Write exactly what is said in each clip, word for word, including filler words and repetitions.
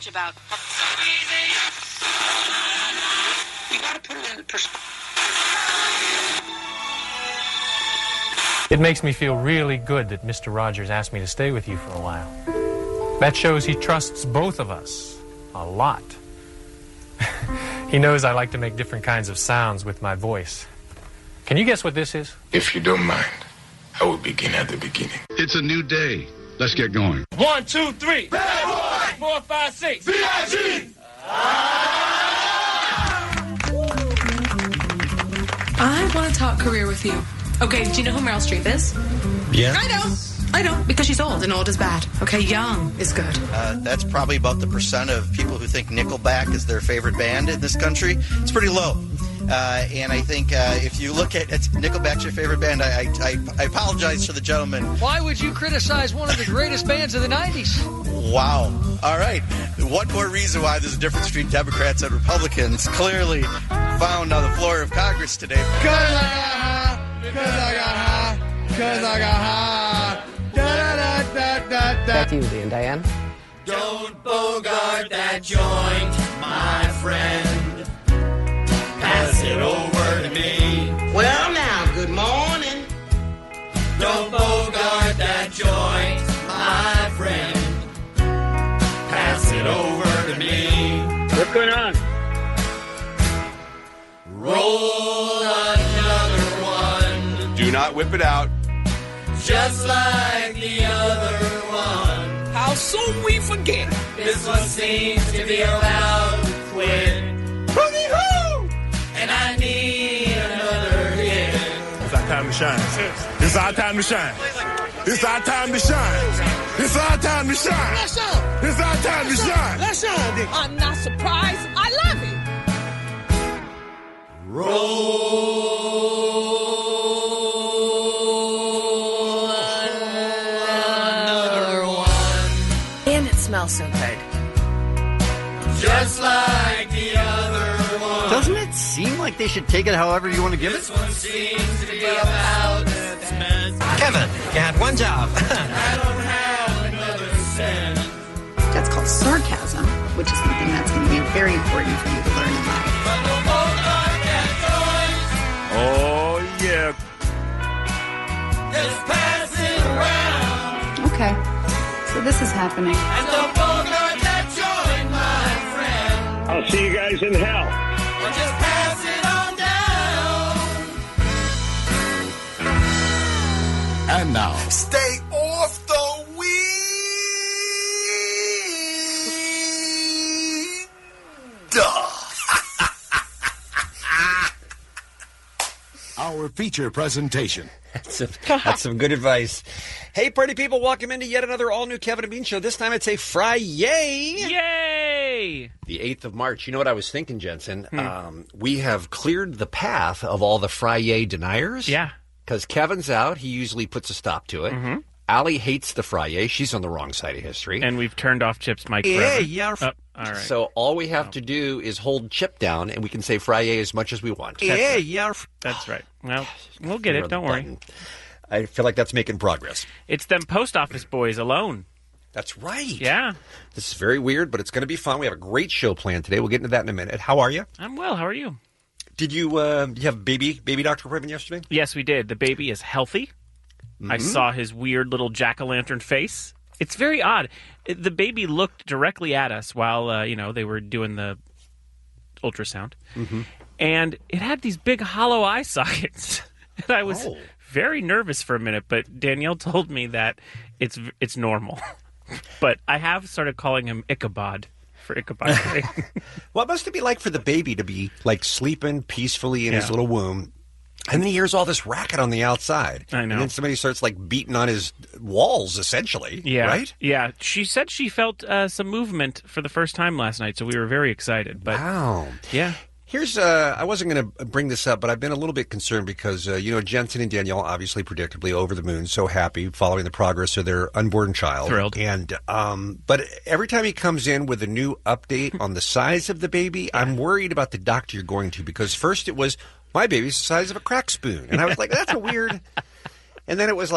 much about... You gotta put it in perspective. It makes me feel really good that Mister Rogers asked me to stay with you for a while. That shows he trusts both of us a lot. He knows I like to make different kinds of sounds with my voice. Can you guess what this is? If you don't mind, I will begin at the beginning. It's a new day. Let's get going. One, two, three. Bad boy. Four, five, six. B I G. I want to talk career with you. Okay, do you know who Meryl Streep is? Yeah. I know. I know, because she's old, and old is bad. Okay, young is good. Uh, that's probably about the percent of people who think Nickelback is their favorite band in this country. It's pretty low. Uh, and I think uh, if you look at it's Nickelback's your favorite band, I, I, I apologize to the gentleman. Why would you criticize one of the greatest bands of the nineties? Wow. All right. One more reason why there's a difference between Democrats and Republicans clearly found on the floor of Congress today. Because I got high. Because I got high. Because I got high. Back to you, Dan. Diane? Don't bogart that joint, my friend. Pass it over to me. Well, now, good morning. Don't bogart that joint, my friend. Pass it over to me. What's going on? Roll another one. Do not whip it out. Just like the other one. How soon we forget. This one seems to be about to quit. Hoo-hoo! And I need another hit. It's our time to shine. It's our time to shine. It's our time to shine. It's our time to shine. Let's shine. It's our time to shine. Let's shine, Dick. I'm not surprised. I love it. Roll another one. And it smells so good. Just like the other one. Doesn't it seem like they should take it however you want to give it? This one seems to be about Kevin, you had one job. I don't have another cent. That's called sarcasm, which is something that's going to be very important for you to learn in life. But no bogart that Oh, yeah. joint. Just pass it around. Okay, so this is happening. And don't bogart that joint, my friend. I'll see you guys in hell. Or just pass it on down. And now, Stay off the weed. our feature presentation. That's some, that's some good advice. Hey, party people, welcome into yet another all-new Kevin and Bean show. This time it's a Fry-yay! Yay! The eighth of March. You know what I was thinking, Jensen? Hmm. Um, we have cleared the path of all the Fry-yay deniers. Yeah. Because Kevin's out. He usually puts a stop to it. Mm-hmm. Allie hates the Fry-yay. She's on the wrong side of history. And we've turned off Chip's mic Yeah, forever. yeah. Oh, all right. So all we have to do is hold Chip down, and we can say Fry-yay as much as we want. That's yeah, right. yeah. That's right. Well, we'll get it. Don't worry. Button. I feel like that's making progress. It's them post office boys alone. That's right. Yeah. This is very weird, but it's going to be fun. We have a great show planned today. We'll get into that in a minute. How are you? I'm well. How are you? Did you, uh, you have baby baby doctor appointment yesterday? Yes, we did. The baby is healthy. Mm-hmm. I saw his weird little jack-o'-lantern face. It's very odd. It- the baby looked directly at us while, uh, you know, they were doing the ultrasound. Mm-hmm. And it had these big hollow eye sockets. And I was Oh. very nervous for a minute, but Danielle told me that it's it's normal. But I have started calling him Ichabod for Ichabod Crane. What must it be like for the baby to be, like, sleeping peacefully in his Yeah. little womb, and then he hears all this racket on the outside? I know. And then somebody starts, like, beating on his walls, essentially. Yeah. Right? Yeah. She said she felt uh, some movement for the first time last night, so we were very excited. But Wow. yeah. Here's, uh, I wasn't going to bring this up, but I've been a little bit concerned because, uh, you know, Jensen and Danielle, obviously, predictably, over the moon, so happy, following the progress of their unborn child. Thrilled. And, um, but every time he comes in with a new update on the size of the baby, I'm worried about the doctor you're going to, because first it was, my baby's the size of a crack spoon. And I was like, that's a weird... And then it was like,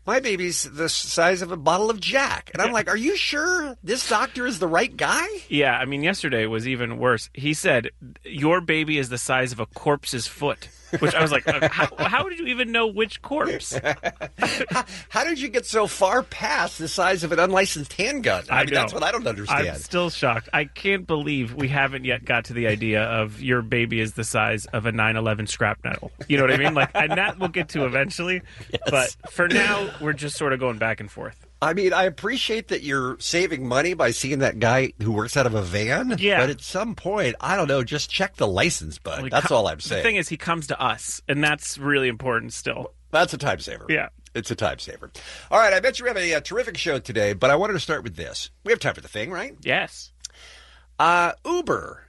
my baby's the size of a bottle of Jack. And I'm like, are you sure this doctor is the right guy? Yeah, I mean, yesterday was even worse. He said, your baby is the size of a corpse's foot. Which I was like, uh, how, how did you even know which corpse? how, how did you get so far past the size of an unlicensed handgun? I, I mean, know. that's what I don't understand. I'm still shocked. I can't believe we haven't yet got to the idea of your baby is the size of a nine eleven scrap metal. You know what I mean? Like, and that we'll get to eventually. Yes. But for now, we're just sort of going back and forth. I mean, I appreciate that you're saving money by seeing that guy who works out of a van. Yeah. But at some point, I don't know, just check the license, bud. Well, that's com- all I'm saying. The thing is, he comes to us, and that's really important still. That's a time saver. Yeah. It's a time saver. All right, I bet you we have a, a terrific show today, but I wanted to start with this. We have time for the thing, right? Yes. Uh, Uber.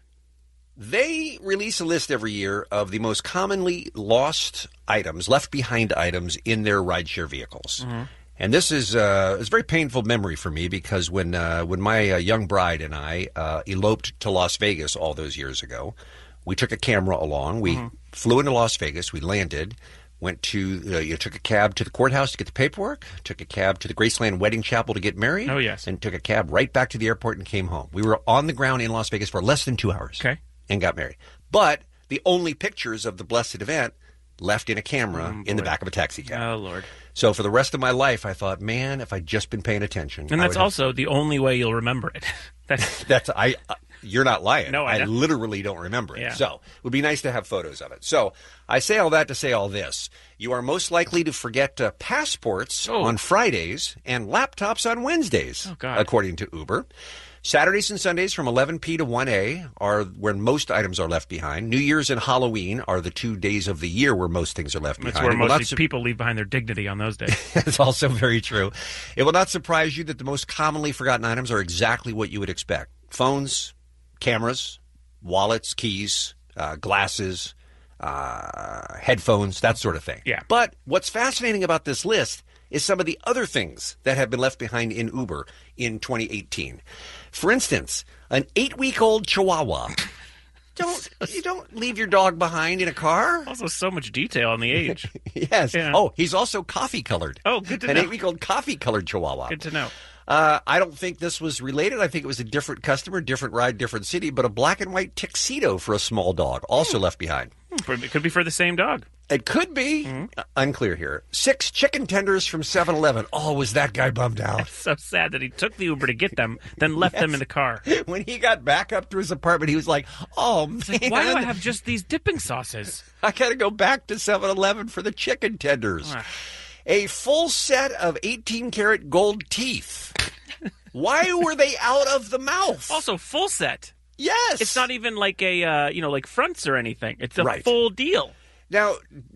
They release a list every year of the most commonly lost items, left behind items in their rideshare vehicles. Mm-hmm. And this is uh, it's a very painful memory for me because when uh, when my uh, young bride and I uh, eloped to Las Vegas all those years ago, we took a camera along. We mm-hmm. flew into Las Vegas. We landed, went to uh, you know, took a cab to the courthouse to get the paperwork, took a cab to the Graceland Wedding Chapel to get married. Oh yes, and took a cab right back to the airport and came home. We were on the ground in Las Vegas for less than two hours. Okay, and got married. But the only pictures of the blessed event left in a camera oh, in the back of a taxi cab. Oh Lord. So for the rest of my life, I thought, man, if I'd just been paying attention. And that's also have... the only way you'll remember it. that's that's I. Uh, you're not lying. No, I, I literally don't remember it. Yeah. So it would be nice to have photos of it. So I say all that to say all this. You are most likely to forget uh, passports oh. on Fridays and laptops on Wednesdays, oh, God. according to Uber. Saturdays and Sundays from eleven p to one a are when most items are left behind. New Year's and Halloween are the two days of the year where most things are left That's behind. That's where most su- people leave behind their dignity on those days. That's also very true. It will not surprise you that the most commonly forgotten items are exactly what you would expect. Phones, cameras, wallets, keys, uh, glasses, uh, headphones, that sort of thing. Yeah. But what's fascinating about this list is some of the other things that have been left behind in Uber in twenty eighteen. For instance, an eight-week-old Chihuahua. Don't you don't leave your dog behind in a car. Also, so much detail on the age. Yes. Yeah. Oh, he's also coffee-colored. Oh, good to an know. An eight-week-old coffee-colored Chihuahua. Good to know. Uh, I don't think this was related. I think it was a different customer, different ride, different city, but a black and white tuxedo for a small dog, also left behind. It could be for the same dog. It could be. Mm-hmm. Uh, unclear here. Six chicken tenders from seven eleven. Oh, was that guy bummed out? It's so sad that he took the Uber to get them, then left yes. them in the car. When he got back up to his apartment, he was like, oh, man. Like, why do I have just these dipping sauces? I got to go back to seven eleven for the chicken tenders. A full set of eighteen-karat gold teeth. Why were they out of the mouth? Also, full set. Yes. It's not even like a, uh, you know, like fronts or anything. It's a right. full deal. Now,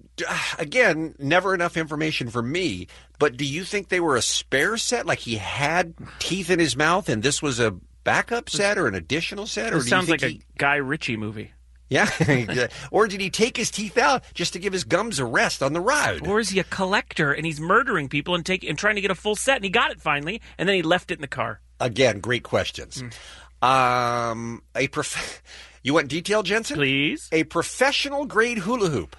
again, never enough information for me, but do you think they were a spare set? Like he had teeth in his mouth and this was a backup set or an additional set? Or it sounds like he... a Guy Ritchie movie. Yeah. Or did he take his teeth out just to give his gums a rest on the ride? Or is he a collector and he's murdering people and, take, and trying to get a full set and he got it finally and then he left it in the car? Again, great questions. Mm. Um, a prof- You want detail, Jensen? Please. A professional grade hula hoop.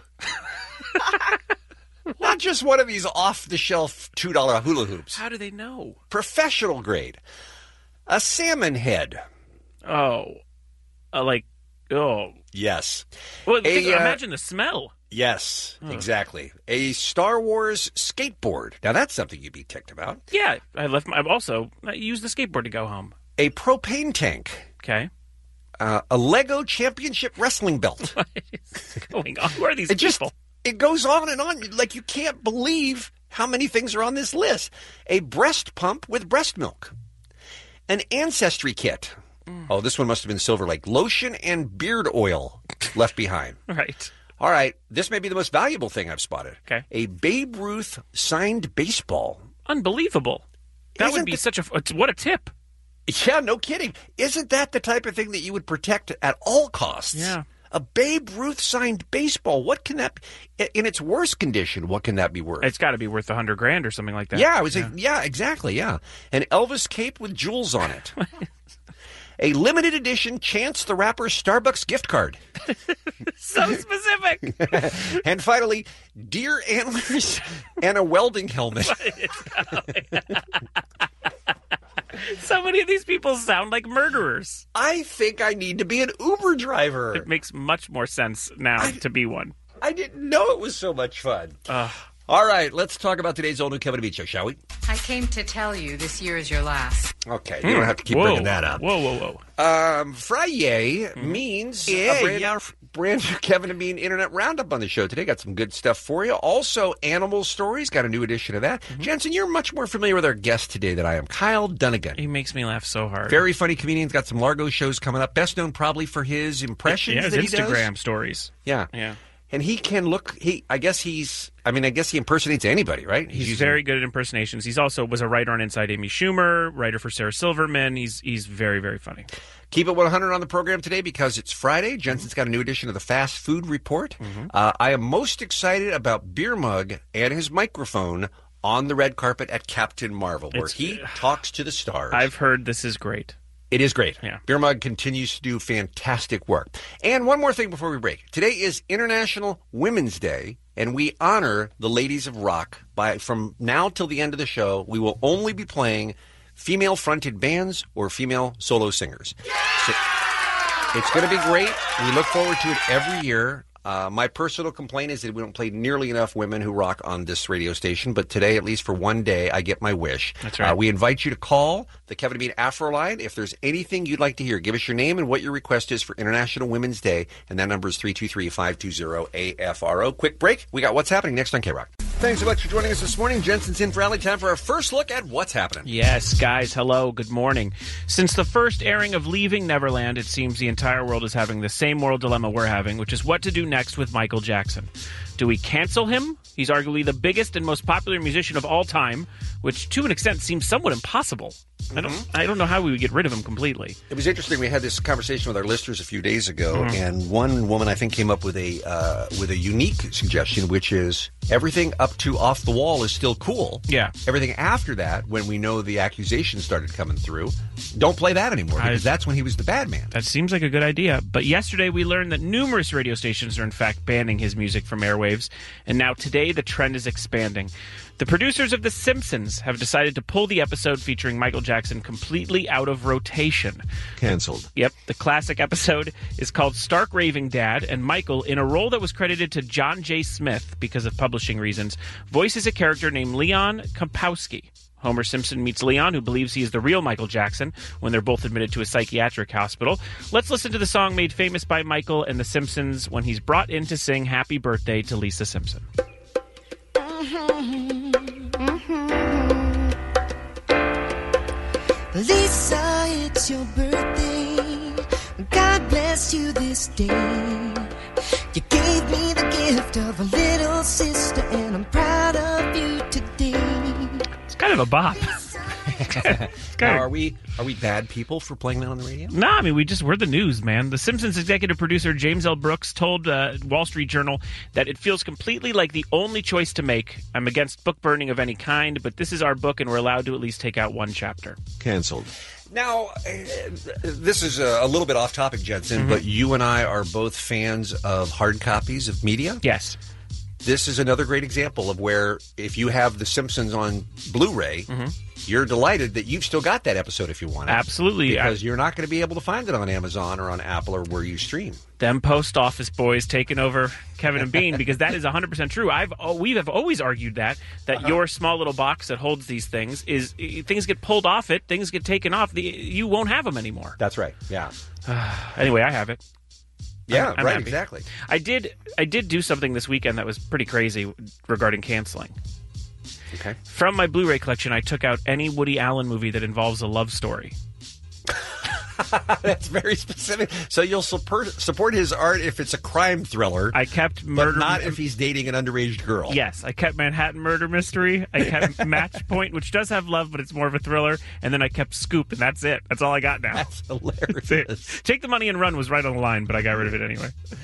Not just one of these off-the-shelf two dollar hula hoops. How do they know? Professional grade. A salmon head. Oh. Uh, like, oh. Yes. Well, a, think, uh, imagine the smell. Yes, oh. exactly. A Star Wars skateboard. Now, that's something you'd be ticked about. Yeah. I left my, I've also I used the skateboard to go home. A propane tank. Okay. Uh, a Lego Championship wrestling belt. What is going on? Who are these it people? Just, it goes on and on. Like, you can't believe how many things are on this list. A breast pump with breast milk. An ancestry kit. Mm. Oh, this one must have been Silver Lake. Lotion and beard oil left behind. Right. All right. This may be the most valuable thing I've spotted. Okay. A Babe Ruth signed baseball. Unbelievable. That Isn't would be the... such a... What a tip. Yeah, no kidding. Isn't that the type of thing that you would protect at all costs? Yeah. A Babe Ruth signed baseball. What can that be? In its worst condition, what can that be worth? It's got to be worth a hundred grand or something like that. Yeah, I was yeah. Like, yeah, exactly, yeah. An Elvis cape with jewels on it. a limited edition Chance the Rapper Starbucks gift card. So specific. And finally, deer antlers and a welding helmet. So many of these people sound like murderers. I think I need to be an Uber driver. It makes much more sense now I, to be one. I didn't know it was so much fun. Uh, All right, let's talk about today's old new Kevin and Bean show, shall we? I came to tell you this year is your last. Okay, you mm. don't have to keep whoa. bringing that up. Whoa, whoa, whoa. Um, Friday mm. means yeah, a brand, yeah. brand new Kevin and Bean Internet Roundup on the show today. Got some good stuff for you. Also, animal stories. Got a new edition of that. Mm-hmm. Jensen, you're much more familiar with our guest today than I am. Kyle Dunnigan. He makes me laugh so hard. Very funny comedian. Got some Largo shows coming up. Best known probably for his impressions yeah, his that he Instagram does. stories. Yeah. Yeah. And he can look, he, I guess he's, I mean, I guess he impersonates anybody, right? He's, he's using, very good at impersonations. He's also was a writer on Inside Amy Schumer, writer for Sarah Silverman. He's he's very, very funny. Keep it one hundred on the program today because it's Friday. Jensen's got a new edition of the Fast Food Report. Mm-hmm. Uh, I am most excited about Beer Mug and his microphone on the red carpet at Captain Marvel, where it's, he talks to the stars. I've heard this is great. It is great. Yeah. Beer Mug continues to do fantastic work. And one more thing before we break. Today is International Women's Day, and we honor the ladies of rock by, from now till the end of the show, we will only be playing female-fronted bands or female solo singers. Yeah! So it's going to be great. We look forward to it every year. Uh, my personal complaint is that we don't play nearly enough women who rock on this radio station, but today, at least for one day, I get my wish. That's right. Uh, we invite you to call the Kevin and Bean Afro line. If there's anything you'd like to hear, give us your name and what your request is for International Women's Day, and that number is three two three, five two zero, A F R O. Quick break. We got What's Happening next on K-Rock. Thanks so much for joining us this morning. Jensen's in for Alley. Time for our first look at What's Happening. Yes, guys, hello, good morning. Since the first airing of Leaving Neverland, it seems the entire world is having the same moral dilemma we're having, which is what to do next with Michael Jackson. Do we cancel him? He's arguably the biggest and most popular musician of all time, which to an extent seems somewhat impossible. I don't mm-hmm. I don't know how we would get rid of him completely. It was interesting. We had this conversation with our listeners a few days ago, mm-hmm. and one woman I think came up with a uh, with a unique suggestion, which is everything up to Off the Wall is still cool. Yeah. Everything after that, when we know the accusations started coming through, don't play that anymore because I, that's when he was the bad man. That seems like a good idea. But yesterday we learned that numerous radio stations are in fact banning his music from airwaves, and now today the trend is expanding. The producers of The Simpsons have decided to pull the episode featuring Michael Jackson completely out of rotation. Canceled. Yep. The classic episode is called Stark Raving Dad, and Michael, in a role that was credited to John J. Smith because of publishing reasons, voices a character named Leon Kompowski. Homer Simpson meets Leon, who believes he is the real Michael Jackson, when they're both admitted to a psychiatric hospital. Let's listen to the song made famous by Michael and The Simpsons when he's brought in to sing Happy Birthday to Lisa Simpson. Mm-hmm. Mm-hmm. Lisa, it's your birthday. God bless you this day. You gave me the gift of a little sister, and I'm proud of you today. It's kind of a bop. Now, are we are we bad people for playing that on the radio? No, I mean, we just, we're the news, man. The Simpsons executive producer James L. Brooks told uh, Wall Street Journal that it feels completely like the only choice to make. I'm against book burning of any kind, but this is our book, and we're allowed to at least take out one chapter. Canceled. Now, uh, this is a, a little bit off topic, Jensen, mm-hmm. but you and I are both fans of hard copies of media. Yes. This is another great example of where if you have The Simpsons on Blu-ray, mm-hmm. you're delighted that you've still got that episode if you want it. Absolutely. Because I, you're not going to be able to find it on Amazon or on Apple or where you stream. Them post office boys taking over Kevin and Bean, because that is one hundred percent true. I've oh, we have always argued that, that uh-huh. your small little box that holds these things, is things get pulled off it, things get taken off, the, you won't have them anymore. That's right, yeah. Anyway, I have it. Yeah, I'm, I'm right, happy. exactly. I did I did do something this weekend that was pretty crazy regarding canceling. Okay. From my Blu-ray collection, I took out any Woody Allen movie that involves a love story. That's very specific. So you'll support support his art if it's a crime thriller. I kept murder, but not if he's dating an underage girl. Yes, I kept Manhattan Murder Mystery. I kept Match Point, which does have love, but it's more of a thriller. And then I kept Scoop, and that's it. That's all I got now. That's hilarious. Take the Money and Run was right on the line, but I got rid of it anyway.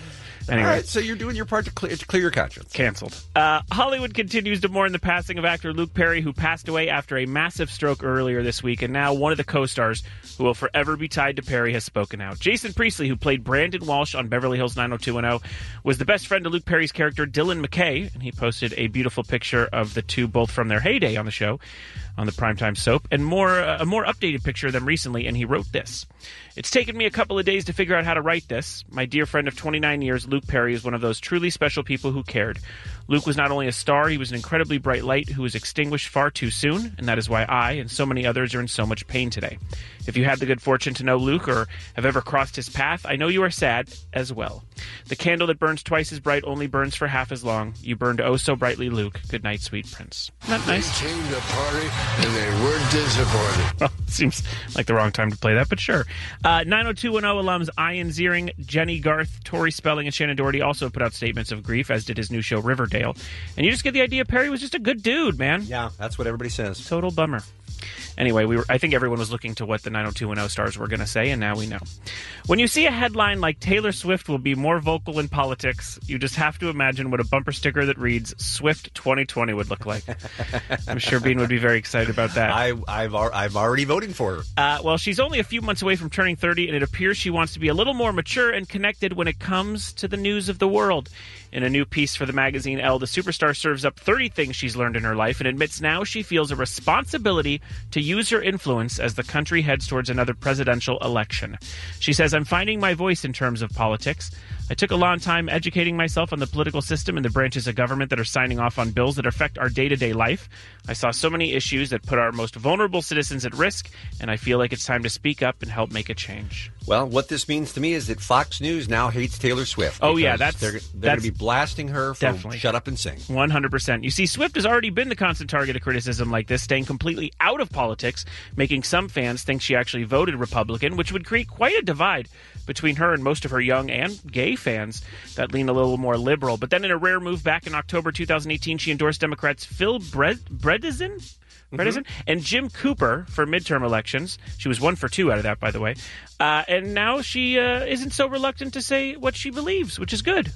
Anyway. All right, so you're doing your part to clear, to clear your conscience. Canceled. Uh, Hollywood continues to mourn the passing of actor Luke Perry, who passed away after a massive stroke earlier this week, and now one of the co-stars who will forever be tied to Perry has spoken out. Jason Priestley, who played Brandon Walsh on Beverly Hills nine oh two one oh, was the best friend of Luke Perry's character Dylan McKay, and he posted a beautiful picture of the two both from their heyday on the show, on the primetime soap, and more uh, a more updated picture of them recently, and he wrote this. It's taken me a couple of days to figure out how to write this. My dear friend of twenty-nine years, Luke Perry, is one of those truly special people who cared. Luke was not only a star, he was an incredibly bright light who was extinguished far too soon, and that is why I and so many others are in so much pain today. If you had the good fortune to know Luke or have ever crossed his path, I know you are sad as well. The candle that burns twice as bright only burns for half as long. You burned oh so brightly, Luke. Good night, sweet prince. Isn't that nice? They came to party and they weren't disappointed. Well, seems like the wrong time to play that, but sure. Uh, nine oh two one oh alums Ian Ziering, Jenny Garth, Tori Spelling, and Shannon Doherty also put out statements of grief, as did his new show Riverdale. And you just get the idea Perry was just a good dude, man. Yeah, that's what everybody says. Total bummer. Anyway, we were, I think everyone was looking to what the nine oh two one oh stars were going to say, and now we know. When you see a headline like Taylor Swift will be more vocal in politics, you just have to imagine what a bumper sticker that reads Swift twenty twenty would look like. I'm sure Bean would be very excited about that. I, I've, I'm already voting for her. Uh, well, she's only a few months away from turning thirty, and it appears she wants to be a little more mature and connected when it comes to the news of the world. In a new piece for the magazine Elle, the superstar serves up thirty things she's learned in her life and admits now she feels a responsibility to use her influence as the country heads towards another presidential election. She says, I'm finding my voice in terms of politics. I took a long time educating myself on the political system and the branches of government that are signing off on bills that affect our day-to-day life. I saw so many issues that put our most vulnerable citizens at risk, and I feel like it's time to speak up and help make a change. Well, what this means to me is that Fox News now hates Taylor Swift. Oh, yeah, that's... They're, they're going to be blasting her for definitely. Shut Up and Sing. one hundred percent. You see, Swift has already been the constant target of criticism like this, staying completely out of politics, making some fans think she actually voted Republican, which would create quite a divide between her and most of her young and gay fans that lean a little more liberal. But then in a rare move back in October two thousand eighteen, she endorsed Democrats Phil Bre- Bredesen? Bredesen? Mm-hmm. and Jim Cooper for midterm elections. She was one for two out of that, by the way. Uh, and now she uh, isn't so reluctant to say what she believes, which is good.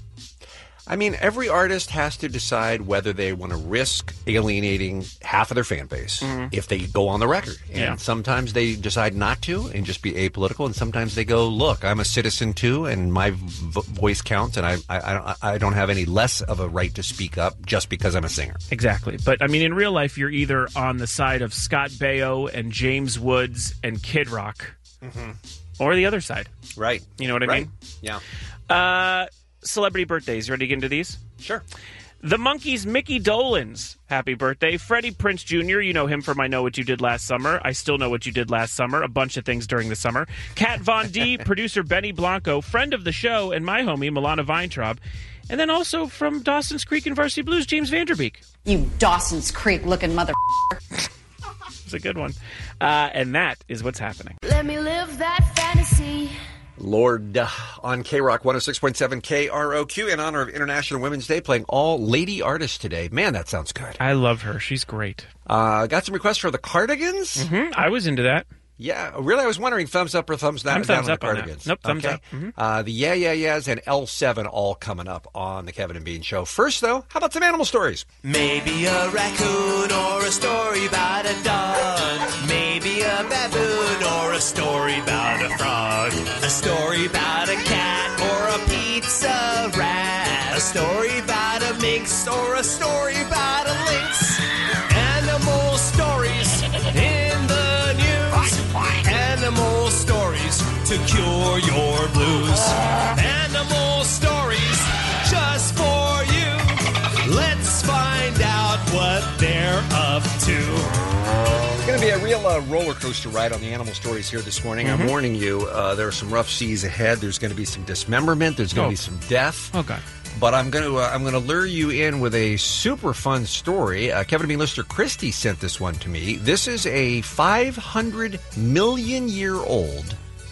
I mean, every artist has to decide whether they want to risk alienating half of their fan base mm-hmm. if they go on the record. And yeah. sometimes they decide not to and just be apolitical, and sometimes they go, look, I'm a citizen too, and my v- voice counts, and I, I, I don't have any less of a right to speak up just because I'm a singer. Exactly. But, I mean, in real life, you're either on the side of Scott Baio and James Woods and Kid Rock, mm-hmm. or the other side. Right. You know what I right. mean? Yeah. Uh... Celebrity birthdays. You ready to get into these? Sure. The Monkees' Mickey Dolenz. Happy birthday. Freddie Prinze Junior You know him from I Know What You Did Last Summer. I Still Know What You Did Last Summer. A bunch of things during the summer. Kat Von D, producer Benny Blanco, friend of the show, and my homie, Milana Weintraub. And then also from Dawson's Creek and Varsity Blues, James Vanderbeek. You Dawson's Creek-looking mother... It's a good one. Uh, and that is what's happening. Let me live that fantasy. Lord uh, on K-Rock one oh six point seven K R O Q in honor of International Women's Day, playing all lady artists today. Man, that sounds good. I love her. She's great. Uh, got some requests for the Cardigans? Mm-hmm. I was into that. Yeah, really, I was wondering, thumbs up or thumbs down, I'm thumbs down up on the on Cardigans? That. Nope, thumbs okay. up. Mm-hmm. Uh, the Yeah, Yeah, Yeahs and L seven all coming up on the Kevin and Bean Show. First, though, how about some animal stories? Maybe a raccoon or a story about a dog. Maybe a baboon or a story about a frog. A story about a cat or a pizza rat. A story about a minx or a story about a lynx. Animal stories in the news. Animal stories to cure your blues. Animal stories just for you. Let's find out what they're up to. It's going to be a real uh, roller coaster ride on the animal stories here this morning. Mm-hmm. I'm warning you, uh, there are some rough seas ahead. There's going to be some dismemberment. There's going to oh. be some death. Oh, God. But I'm going to uh, I'm going to lure you in with a super fun story. Uh, Kevin and Bean listener Christy sent this one to me. This is a five hundred million year old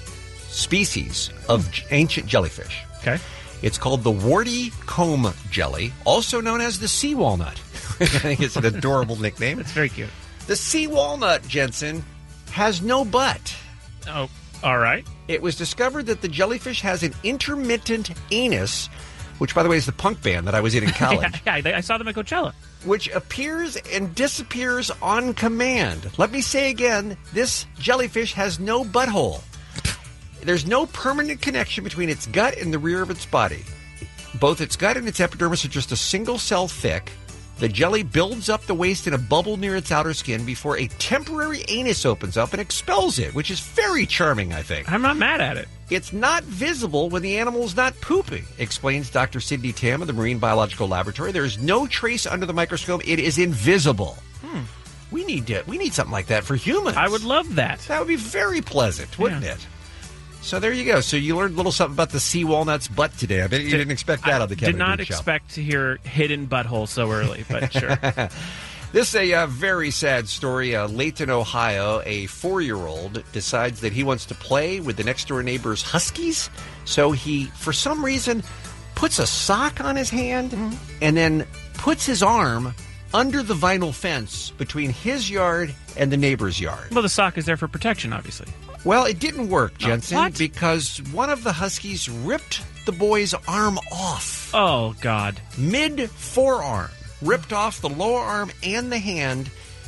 species of j- ancient jellyfish. Okay. It's called the warty comb jelly, also known as the sea walnut. I think it's an adorable nickname. It's very cute. The sea walnut, Jensen, has no butt. Oh, all right. It was discovered that the jellyfish has an intermittent anus which, by the way, is the punk band that I was in in college. yeah, yeah, I saw them at Coachella. Which appears and disappears on command. Let me say again, this jellyfish has no butthole. There's no permanent connection between its gut and the rear of its body. Both its gut and its epidermis are just a single cell thick. The jelly builds up the waste in a bubble near its outer skin before a temporary anus opens up and expels it, which is very charming, I think. I'm not mad at it. It's not visible when the animal's not pooping, explains Doctor Sidney Tam of the Marine Biological Laboratory. There is no trace under the microscope. It is invisible. Hmm. We need to, we need something like that for humans. I would love that. That would be very pleasant, wouldn't Yeah. it? So there you go. So you learned a little something about the sea walnut's butt today. I bet you Did- didn't expect that I on the Kevin did not Bean Show. expect to hear hidden butthole so early, but sure. This is a uh, very sad story. Uh, Layton, Ohio, a four-year-old decides that he wants to play with the next-door neighbor's huskies. So he, for some reason, puts a sock on his hand and then puts his arm under the vinyl fence between his yard and the neighbor's yard. Well, the sock is there for protection, obviously. Well, it didn't work, Jensen, what? because one of the huskies ripped the boy's arm off. Oh, God. Mid-forearm. Ripped off the lower arm and the hand.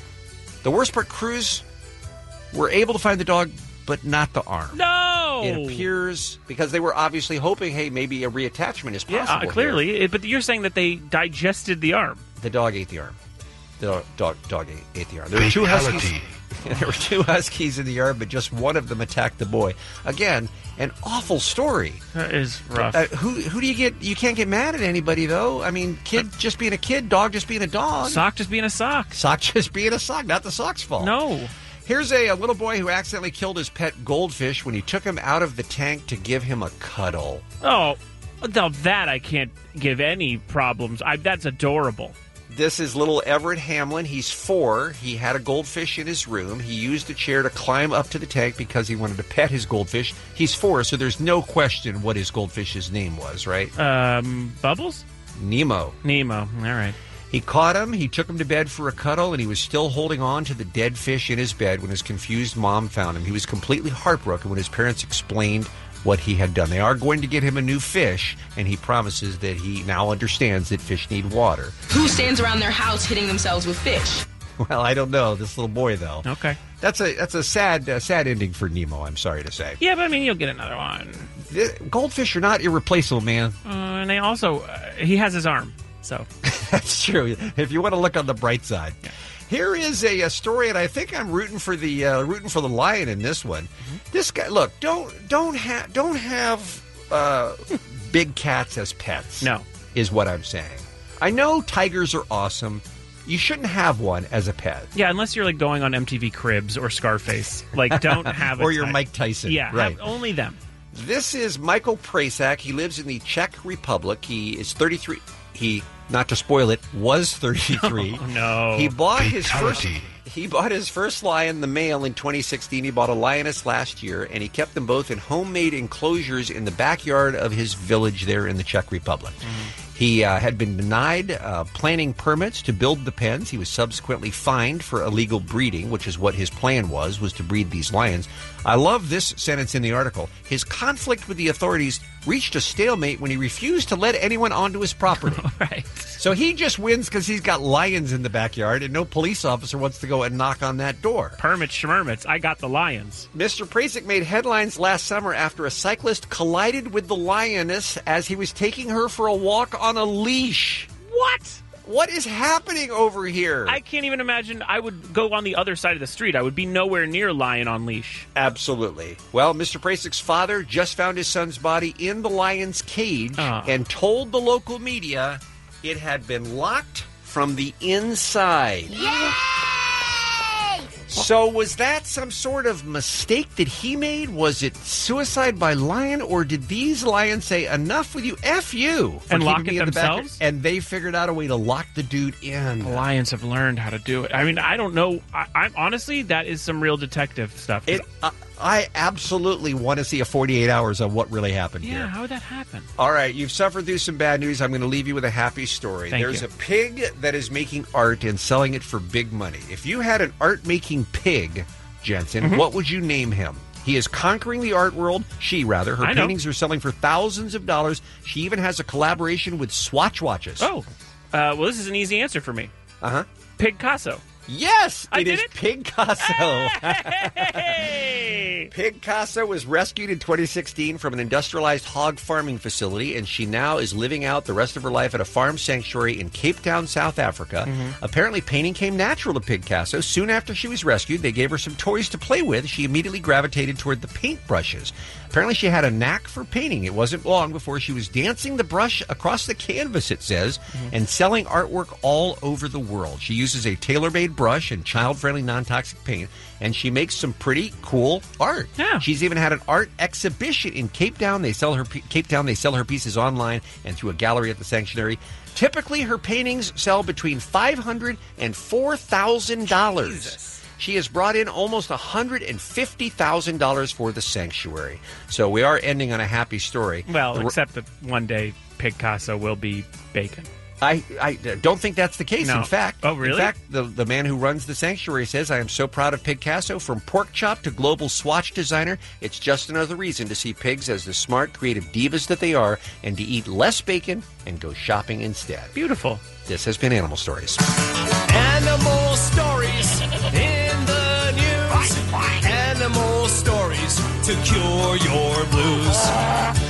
The worst part, crews were able to find the dog, but not the arm. No! It appears, because they were obviously hoping, hey, maybe a reattachment is possible. Yeah, uh, clearly. It, but you're saying that they digested the arm. The dog ate the arm. The dog, dog ate, ate the arm. There were two huskies. There were two huskies in the yard, but just one of them attacked the boy. Again, an awful story. That is rough. Uh, who who do you get? You can't get mad at anybody, though. I mean, kid just being a kid, dog just being a dog. Sock just being a sock. Sock just being a sock, not the sock's fault. No. Here's a, a little boy who accidentally killed his pet goldfish when he took him out of the tank to give him a cuddle. Oh, now that I can't give any problems. I, that's adorable. This is little Everett Hamlin. He's four. He had a goldfish in his room. He used a chair to climb up to the tank because he wanted to pet his goldfish. He's four, so there's no question what his goldfish's name was, right? Um, Bubbles? Nemo. Nemo. All right. He caught him. He took him to bed for a cuddle, and he was still holding on to the dead fish in his bed when his confused mom found him. He was completely heartbroken when his parents explained what he had done. They are going to get him a new fish, and he promises that he now understands that fish need water. Who stands around their house hitting themselves with fish? Well, I don't know. This little boy, though. Okay. That's a that's a sad uh, sad ending for Nemo, I'm sorry to say. Yeah, but I mean, you'll get another one. The, goldfish are not irreplaceable, man. Uh, and they also, uh, he has his arm, so. That's true. If you want to look on the bright side. Yeah. Here is a, a story, and I think I'm rooting for the uh, rooting for the lion in this one. Mm-hmm. This guy, look, don't don't have don't have uh, big cats as pets. No, is what I'm saying. I know tigers are awesome. You shouldn't have one as a pet. Yeah, unless you're like going on M T V Cribs or Scarface. Like, don't have. Or a you're tig- Mike Tyson. Yeah, right. Have only them. This is Michael Prasak. He lives in the Czech Republic. He is thirty-three. He, not to spoil it, was thirty-three. Oh, no. He bought his first. Fatality. He bought his first lion, the male, in twenty sixteen. He bought a lioness last year, and he kept them both in homemade enclosures in the backyard of his village there in the Czech Republic. Mm-hmm. He uh, had been denied uh, planning permits to build the pens. He was subsequently fined for illegal breeding, which is what his plan was, was to breed these lions. I love this sentence in the article. His conflict with the authorities reached a stalemate when he refused to let anyone onto his property. Right. So he just wins because he's got lions in the backyard, and no police officer wants to go and knock on that door. Permits, schmermits. I got the lions. Mister Prasik made headlines last summer after a cyclist collided with the lioness as he was taking her for a walk on a leash. What? What is happening over here? I can't even imagine. I would go on the other side of the street. I would be nowhere near lion on leash. Absolutely. Well, Mister Prasik's father just found his son's body in the lion's cage Oh. and told the local media it had been locked from the inside. Yay! So was that some sort of mistake that he made? Was it suicide by lion, or did these lions say, enough with you, F you, for And lock keeping it me in the back?" themselves? And they figured out a way to lock the dude in. The lions have learned how to do it. I mean, I don't know. I, I honestly, that is some real detective stuff. It, uh, I absolutely want to see a forty-eight hours of what really happened yeah, here. how would that happen? All right, you've suffered through some bad news. I'm going to leave you with a happy story. Thank There's you. a pig that is making art and selling it for big money. If you had an art-making pig, Jensen, Mm-hmm. what would you name him? He is conquering the art world. She, rather. Her I know. paintings are selling for thousands of dollars. She even has a collaboration with Swatch watches. Oh, uh, well, this is an easy answer for me. Uh-huh. Piccasso. Yes, I it did is it. Piccasso. Hey! Piccasso was rescued in twenty sixteen from an industrialized hog farming facility, and she now is living out the rest of her life at a farm sanctuary in Cape Town, South Africa. Mm-hmm. Apparently, painting came natural to Piccasso. Soon after she was rescued, they gave her some toys to play with. She immediately gravitated toward the paintbrushes. Apparently, she had a knack for painting. It wasn't long before she was dancing the brush across the canvas, it says, Mm-hmm. and selling artwork all over the world. She uses a tailor-made brush and child-friendly, non-toxic paint, and she makes some pretty cool art. Yeah. She's even had an art exhibition in Cape Town. They sell her Cape Town. They sell her pieces online and through a gallery at the sanctuary. Typically, her paintings sell between five hundred dollars and four thousand dollars. She has brought in almost one hundred fifty thousand dollars for the sanctuary. So we are ending on a happy story. Well, The- except that one day Piccasso will be bacon. I, I don't think that's the case. No. In fact, Oh, really? In fact, the, the man who runs the sanctuary says, I am so proud of Piccasso. From pork chop to global swatch designer, it's just another reason to see pigs as the smart, creative divas that they are and to eat less bacon and go shopping instead. Beautiful. This has been Animal Stories. Animal stories in the news. Animal stories to cure your blues.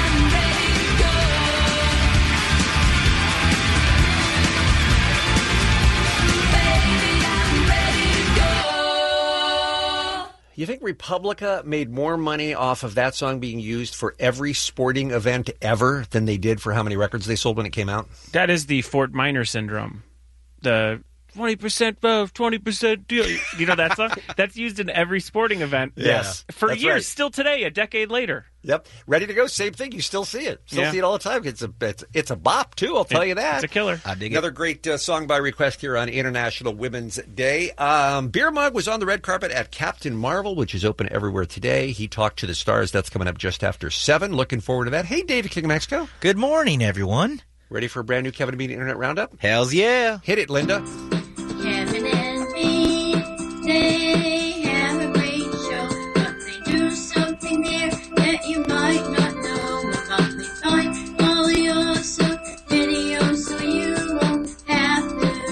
You think Republica made more money off of that song being used for every sporting event ever than they did for how many records they sold when it came out? That is the Fort Minor syndrome. The twenty percent both, twenty percent deal. You know that song? That's used in every sporting event. Yes. For That's years, right. still today, a decade later. Yep. Ready to go. Same thing. You still see it. Still Yeah. see it all the time. It's a it's, it's a bop, too. I'll tell It- you that. it's a killer. I dig Another great uh, song by request here on International Women's Day. Um, Beer Mug was on the red carpet at Captain Marvel, which is open everywhere today. He talked to the stars. That's coming up just after seven. Looking forward to that. Hey, David King of Mexico. Good morning, everyone. Ready for a brand new Kevin and Bean Internet Roundup? Hells yeah. Hit it, Linda. Kevin and Bean, they have a great show, but they do something there that you might not know about. They find all your so videos so you won't have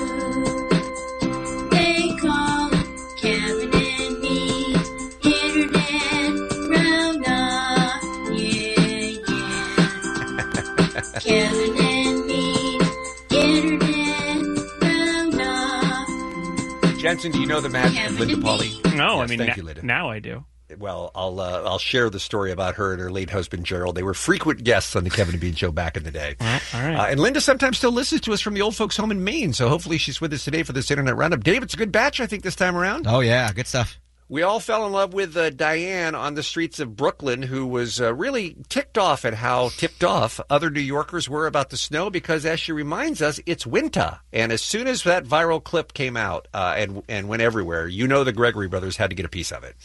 to. They call it Kevin and Bean's Internet Roundup. Yeah, yeah. Kevin and Bean's Internet Roundup. Jensen, do you know the magic of Linda Pauly? No, I Yes, mean, thank na- you, Linda. now I do. Well, I'll uh, I'll share the story about her and her late husband Gerald. They were frequent guests on the Kevin and Bean Show back in the day. All right. Uh, and Linda sometimes still listens to us from the old folks' home in Maine, so hopefully she's with us today for this Internet Roundup. Dave, it's a good batch, I think, this time around. Oh, yeah. Good stuff. We all fell in love with uh, Diane on the streets of Brooklyn, who was uh, really ticked off at how tipped off other New Yorkers were about the snow because, as she reminds us, it's winter. And as soon as that viral clip came out uh, and, and went everywhere, you know the Gregory brothers had to get a piece of it.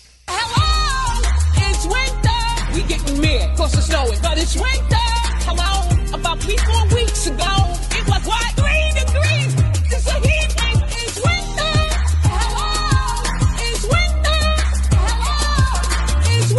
It's winter. We getting mad cause it's snowing, but it's winter. Hello. About three, four weeks ago, it was what? Three degrees. It's a heat wave. It's winter. Hello. It's winter. Hello. It's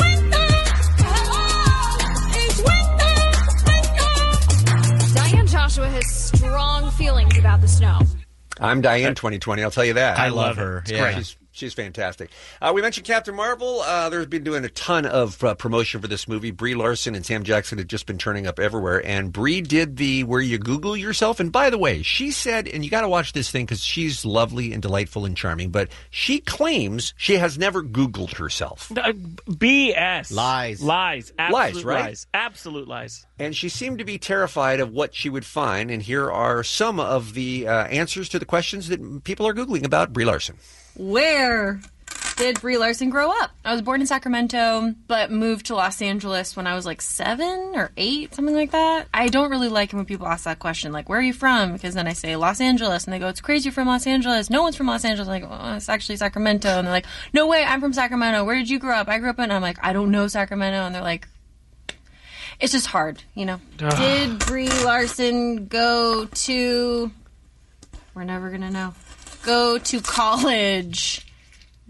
winter. Hello. It's winter. Winter. Diane Joshua has strong feelings about the snow. I'm Diane twenty twenty, I'll tell you that. I love her. It's Yeah. great. She's, she's fantastic. Uh, we mentioned Captain Marvel. Uh, there's been doing a ton of uh, promotion for this movie. Brie Larson and Sam Jackson have just been turning up everywhere. And Brie did the where you Google yourself. And by the way, she said, and you got to watch this thing because she's lovely and delightful and charming, but she claims she has never Googled herself. Uh, B S. Lies. Lies. Absolute Lies, right? lies. Absolute lies. And she seemed to be terrified of what she would find. And here are some of the uh, answers to the questions that people are Googling about Brie Larson. Where did Brie Larson grow up? I was born in Sacramento, but moved to Los Angeles when I was like seven or eight, something like that. I don't really like it when people ask that question, like, where are you from? Because then I say Los Angeles, and they go, it's crazy you're from Los Angeles. No one's from Los Angeles. I'm like, oh, it's actually Sacramento. And they're like, no way, I'm from Sacramento. Where did you grow up? I grew up in, I'm like, I don't know Sacramento. And they're like, it's just hard, you know. Ugh. Did Brie Larson go to... We're never going to know. Go to college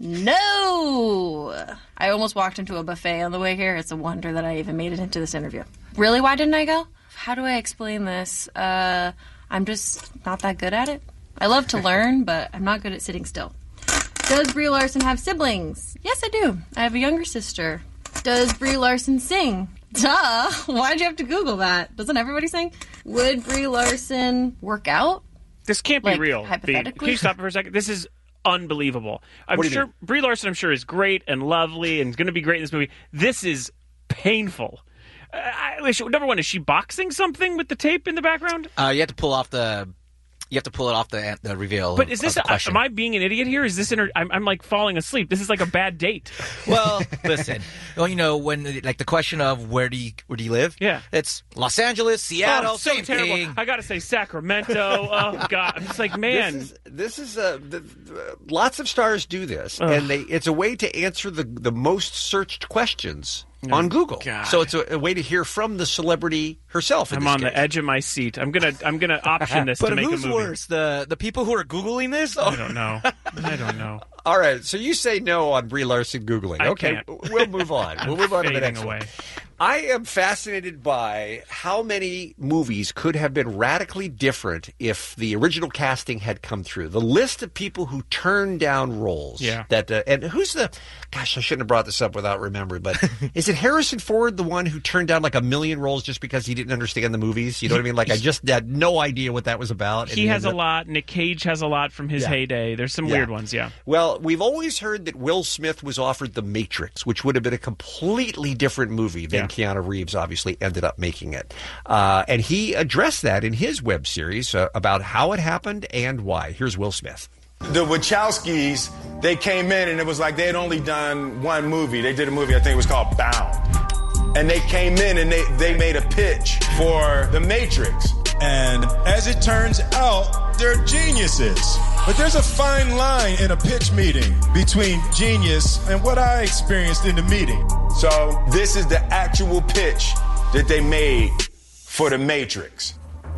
No! I almost walked into a buffet on the way here. It's a wonder that I even made it into this interview. Really, why didn't I go? How do I explain this? Uh, I'm just not that good at it. I love to learn, but I'm not good at sitting still. Does Brie Larson have siblings? Yes, I do. I have a younger sister. Does Brie Larson sing? Duh! Why'd you have to Google that? Doesn't everybody sing? Would Brie Larson work out? This can't be Like, real. hypothetically? Bea. Can you stop it for a second? This is unbelievable. I'm What do you sure mean? Brie Larson, I'm sure, is great and lovely and is going to be great in this movie. This is painful. Uh, I, is she- number one, is she boxing something with the tape in the background? Uh, you have to pull off the. You have to pull it off the the reveal. But is of this? the question. Am I being an idiot here? Is this? Inter- I'm, I'm like falling asleep. This is like a bad date. Well, listen. Well, you know when like the question of where do you where do you live? Yeah, it's Los Angeles, Seattle, Oh, so same terrible. thing. I gotta say Sacramento. Oh God, I'm just like man. This is, this is uh, the, the, lots of stars do this, Ugh. and they it's a way to answer the the most searched questions Oh, on Google. God. So it's a, a way to hear from the celebrity herself. In I'm this on case. the edge of my seat. I'm gonna I'm gonna option this But to make who's a movie. worse, the the people who are googling this? I don't know. I don't know. All right, so you say no on Brie Larson Googling. I Okay, can't. we'll move on. We'll move on to the Fading next away. one. I am fascinated by how many movies could have been radically different if the original casting had come through. The list of people who turned down roles. Yeah. That uh, and who's the? Gosh, I shouldn't have brought this up without remembering. But is it Harrison Ford, the one who turned down like a million roles just because he didn't understand the movies? You know what I mean? Like I just had no idea what that was about. and He has a ended up- lot. Nick Cage has a lot from his Yeah. heyday. There's some Yeah. weird ones. Yeah. Well, we've always heard that Will Smith was offered The Matrix, which would have been a completely different movie than Yeah. Keanu Reeves obviously ended up making it. Uh, and he addressed that in his web series uh, about how it happened and why. Here's Will Smith. The Wachowskis, they came in and it was like they had only done one movie. They did a movie, I think it was called Bound. And they came in and they, they made a pitch for The Matrix. And as it turns out, they're geniuses. But there's a fine line in a pitch meeting between genius and what I experienced in the meeting. So this is the actual pitch that they made for The Matrix.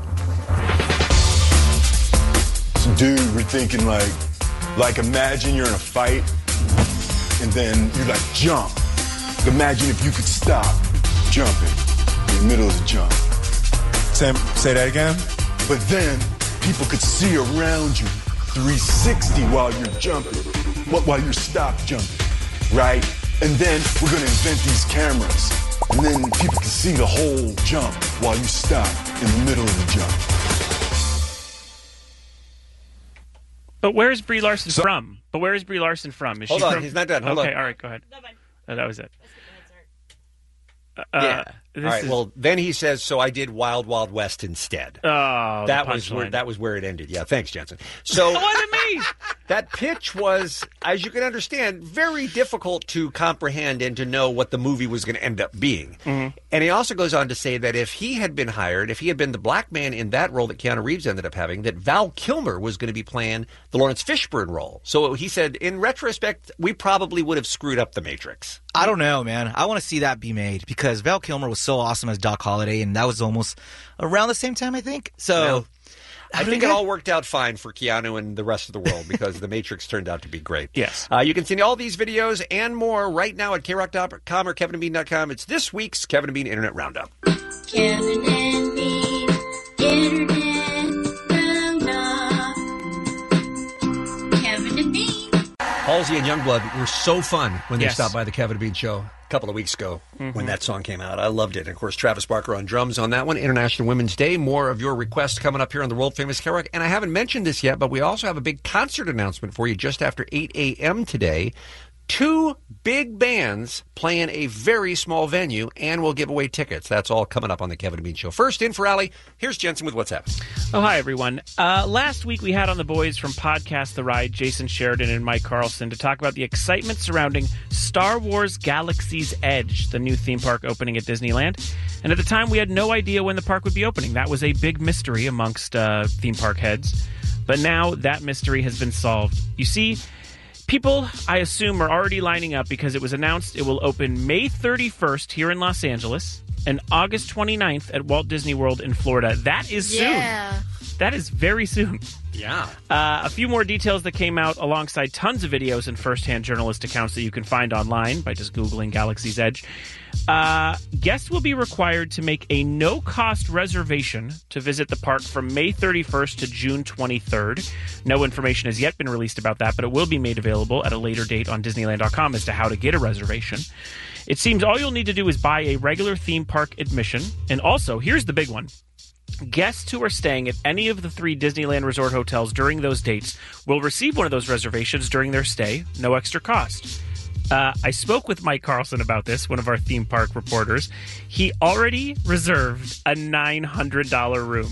So dude, we're thinking like, like imagine you're in a fight and then you like jump. Imagine if you could stop jumping in the middle of the jump. Say, say that again? But then people could see around you three sixty while you're jumping, wh- while you're stop jumping, right? And then we're gonna invent these cameras, and then people can see the whole jump while you stop in the middle of the jump. But where is Brie Larson from? But where is Brie Larson from? Is Hold she on, from... he's not done. Hold okay, on. all right, go ahead. Oh, that was it. Uh, yeah. this All right. is- Well, then he says, "So I did Wild Wild West instead." Oh, that the was where punchline. that was where it ended. Yeah, thanks, Jensen. So It wasn't me. that pitch was, as you can understand, very difficult to comprehend and to know what the movie was going to end up being. Mm-hmm. And he also goes on to say that if he had been hired, if he had been the black man in that role that Keanu Reeves ended up having, that Val Kilmer was going to be playing the Lawrence Fishburne role. So he said, in retrospect, we probably would have screwed up The Matrix. I don't know, man. I want to see that be made because Val Kilmer was so awesome as Doc Holliday, and that was almost around the same time, I think. So Well, I don't think know. it all worked out fine for Keanu and the rest of the world because The Matrix turned out to be great. Yes. Uh, you can see all these videos and more right now at K rock dot com or Kevin and Bean dot com. It's this week's Kevin and Bean Internet Roundup. Kevin and Bean, Internet Roundup. Kevin and Bean. Halsey and Youngblood were so fun when they Yes. stopped by the Kevin and Bean show a couple of weeks ago Mhm. when that song came out. I loved it. And of course, Travis Barker on drums on that one. International Women's Day. More of your requests coming up here on the world famous K Rock. And I haven't mentioned this yet, but we also have a big concert announcement for you just after eight a.m. today. Two big bands playing a very small venue, and we'll give away tickets. That's all coming up on the Kevin and Bean show. First in for Allie, here's Jensen with What's Happening. Oh, hi, everyone. Uh, last week we had on the boys from Podcast The Ride, Jason Sheridan and Mike Carlson, to talk about the excitement surrounding Star Wars Galaxy's Edge, the new theme park opening at Disneyland. And at the time, we had no idea when the park would be opening. That was a big mystery amongst uh, theme park heads. But now that mystery has been solved. You see, people, I assume, are already lining up because it was announced it will open May thirty-first here in Los Angeles and August twenty-ninth at Walt Disney World in Florida. That is soon. Yeah. that is very soon. Yeah. Uh, a few more details that came out alongside tons of videos and first-hand journalist accounts that you can find online by just Googling Galaxy's Edge. Uh, guests will be required to make a no-cost reservation to visit the park from May thirty-first to June twenty-third. No information has yet been released about that, but it will be made available at a later date on Disneyland dot com as to how to get a reservation. It seems all you'll need to do is buy a regular theme park admission. And also, here's the big one. Guests who are staying at any of the three Disneyland Resort hotels during those dates will receive one of those reservations during their stay, no extra cost. Uh, I spoke with Mike Carlson about this, one of our theme park reporters. He already reserved a nine hundred dollars room.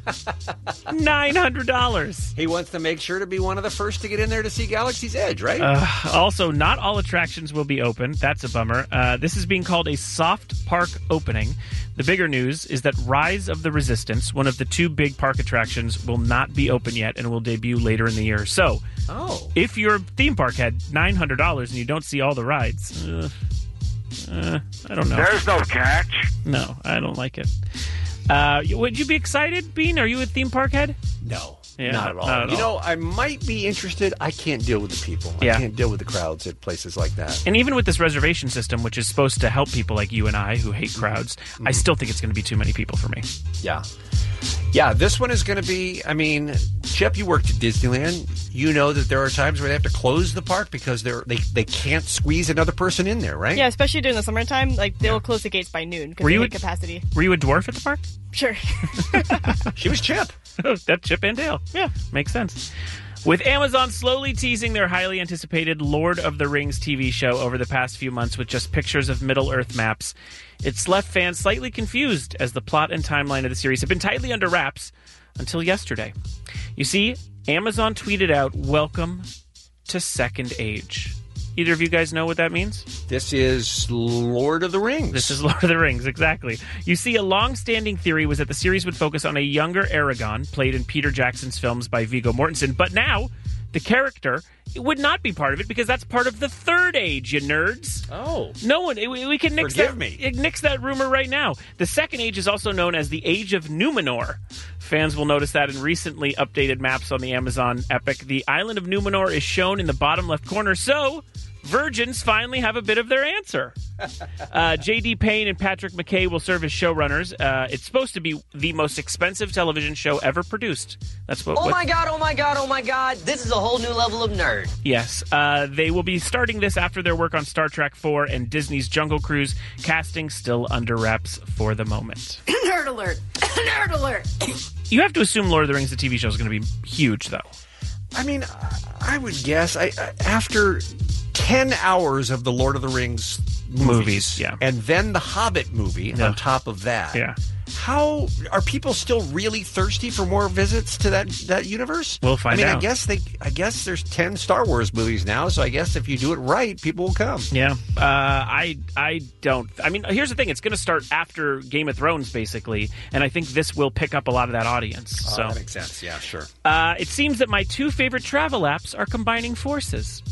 nine hundred dollars. He wants to make sure to be one of the first to get in there to see Galaxy's Edge, right? Uh, also, not all attractions will be open. That's a bummer. Uh, this is being called a soft park opening. The bigger news is that Rise of the Resistance, one of the two big park attractions, will not be open yet and will debut later in the year. So, oh. if your theme park had nine hundred dollars and you don't see all the rides, uh, uh, I don't know. There's no catch. No, I don't like it. Uh, would you be excited, Bean? Are you a theme park head? No. Yeah, not at all. not at you all. know, I might be interested. I can't deal with the people. Yeah. I can't deal with the crowds at places like that. And even with this reservation system, which is supposed to help people like you and I who hate crowds, mm-hmm. I still think it's going to be too many people for me. Yeah. Yeah, this one is going to be, I mean, Shep, you worked at Disneyland. You know that there are times where they have to close the park because they're, they they can't squeeze another person in there, right? Yeah, especially during the summertime. Like, they will close the gates by noon because Were they you hit a- capacity. Were you a dwarf at the park? Sure. She was Chip. That's Chip and Dale. Yeah. Makes sense. With Amazon slowly teasing their highly anticipated Lord of the Rings T V show over the past few months with just pictures of Middle-earth maps, it's left fans slightly confused as the plot and timeline of the series have been tightly under wraps until yesterday. You see, Amazon tweeted out, "Welcome to Second Age." Either of you guys know what that means? This is Lord of the Rings. This is Lord of the Rings, exactly. You see, a long-standing theory was that the series would focus on a younger Aragorn, played in Peter Jackson's films by Viggo Mortensen, but now the character would not be part of it because that's part of the Third Age, you nerds. Oh. No one, we, we can nix Forgive that, me. nix that rumor right now. The Second Age is also known as the Age of Numenor. Fans will notice that in recently updated maps on the Amazon Epic, the island of Numenor is shown in the bottom left corner, so virgins finally have a bit of their answer. Uh, J D Payne and Patrick McKay will serve as showrunners. Uh, it's supposed to be the most expensive television show ever produced. That's what. Oh what, my god, oh my god, oh my god. This is a whole new level of nerd. Yes. Uh, they will be starting this after their work on Star Trek four and Disney's Jungle Cruise. Casting still under wraps for the moment. Nerd alert! Nerd alert! You have to assume Lord of the Rings, the T V show, is going to be huge, though. I mean, I would guess I, I, after ten hours of the Lord of the Rings movies, Movies, yeah. and then the Hobbit movie Yeah. on top of that. Yeah. How are people still really thirsty for more visits to that that universe? We'll find I mean, out. I guess they. I guess there's ten Star Wars movies now, so I guess if you do it right, people will come. Yeah, uh, I I don't. I mean, here's the thing: it's going to start after Game of Thrones, basically, and I think this will pick up a lot of that audience. Oh, so that makes sense. Yeah, sure. uh, it seems that my two favorite travel apps are combining forces.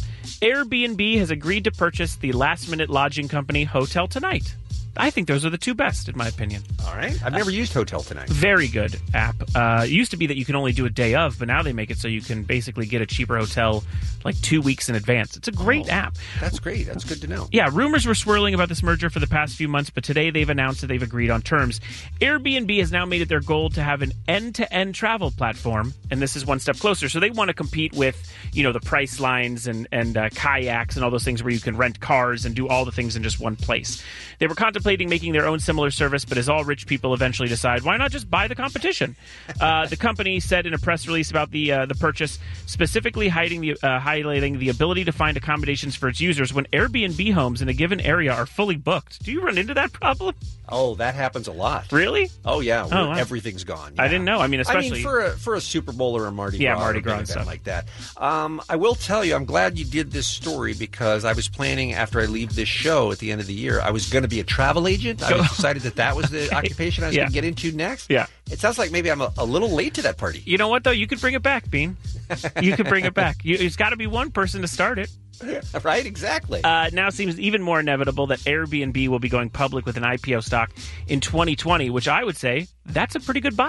Airbnb has agreed to purchase the last-minute lodging company Hotel Tonight. I think those are the two best, in my opinion. All right. I've never used Hotel Tonight. Very good app. Uh, it used to be that you can only do a day of, but now they make it so you can basically get a cheaper hotel like two weeks in advance. It's a great Oh, app. That's great. That's good to know. Yeah, rumors were swirling about this merger for the past few months, but today they've announced that they've agreed on terms. Airbnb has now made it their goal to have an end-to-end travel platform, and this is one step closer. So they want to compete with, you know, the price lines and, and uh, kayaks and all those things where you can rent cars and do all the things in just one place. They were contemplating making their own similar service, but as all rich people eventually decide, why not just buy the competition? Uh, the company said in a press release about the uh, the purchase, specifically hiding the, uh, highlighting the ability to find accommodations for its users when Airbnb homes in a given area are fully booked. Do you run into that problem? Oh, that happens a lot. Really? Oh yeah, Oh, where wow. everything's gone. I yeah. didn't know. I mean, especially I mean, for a for a Super Bowl or a Mardi Yeah, Gras, Mardi or a Gras big and event stuff. like that. Um, I will tell you, I'm glad you did this story because I was planning after I leave this show at the end of the year, I was going to be a travel agent. I was decided that that was the occupation I was Yeah. going to get into next. Yeah. It sounds like maybe I'm a, a little late to that party. You know what, though? You could bring it back, Bean. You could bring it back. You, it's got to be one person to start it. Right, exactly. Uh, now seems even more inevitable that Airbnb will be going public with an I P O stock in twenty twenty, which I would say that's a pretty good buy.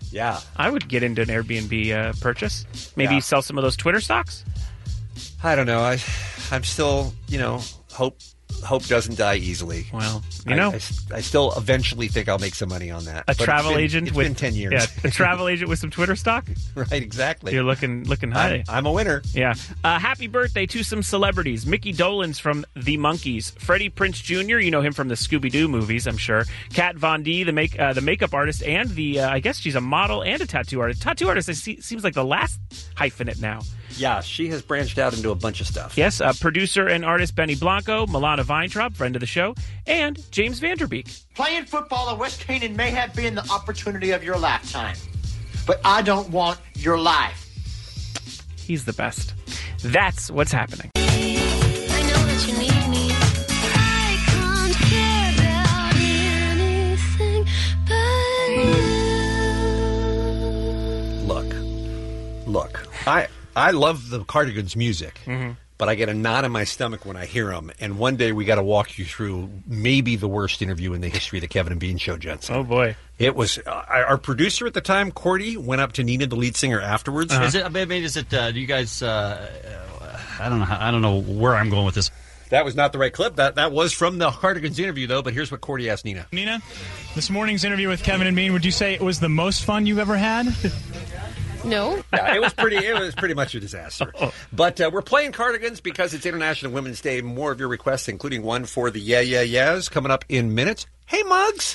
Yeah. I would get into an Airbnb uh, purchase. Maybe Yeah. sell some of those Twitter stocks. I don't know. I, I'm still, you know, hope hope doesn't die easily. Well, you I, know. I, I still eventually think I'll make some money on that. A But it's travel been- agent It's with been ten years. Yeah, a travel agent with some Twitter stock. Right, exactly. You're looking looking high. I'm, I'm a winner. Yeah. Uh, happy birthday to some celebrities. Mickey Dolenz from The Monkees. Freddie Prinze Junior You know him from the Scooby-Doo movies, I'm sure. Kat Von D, the make uh, the makeup artist, and the uh, I guess she's a model and a tattoo artist. Tattoo artist I see, seems like the last hyphenate now. Yeah, she has branched out into a bunch of stuff. Yes, uh, producer and artist Benny Blanco, Milana Weintraub, friend of the show, and James Vanderbeek. Playing football at West Canaan may have been the opportunity of your lifetime, but I don't want your life. He's the best. That's what's happening. I know that you need me. I can't care about anything but you. Look, look. I I love the Cardigans' music, Mm-hmm. but I get a knot in my stomach when I hear them. And one day we got to walk you through maybe the worst interview in the history of the Kevin and Bean Show, Jensen. Oh boy, it was. Uh, our producer at the time, Cordy, went up to Nina, the lead singer, afterwards. Is it? I mean, is it? Uh, do you guys? Uh, I don't know. how- I don't know where I'm going with this. That was not the right clip. That that was from the Cardigans interview, though. But here's what Cordy asked Nina. Nina, this morning's interview with Kevin and Bean, would you say it was the most fun you've ever had? No. Yeah, it was pretty. It was pretty much a disaster. But uh, we're playing Cardigans because it's International Women's Day. More of your requests, including one for the Yeah Yeah Yeahs, coming up in minutes. Hey, Muggs.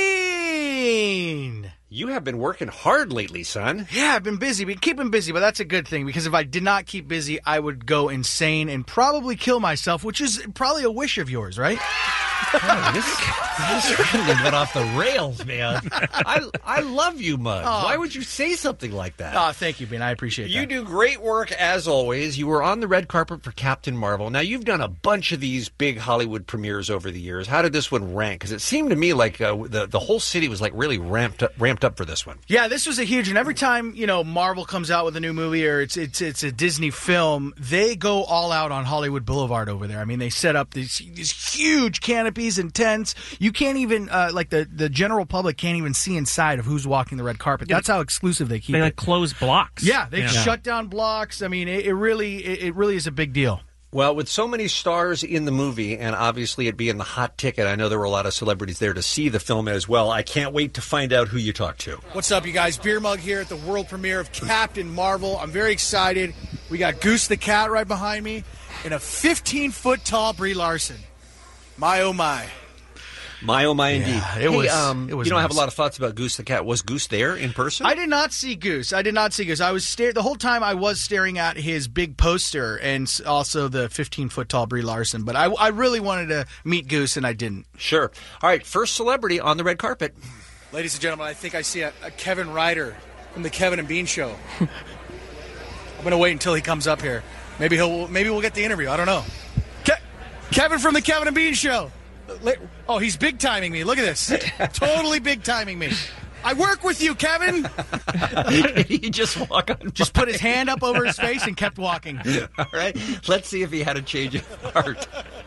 Bean! You have been working hard lately, son. Yeah, I've been busy. Been keeping busy, but that's a good thing because if I did not keep busy, I would go insane and probably kill myself, which is probably a wish of yours, right? Oh, this, this really went off the rails, man. I I love you, Muggs. Oh. Why would you say something like that? Oh, thank you, Ben. I appreciate You that. do great work, as always. You were on the red carpet for Captain Marvel. Now, you've done a bunch of these big Hollywood premieres over the years. How did this one rank? Because it seemed to me like uh, the, the whole city was like really ramped up, ramped up for this one. Yeah, this was a huge, and every time, you know, Marvel comes out with a new movie or it's it's it's a Disney film, they go all out on Hollywood Boulevard over there. I mean, they set up these these huge canopies and tents. You can't even, uh, like, the, the general public can't even see inside of who's walking the red carpet. That's how exclusive they keep They it. like close blocks. Yeah, they've Yeah. shut down blocks. I mean, it, it really it, it really is a big deal. Well, with so many stars in the movie, and obviously it being the hot ticket, I know there were a lot of celebrities there to see the film as well. I can't wait to find out who you talked to. What's up, you guys? Beer Mug here at the world premiere of Captain Marvel. I'm very excited. We got Goose the Cat right behind me and a fifteen-foot tall Brie Larson. My, oh, my. My oh my indeed. Yeah, it Hey, was- um, it was you don't have nice. a lot of thoughts about Goose the Cat. Was Goose there in person? I did not see Goose. I did not see Goose. I was stare- the whole time I was staring at his big poster and s- also the fifteen-foot tall Brie Larson. But I, I really wanted to meet Goose, and I didn't. Sure. All right, first celebrity on the red carpet. Ladies and gentlemen, I think I see a, a Kevin Ryder from the Kevin and Bean Show. I'm going to wait until he comes up here. Maybe he'll. Maybe we'll get the interview. I don't know. Ke- Kevin from the Kevin and Bean Show. La- Oh, he's big timing me. Look at this. Totally big timing me. I work with you, Kevin. He just walk on. Just put his hand up over his face and kept walking. All right, let's see if he had a change of heart.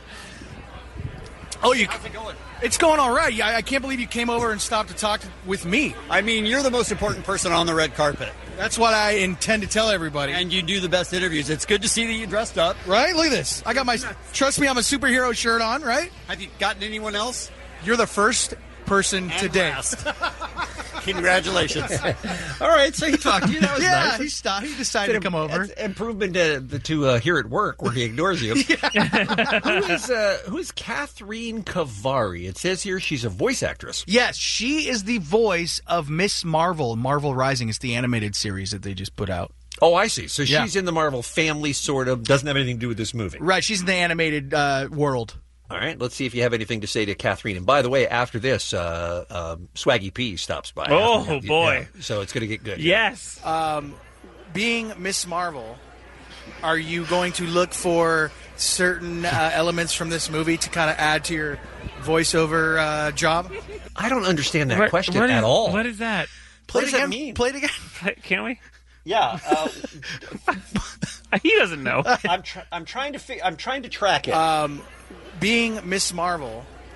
Oh, you. How's it going? It's going all right. I, I can't believe you came over and stopped to talk with me. I mean, you're the most important person on the red carpet. That's what I intend to tell everybody. And you do the best interviews. It's good to see that you dressed up. Right? Look at this. I got my. Trust me, I'm a superhero shirt on, right? Have you gotten anyone else? You're the first person And today. last. Congratulations. All right, so he talked to you. That was yeah, nice. he stopped. He decided to come over. That's improvement to, to uh, here at work where he ignores you. who is uh, who is Catherine Kavari? It says here she's a voice actress. Yes, she is the voice of Miss Marvel. Marvel Rising is the animated series that they just put out. Oh, I see. So Yeah. she's in the Marvel family, sort of. Doesn't have anything to do with this movie. Right, she's in the animated uh, world. All right, let's see if you have anything to say to Catherine. And by the way, after this, uh, uh, Swaggy P stops by. Oh, After- boy. yeah, so it's going to get good. Yes. Um, being Miss Marvel, are you going to look for certain uh, elements from this movie to kind of add to your voiceover uh, job? I don't understand that What- question what at is- all. What is that? Play What it does that again. mean? Play it again. Can we? Yeah, uh, He doesn't know. I'm tr- I'm trying to fi- I'm trying to track it. Um, being Miss Marvel,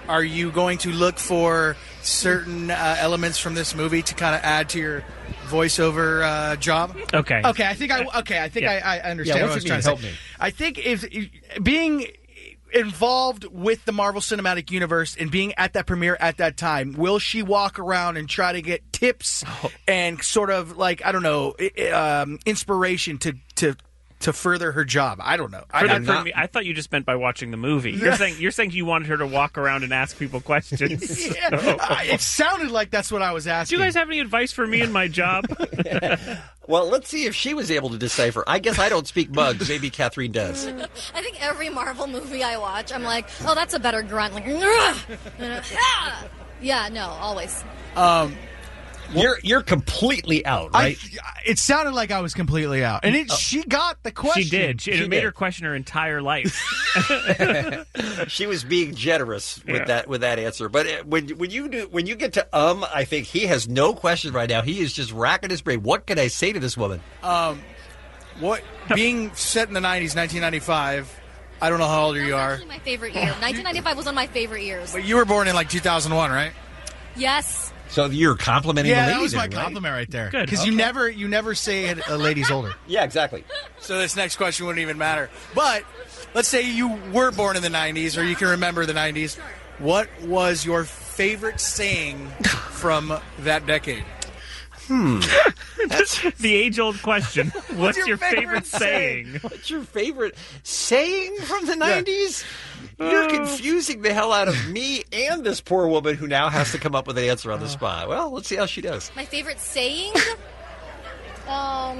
are you going to look for certain uh, elements from this movie to kind of add to your voiceover uh, job? Okay. Okay, I think I okay, I think Yeah. I, I understand Yeah, what I what's was it mean? trying Help to say. me. I think if, if being involved with the Marvel Cinematic Universe and being at that premiere at that time, will she walk around and try to get tips Oh. and sort of like I don't know i- um, inspiration to to to further her job? I don't know. For I, the, for me, I thought you just meant by watching the movie. You're saying you're saying you wanted her to walk around and ask people questions. yeah, I- it sounded like that's what I was Do asking. you guys have any advice for me in my job? Well, let's see if she was able to decipher. I guess I don't speak mugs. Maybe Catherine does. I think every Marvel movie I watch, I'm like, oh, that's a better grunt. Like, "Ugh." Ah! Yeah, no, always. Um, You're you're completely out, right? I, it sounded like I was completely out, and it, she got the question. She did. She, She it made did. her question her entire life. She was being generous with Yeah. that with that answer. But uh, when when you do, when you get to um, I think he has no question right now. He is just racking his brain. What can I say to this woman? Um, what being set in the nineties, nineteen ninety-five. I don't know how old you are, Actually, my favorite year. nineteen ninety-five was one of my favorite years. but you were born in like two thousand one, right? Yes. So you're complimenting Yeah, the that lady was my there, right? compliment right there. Good. Because you never, you never say a lady's older. Yeah, exactly. So this next question wouldn't even matter. But let's say you were born in the nineties, or you can remember the nineties. What was your favorite saying from that decade? Hmm. That's the age-old question. What's, your, favorite, saying? What's your favorite saying from the nineties? You're confusing the hell out of me and this poor woman who now has to come up with an answer on the spot. Well, let's see how she does. My favorite saying? um.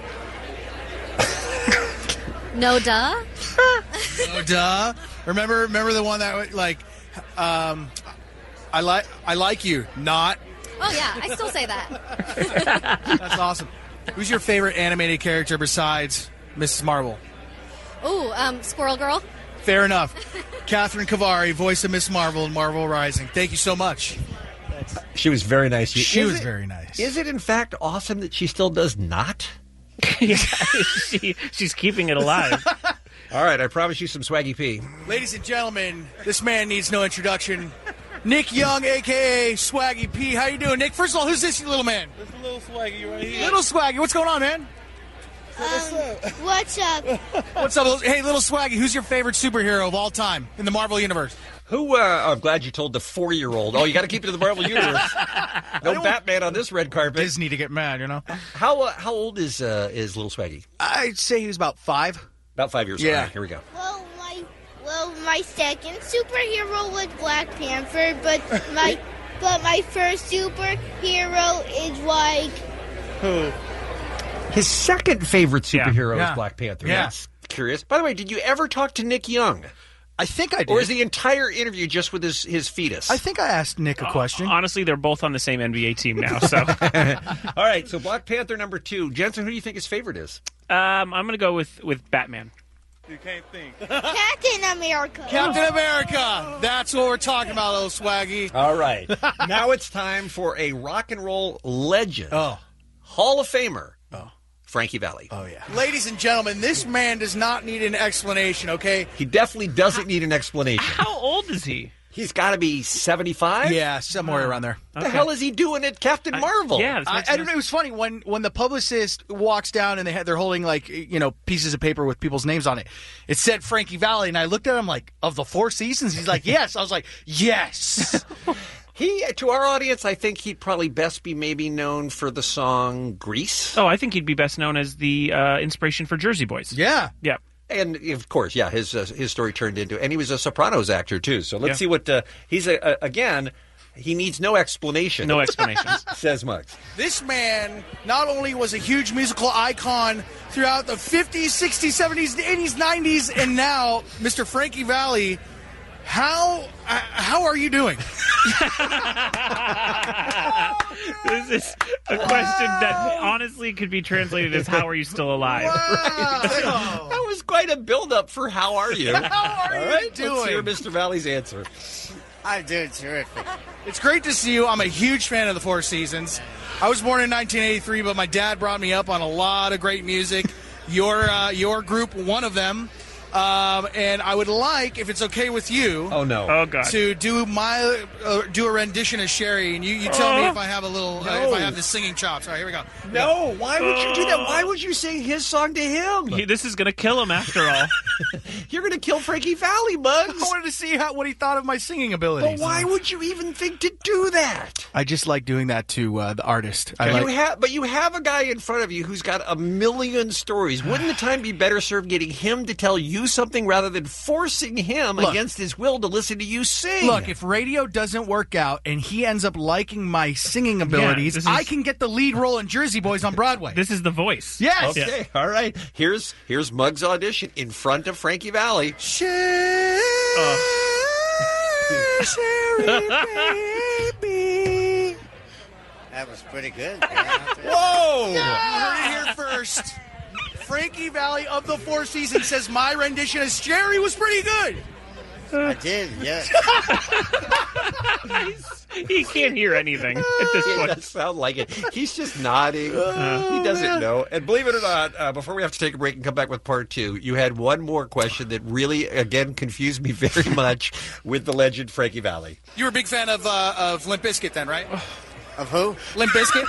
No duh. Oh, duh. Remember, remember the one that like, um, I like, I like you, not. Oh yeah, I still say that. That's awesome. Who's your favorite animated character besides Missus Marvel? Ooh, um, Squirrel Girl. Fair enough. Catherine Kavari, voice of Miss Marvel in Marvel Rising. Thank you so much. She was very nice. She Is was it- very nice. Is it in fact awesome that she still does not? Yeah, she, she's keeping it alive. All right, I promise you some swaggy pee. Ladies and gentlemen, this man needs no introduction. Nick Young, a k a. Swaggy P. How you doing, Nick? First of all, who's this little man? This is little Swaggy right here. Little Swaggy. What's going on, man? What's up? What's up? What's up? little- Hey, Little Swaggy, who's your favorite superhero of all time in the Marvel Universe? Who? Uh, oh, I'm glad you told the four-year-old. Oh, you got to keep it in the Marvel universe. No Batman on this red carpet. Disney to get mad, you know. How uh, how old is uh, is little Swaggy? I'd say he was about five. About five years. Yeah. All right, here we go. Well, my well, my second superhero was Black Panther, but my but my first superhero is like Who? His second favorite superhero Yeah. is Black Panther. Yeah. That's curious. By the way, did you ever talk to Nick Young? I think I did. Or is the entire interview just with his, his fetus? I think I asked Nick a question. Honestly, they're both on the same N B A team now. So, All right, so Black Panther number two. Jensen, who do you think his favorite is? um, I'm going to go with, with Batman. You can't think. Captain America. Captain America. That's what we're talking about, little Swaggy. All right. Now it's time for a rock and roll legend. Oh. Hall of Famer. Oh. Frankie Valli. Oh, yeah. Ladies and gentlemen, this man does not need an explanation, okay? He definitely doesn't need an explanation. How old is he? He's got to be seventy-five? Yeah, somewhere around there. What the hell is he doing at Captain Marvel? Yeah, I, I don't know. It was funny when when the publicist walks down and they had, they're holding like you know pieces of paper with people's names on it. It said Frankie Valli, and I looked at him like, of the four seasons. He's like, yes. I was like, yes. He, to our audience, I think he'd probably best be maybe known for the song Grease. Oh, I think he'd be best known as the uh, inspiration for Jersey Boys. Yeah. Yeah. And of course, yeah, his uh, his story turned into, and he was a Sopranos actor too. So let's Yeah. see what uh, he's a, a, again. He needs no explanation. No explanations. Says Muggs. This man not only was a huge musical icon throughout the fifties, sixties, seventies, eighties, nineties, and now Mister Frankie Valli. How uh, how are you doing? This is a question that honestly could be translated as "How are you still alive?" That was quite a build-up for "How are you?" How are All you right, doing? let's hear Mister Valli's answer. I'm doing terrific. It's great to see you. I'm a huge fan of the Four Seasons. I was born in nineteen eighty-three, but my dad brought me up on a lot of great music. Your uh, your group, one of them. Um, and I would like, if it's okay with you, Oh, no. Oh, God. to do my uh, do a rendition of Sherry, and you, you tell me Oh. if I have a little uh, No. if I have the singing chops. All right, here we go. No, why would you do that? Why would you sing his song to him? He- this is going to kill him after all. You're going to kill Frankie Valli, Muggs. I wanted to see how what he thought of my singing abilities. But why would you even think to do that? I just like doing that to uh, the artist. I you like, have, but you have a guy in front of you who's got a million stories. Wouldn't the time be better served getting him to tell you something rather than forcing him Look. against his will to listen to you sing? Look, if radio doesn't work out and he ends up liking my singing abilities, this is- I can get the lead role in Jersey Boys on Broadway. This is The Voice. Yes. Okay, all right. Here's here's Muggs' audition in front of Frankie Valli. Sherry, Sherry, baby. That was pretty good. Whoa! You heard it here first. Frankie Valli of the Four Seasons says my rendition as Sherry was pretty good. I did, yes. He's- he can't hear anything at this It point. does sound like it. He's just nodding. he doesn't know. And believe it or not, uh, before we have to take a break and come back with part two, you had one more question that really, again, confused me very much with the legend Frankie Valli. You were a big fan of uh, of Limp Bizkit then, right? Of who? Limp Bizkit?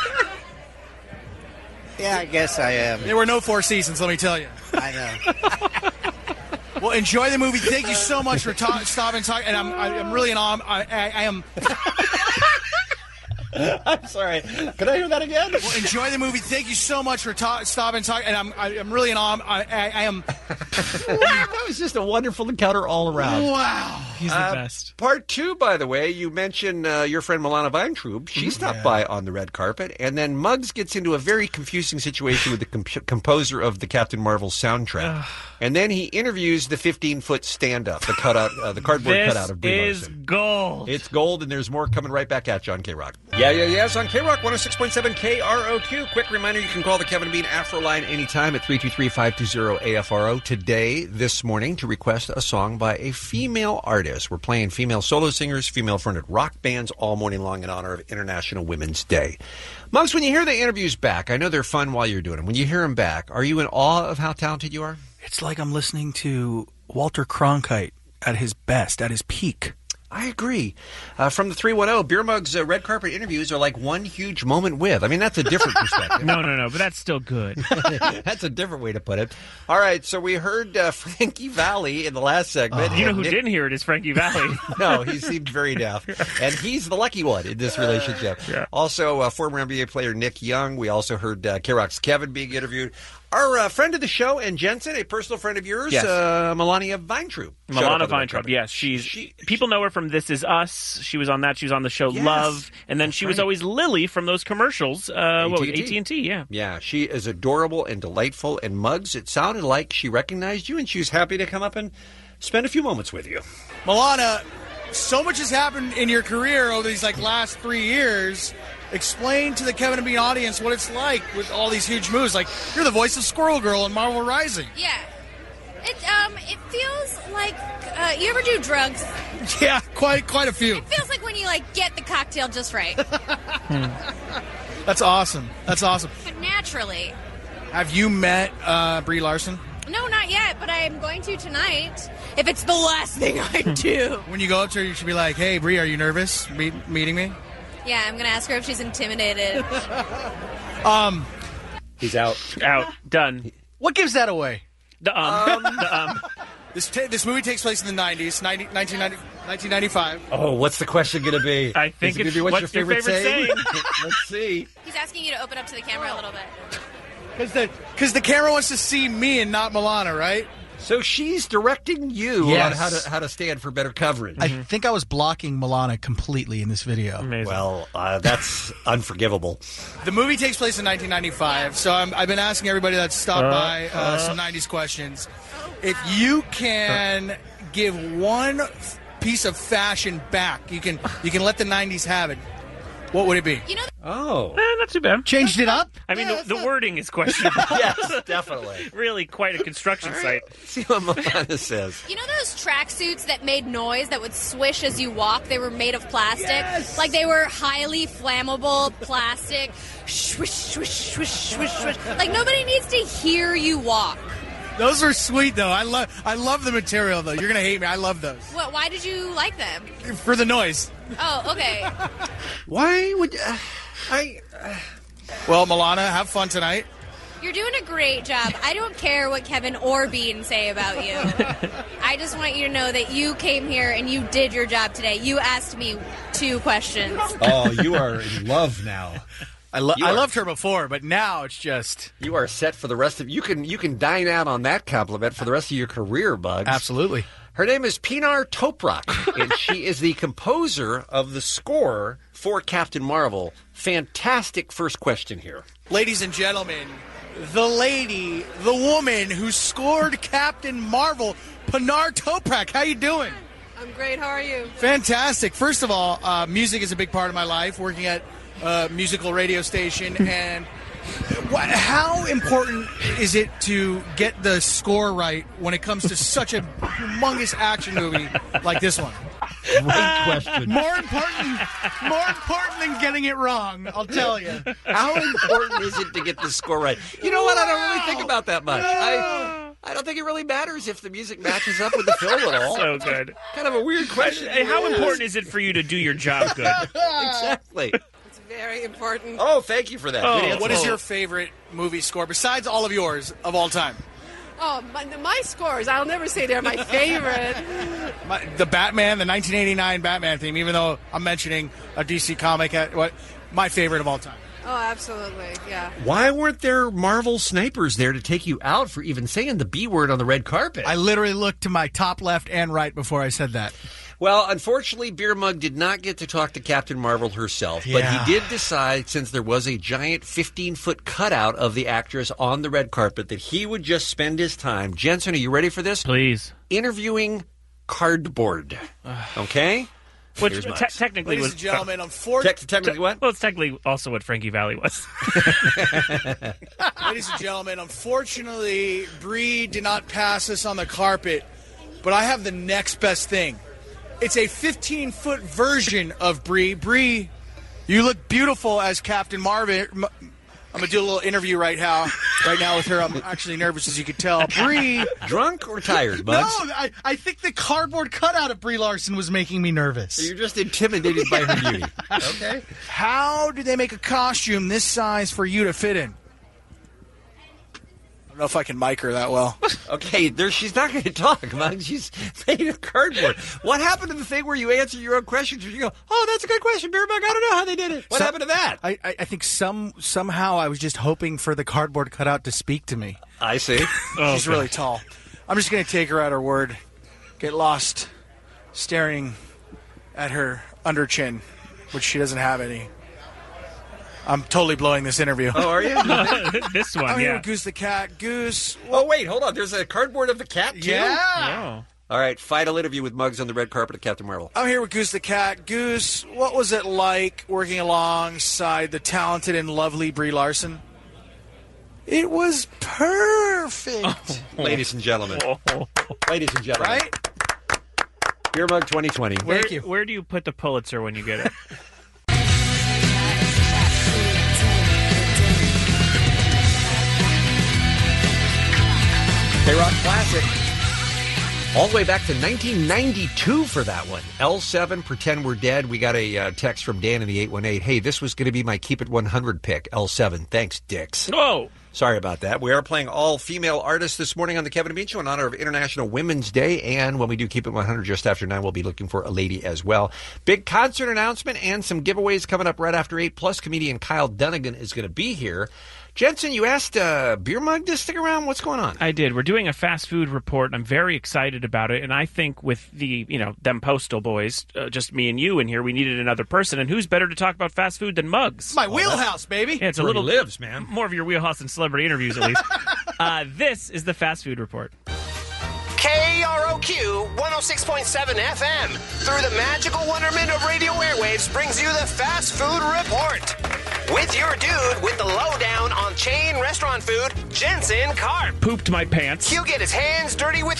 Yeah, I guess I am. There were no Four Seasons, let me tell you. I know. Well, enjoy the movie. Thank you so much for ta- stopping talking. And I'm, I, I'm really in awe. I, I, I am. I'm sorry. Can I hear that again? Well, enjoy the movie. Thank you so much for ta- stopping talking. And I'm, I, I'm really in awe. I, I, I am. That was just a wonderful encounter all around. Wow. He's the Uh, best. Part two, by the way, you mentioned uh, your friend Milana Weintraub. She stopped by on the red carpet, and then Muggs gets into a very confusing situation with the comp- composer of the Captain Marvel soundtrack, and then he interviews the fifteen-foot stand-up, the cutout, uh, the cardboard This cutout of Brie is Larson. gold. It's gold, and there's more coming right back at you on K-Rock. Yeah, yeah, yes, on K-Rock one oh six point seven K R O Q. Quick reminder, you can call the Kevin and Bean Afro line anytime at three two three, five two zero, A F R O today, this morning, to request a song by a female artist. We're playing female solo singers, female-fronted rock bands all morning long in honor of International Women's Day. Muggs, when you hear the interviews back, I know they're fun while you're doing them. When you hear them back, are you in awe of how talented you are? It's like I'm listening to Walter Cronkite at his best, at his peak. I agree. Uh, from the three one zero, Beer Mug's uh, red carpet interviews are like one huge moment with. I mean, that's a different perspective. No, no, no, but that's still good. That's a different way to put it. All right, so we heard uh, Frankie Valli in the last segment. You know and who Nick- didn't hear it is Frankie Valli. No, he seemed very deaf. And he's the lucky one in this relationship. Yeah. Also, uh, former N B A player Nick Young. We also heard uh, K-Rock's Kevin being interviewed. Our uh, friend of the show, and Jensen, a personal friend of yours, Yes. uh, Melania Weintraub. showed up Milana on the red Weintraub, carpet. yes. She's people know her from This Is Us. She was on that. She was on the show Yes. Love. And then she was right. always Lily from those commercials. Uh, what was it? A T and T. A T and T, yeah. Yeah, she is adorable and delightful. And Muggs, it sounded like she recognized you, and she was happy to come up and spend a few moments with you. Milana, so much has happened in your career over these like last three years. Explain to the Kevin and Bean audience what it's like with all these huge moves. Like, you're the voice of Squirrel Girl in Marvel Rising. Yeah. It um it feels like uh, you ever do drugs? Yeah, quite quite a few. It feels like when you like get the cocktail just right. That's awesome. That's awesome. But naturally. Have you met uh, Brie Larson? No, not yet, but I'm going to tonight. If it's the last thing I do. When you go up to her, you should be like, "Hey, Brie, are you nervous meet, meeting me?" Yeah, I'm gonna ask her if she's intimidated. Um, he's out. Out. Done. What gives that away? The um. the um. This ta- this movie takes place in the nineties, ninety, nineteen ninety, nineteen ninety-five. Oh, what's the question going to be? I think Is it gonna it's be what's, what's your your favorite, favorite saying? Let's see. He's asking you to open up to the camera a little bit. Because the, cause the camera wants to see me and not Milana, right? So she's directing you Yes. on how to how to stand for better coverage. I think I was blocking Milana completely in this video. Well, uh, that's unforgivable. The movie takes place in nineteen ninety-five, so I'm, I've been asking everybody that's stopped Uh, by uh, uh. some nineties questions. If you can give one piece of fashion back, you can you can let the nineties have it. What would it be? You know, Oh. Eh, not too bad. Changed it up? I mean, the, the wording is questionable. Yes, definitely. Really quite a construction site. See what Milana says. you know those tracksuits that made noise that would swish as you walk? They were made of plastic. Like they were highly flammable plastic. Swish, swish, swish, swish, swish. Like nobody needs to hear you walk. Those were sweet, though. I love I love the material, though. You're going to hate me. I love those. What? Why did you like them? For the noise. Oh, okay. Why would uh, I? Uh... Well, Milana, have fun tonight. You're doing a great job. I don't care what Kevin or Bean say about you. I just want you to know that you came here and you did your job today. You asked me two questions. Oh, you are in love now. I, lo- You I are- loved her before, but now it's just... You are set for the rest of you can you can dine out on that compliment for the rest of your career, Bugs. Absolutely. Her name is Pinar Toprak, and she is the composer of the score for Captain Marvel. Fantastic first question here. Ladies and gentlemen, the lady, the woman who scored Captain Marvel, Pinar Toprak. How you doing? I'm great. How are you? Fantastic. First of all, uh, music is a big part of my life, working at a musical radio station. And what, how important is it to get the score right when it comes to such a humongous action movie like this one? Great question. More important, more important than getting it wrong, I'll tell you. How important is it to get the score right? You know what? I don't really think about that much. I I don't think it really matters if the music matches up with the film at all. So good. Kind of a weird question. Hey, how important is it for you to do your job good? Exactly. It's very important. Oh, thank you for that. Oh, Good answer. what is your favorite movie score, besides all of yours, of all time? Oh, my, my scores, I'll never say they're my favorite. My, the Batman, the nineteen eighty-nine Batman theme, even though I'm mentioning a D C comic, at, what my favorite of all time. Oh, absolutely, yeah. Why weren't there Marvel snipers there to take you out for even saying the B word on the red carpet? I literally looked to my top left and right before I said that. Well, unfortunately, Beer Mug did not get to talk to Captain Marvel herself, but Yeah. he did decide, since there was a giant fifteen-foot cutout of the actress on the red carpet, that he would just spend his time. Jensen, are you ready for this? Please. Interviewing cardboard. Okay? Which Here's te- mine. technically Ladies was... and gentlemen, unfortunately, Te- technically what? Well, it's technically also what Frankie Valli was. ladies and gentlemen, unfortunately, Bree did not pass us on the carpet, but I have the next best thing. It's a fifteen-foot version of Bree. Bree, you look beautiful as Captain Marvel. I'm gonna do a little interview right now, right now with her. I'm actually nervous, as you can tell. Bree, drunk or tired, no, Bugs? I, I think the cardboard cutout of Brie Larson was making me nervous. So you're just intimidated by her beauty. Okay. How do they make a costume this size for you to fit in? I don't know if I can mic her that well. Okay, there, she's not going to talk, Mug. She's made of cardboard. What happened to the thing where you answer your own questions and you go, oh, that's a good question, Beer Mug. I don't know how they did it. What So- happened to that? I, I, I think some somehow I was just hoping for the cardboard cutout to speak to me. I see. Oh, She's God. really tall. I'm just going to take her at her word, get lost staring at her under chin, which she doesn't have any. I'm totally blowing this interview. Oh, are you? This one, I'm here yeah. with Goose the cat. Goose. Oh, wait, hold on. There's a cardboard of the cat, too? Yeah. Oh. All right, final interview with Muggs on the red carpet of Captain Marvel. I'm here with Goose the cat. Goose, what was it like working alongside the talented and lovely Brie Larson? It was perfect. Ladies and gentlemen. Ladies and gentlemen. Right? Beer Mug twenty twenty. Where, Thank you. where do you put the Pulitzer when you get it? K-Rock Classic. All the way back to nineteen ninety-two for that one. L seven, Pretend We're Dead. We got a uh, text from Dan in the eight one eight. Hey, this was going to be my Keep It one hundred pick, L seven. Thanks, dicks. Oh. Sorry about that. We are playing all-female artists this morning on the Kevin and Bean Show in honor of International Women's Day. And when we do Keep It one hundred just after nine, we'll be looking for a lady as well. Big concert announcement and some giveaways coming up right after eight. Plus, comedian Kyle Dunnigan is going to be here. Jensen, you asked uh, Beer Mug to stick around. What's going on? I did. We're doing a fast food report. I'm very excited about it, and I think with the, you know, them postal boys, uh, just me and you in here, we needed another person. And who's better to talk about fast food than Muggs? My wheelhouse, baby. Yeah, it's a Where he little lives, man. more of your wheelhouse than celebrity interviews, at least. uh, this is the fast food report. K R O Q one oh six point seven F M, through the magical wonderment of radio airwaves, brings you the Fast Food Report. With your dude with the lowdown on chain restaurant food, Jensen Karp. Pooped my pants. He'll get his hands dirty with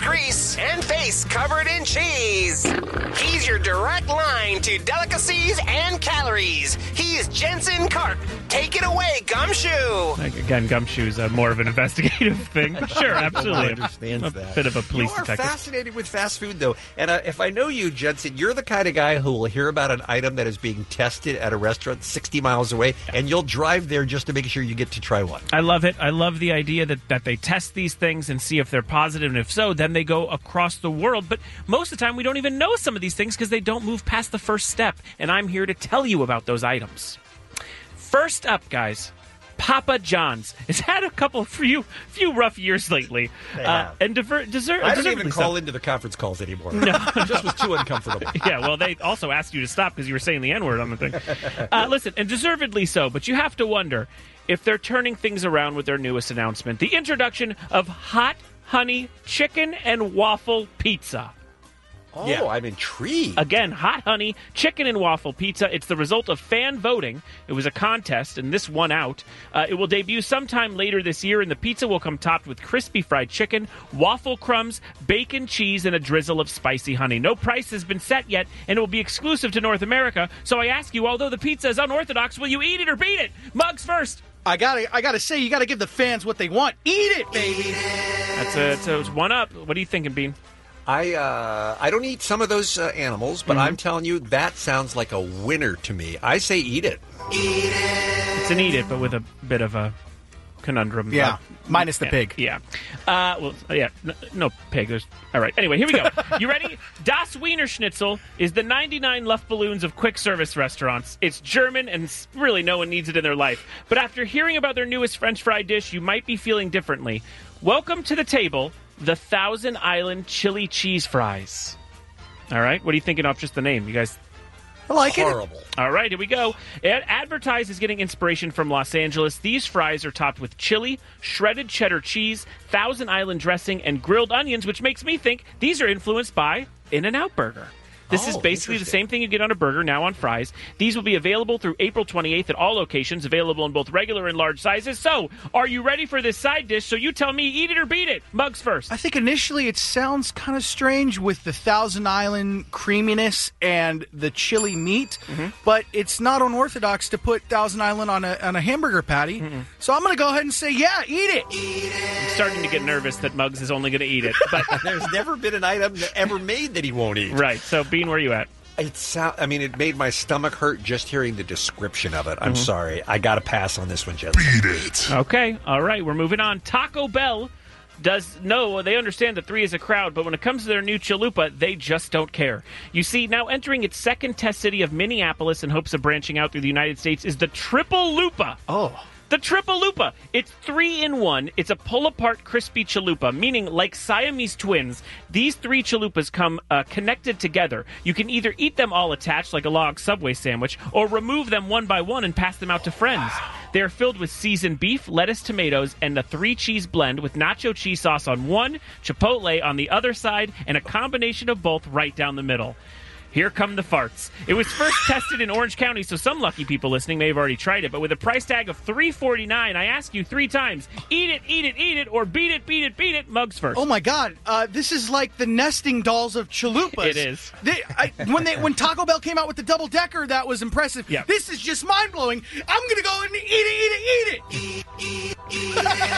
grease and face covered in cheese. He's your direct line to delicacies and calories. He's Jensen Karp. Take it away, Gumshoe. Like, again, Gumshoe's uh, more of an investigative thing. Sure, absolutely. understands a that. bit of a police You are detective. fascinated with fast food, though. And uh, if I know you, Jensen, you're the kind of guy who will hear about an item that is being tested at a restaurant sixty miles away, and you'll drive there just to make sure you get to try one. I love it. I love the idea that, that they test these things and see if they're positive, and if so, then they go across the world. But most of the time, we don't even know some of these things because they don't move past the first step, and I'm here to tell you about those items. First up, guys, Papa John's has had a couple few few rough years lately, They uh, have. and dever- deserve. I don't even deservedly call so. into the conference calls anymore. No. It just was too uncomfortable. Yeah, well, they also asked you to stop because you were saying the N-word on the thing. Uh, listen, and deservedly so, but you have to wonder if they're turning things around with their newest announcement, the introduction of Hot Honey Chicken and Waffle Pizza. Oh, I'm intrigued. Again, Hot Honey Chicken and Waffle Pizza. It's the result of fan voting. It was a contest, and this won out. Uh, it will debut sometime later this year, and the pizza will come topped with crispy fried chicken, waffle crumbs, bacon, cheese, and a drizzle of spicy honey. No price has been set yet, and it will be exclusive to North America. So I ask you, although the pizza is unorthodox, will you eat it or beat it? Mugs first. I gotta, I gotta say, you gotta give the fans what they want. Eat it, baby. That's a, it's a it's one up. What are you thinking, Bean? I uh, I don't eat some of those uh, animals, but Mhm. I'm telling you, that sounds like a winner to me. I say eat it. It's an eat it, but with a bit of a conundrum. Yeah, Uh, minus the yeah, pig. Yeah. Uh, well, yeah, no, no pig. There's all right. Anyway, here we go. You ready? Das Wiener Schnitzel is the ninety-nine Luftballons of quick service restaurants. It's German, and s- really no one needs it in their life. But after hearing about their newest French fry dish, you might be feeling differently. Welcome to the table, the Thousand Island Chili Cheese Fries. All right, what are you thinking off just the name? You guys I like Horrible. it. all right, here we go. Ad- Advertised is getting inspiration from Los Angeles. These fries are topped with chili, shredded cheddar cheese, Thousand Island dressing, and grilled onions, which makes me think these are influenced by In-N-Out Burger. This is Oh, basically the interesting. same thing you get on a burger, now on fries. These will be available through April twenty-eighth at all locations, available in both regular and large sizes. So, are you ready for this side dish? So you tell me, eat it or beat it. Mugs first. I think initially it sounds kind of strange with the Thousand Island creaminess and the chili meat, but it's not unorthodox to put Thousand Island on a on a hamburger patty. So I'm going to go ahead and say, yeah, eat it. I'm starting to get nervous that Mugs is only going to eat it. But There's never been an item that ever made that he won't eat. right, so Bean, where are you at? It sound, I mean, it made my stomach hurt just hearing the description of it. I'm Mm-hmm. sorry. I got to pass on this one, Jensen. Beat it. Okay, all right, we're moving on. Taco Bell does know they understand that three is a crowd, but when it comes to their new chalupa, they just don't care. You see, now entering its second test city of Minneapolis in hopes of branching out through the United States is the Triple Lupa. Oh. The Triple Lupa. It's three in one. It's a pull-apart crispy chalupa, meaning like Siamese twins, these three chalupas come uh, connected together. You can either eat them all attached like a log Subway sandwich, or remove them one by one and pass them out to friends. They are filled with seasoned beef, lettuce, tomatoes, and a three-cheese blend with nacho cheese sauce on one, chipotle on the other side, and a combination of both right down the middle. Here come the farts. It was first tested in Orange County, so some lucky people listening may have already tried it. But with a price tag of three forty-nine, I ask you three times: eat it, eat it, eat it, or beat it, beat it, beat it. Mugs first. Oh my God! Uh, this is like the nesting dolls of chalupas. It is. They, I, when they when Taco Bell came out with the double decker, that was impressive. Yeah. This is just mind blowing. I'm gonna go and eat it, eat it, eat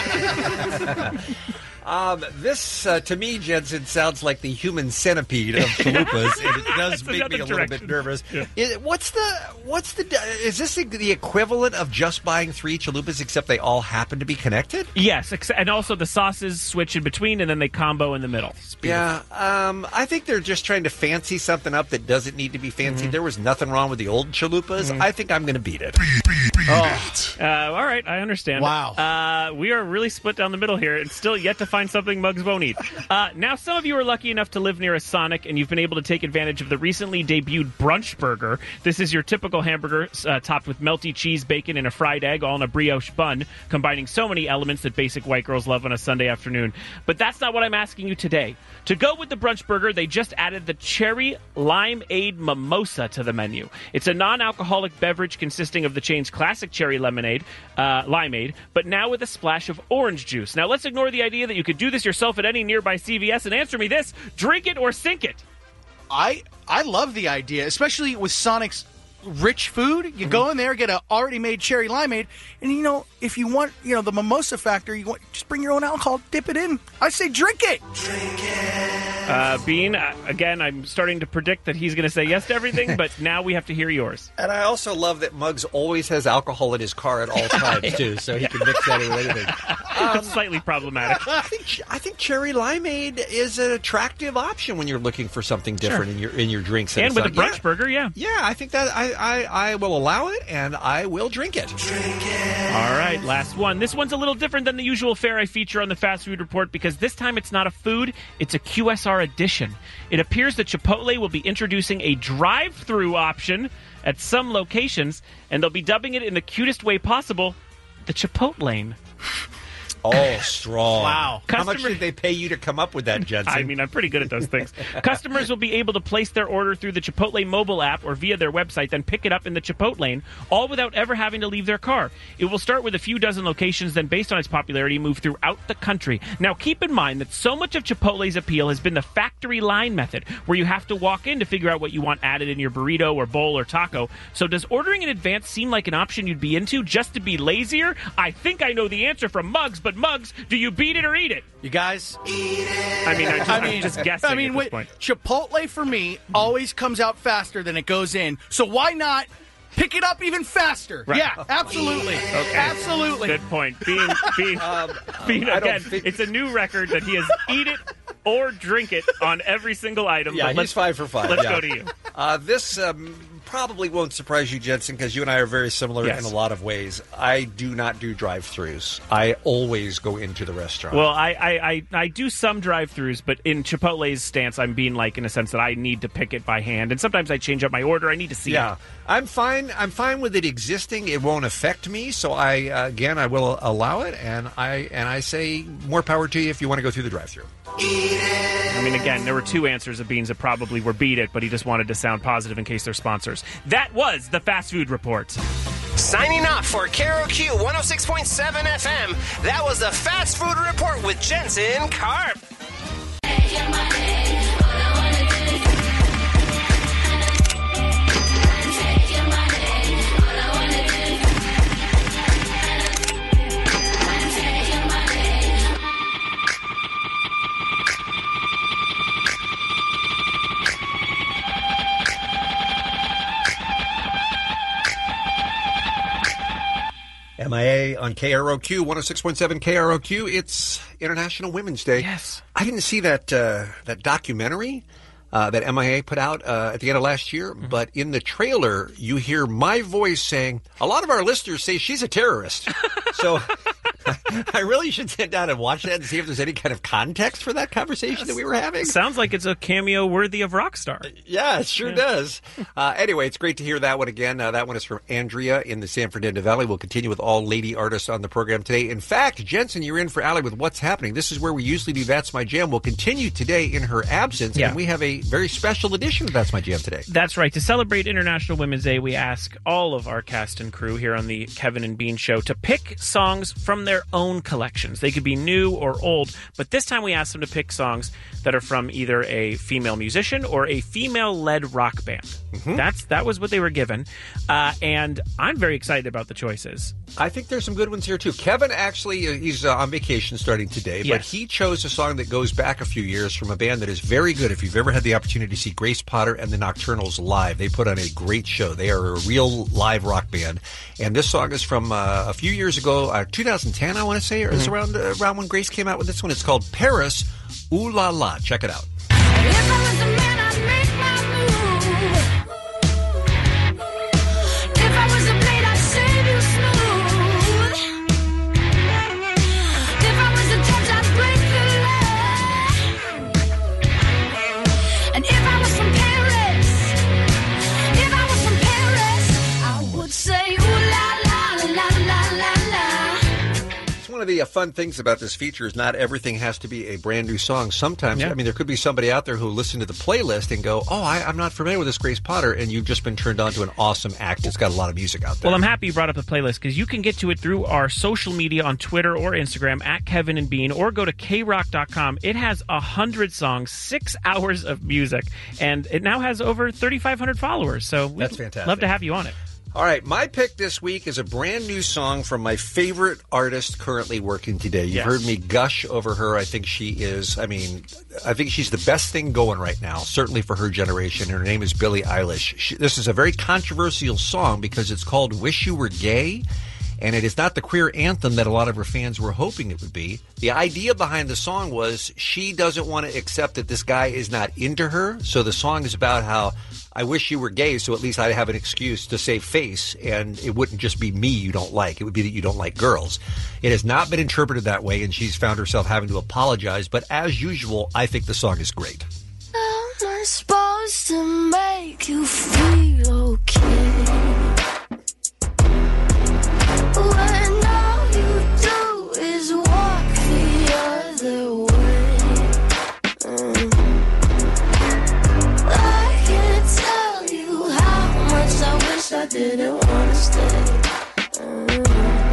it. Um, this, uh, to me, Jensen, sounds like the human centipede of chalupas, and it does That's make me another a little direction. bit nervous. Yeah. Is- what's the, what's the, is this the, the equivalent of just buying three chalupas, except they all happen to be connected? Yes, ex- and also the sauces switch in between, and then they combo in the middle. Yeah, um, I think they're just trying to fancy something up that doesn't need to be fancy. Mm-hmm. There was nothing wrong with the old chalupas. I think I'm going to beat it. Beat it. Uh, all right, I understand. Wow. Uh, we are really split down the middle here, and still yet to find something Mugs won't eat. Uh, now, some of you are lucky enough to live near a Sonic, and you've been able to take advantage of the recently debuted Brunch Burger. This is your typical hamburger uh, topped with melty cheese, bacon, and a fried egg, all in a brioche bun, combining so many elements that basic white girls love on a Sunday afternoon. But that's not what I'm asking you today. To go with the Brunch Burger, they just added the Cherry Limeade Mimosa to the menu. It's a non-alcoholic beverage consisting of the chain's classic cherry lemonade, uh, limeade, but now with a splash of orange juice. Now, let's ignore the idea that you You could do this yourself at any nearby C V S and answer me this: drink it or sink it. I I love the idea, especially with Sonic's rich food. You mm-hmm. go in there, get a already made cherry limeade, and you know, if you want, you know, the mimosa factor, you want just bring your own alcohol, dip it in. I say drink it. Drink it. Uh, Bean, uh, again, I'm starting to predict that he's going to say yes to everything, but now we have to hear yours. And I also love that Muggs always has alcohol in his car at all times too, so he can mix that in with anything. Um, it's slightly problematic. I think I think cherry limeade is an attractive option when you're looking for something different sure. in your in your drinks. And, and with a brunch yeah. burger, yeah. Yeah, I think that I, I, I will allow it, and I will drink it. Drink it. All right, last one. This one's a little different than the usual fare I feature on the Fast Food Report because this time it's not a food, it's a Q S R edition. It appears that Chipotle will be introducing a drive-through option at some locations, and they'll be dubbing it in the cutest way possible, the Chipotlane. Oh, strong. Wow. How Customer- much did they pay you to come up with that, Jensen? I mean, I'm pretty good at those things. Customers will be able to place their order through the Chipotle mobile app or via their website, then pick it up in the Chipotlane, all without ever having to leave their car. It will start with a few dozen locations, then based on its popularity, move throughout the country. Now, keep in mind that so much of Chipotle's appeal has been the factory line method, where you have to walk in to figure out what you want added in your burrito or bowl or taco. So does ordering in advance seem like an option you'd be into just to be lazier? I think I know the answer from Muggs, but Muggs, do you beat it or eat it? You guys? Eat it. I mean, I just, I mean, I'm just guessing I mean, at this wait, point. Chipotle, for me, always comes out faster than it goes in. So why not pick it up even faster? Right. Yeah, absolutely. Okay. Absolutely. Good point. Bean, Bean, um, Bean I again, think... it's a new record that he has eat it or drink it on every single item. Yeah, but he's let's, five for five. Let's yeah. go to you. Uh, this um, probably won't surprise you, Jensen, because you and I are very similar yes. in a lot of ways. I do not do drive-thrus. I always go into the restaurant. Well, I, I, I, I do some drive-thrus, but in Chipotle's stance, I'm being like in a sense that I need to pick it by hand, and sometimes I change up my order. I need to see yeah. it. I'm fine. I'm fine with it existing. It won't affect me. So I uh, again, I will allow it, and I and I say more power to you if you want to go through the drive-thru. I mean, again, there were two answers of Beans that probably were beat it, but he just wanted to sound positive in case they're sponsors. That was the Fast Food Report. Signing off for K R O Q one oh six point seven F M, that was the Fast Food Report with Jensen Karp. M I A on K R O Q, one oh six point seven K R O Q. It's International Women's Day. Yes. I didn't see that uh, that documentary uh, that M I A put out uh, at the end of last year, mm-hmm. but in the trailer, you hear my voice saying, a lot of our listeners say she's a terrorist. So I really should sit down and watch that and see if there's any kind of context for that conversation that we were having. Sounds like it's a cameo worthy of Rockstar. Yeah, it sure yeah. does. Uh, anyway, it's great to hear that one again. Uh, that one is from Andrea in the San Fernando Valley. We'll continue with all lady artists on the program today. In fact, Jensen, you're in for Allie with What's Happening. This is where we usually do That's My Jam. We'll continue today in her absence, yeah. and we have a very special edition of That's My Jam today. That's right. To celebrate International Women's Day, we ask all of our cast and crew here on the Kevin and Bean Show to pick songs from their own collections. They could be new or old, but this time we asked them to pick songs that are from either a female musician or a female-led rock band. Mm-hmm. That's that was what they were given, uh, and I'm very excited about the choices. I think there's some good ones here, too. Kevin, actually, uh, he's uh, on vacation starting today, yes. but he chose a song that goes back a few years from a band that is very good. If you've ever had the opportunity to see Grace Potter and the Nocturnals live, they put on a great show. They are a real live rock band, and this song is from uh, a few years ago, uh, two thousand ten, I want to say, or mm-hmm. it's around, uh, around when Grace came out with this one. It's called Paris, Ooh La La. Check it out. If I was a man, I'd make my move. If I was a blade, I'd save you smooth. If I was a judge, I'd break the law. And if I was from Paris, if I was from Paris, I would say ooh la la la la la la. One one of the uh, fun things about this feature is not everything has to be a brand new song. Sometimes, Yeah. I mean, there could be somebody out there who listen to the playlist and go, oh, I, I'm not familiar with this Grace Potter, and you've just been turned on to an awesome act. It's got a lot of music out there. Well, I'm happy you brought up the playlist because you can get to it through our social media on Twitter or Instagram at Kevin and Bean, or go to K rock dot com. It has a hundred songs, six hours of music, and it now has over thirty-five hundred followers. So we'd That's fantastic. love to have you on it. All right, my pick this week is a brand new song from my favorite artist currently working today. You've Yes. heard me gush over her. I think she is, I mean, I think she's the best thing going right now, certainly for her generation. Her name is Billie Eilish. She, this is a very controversial song because it's called Wish You Were Gay, and it is not the queer anthem that a lot of her fans were hoping it would be. The idea behind the song was she doesn't want to accept that this guy is not into her, so the song is about how I wish you were gay, so at least I'd have an excuse to save face, and it wouldn't just be me you don't like. It would be that you don't like girls. It has not been interpreted that way, and she's found herself having to apologize, but as usual, I think the song is great. Am I supposed to make you feel okay? When all you do is walk the other way. Mm. I can't tell you how much I wish I didn't want to stay. Mm.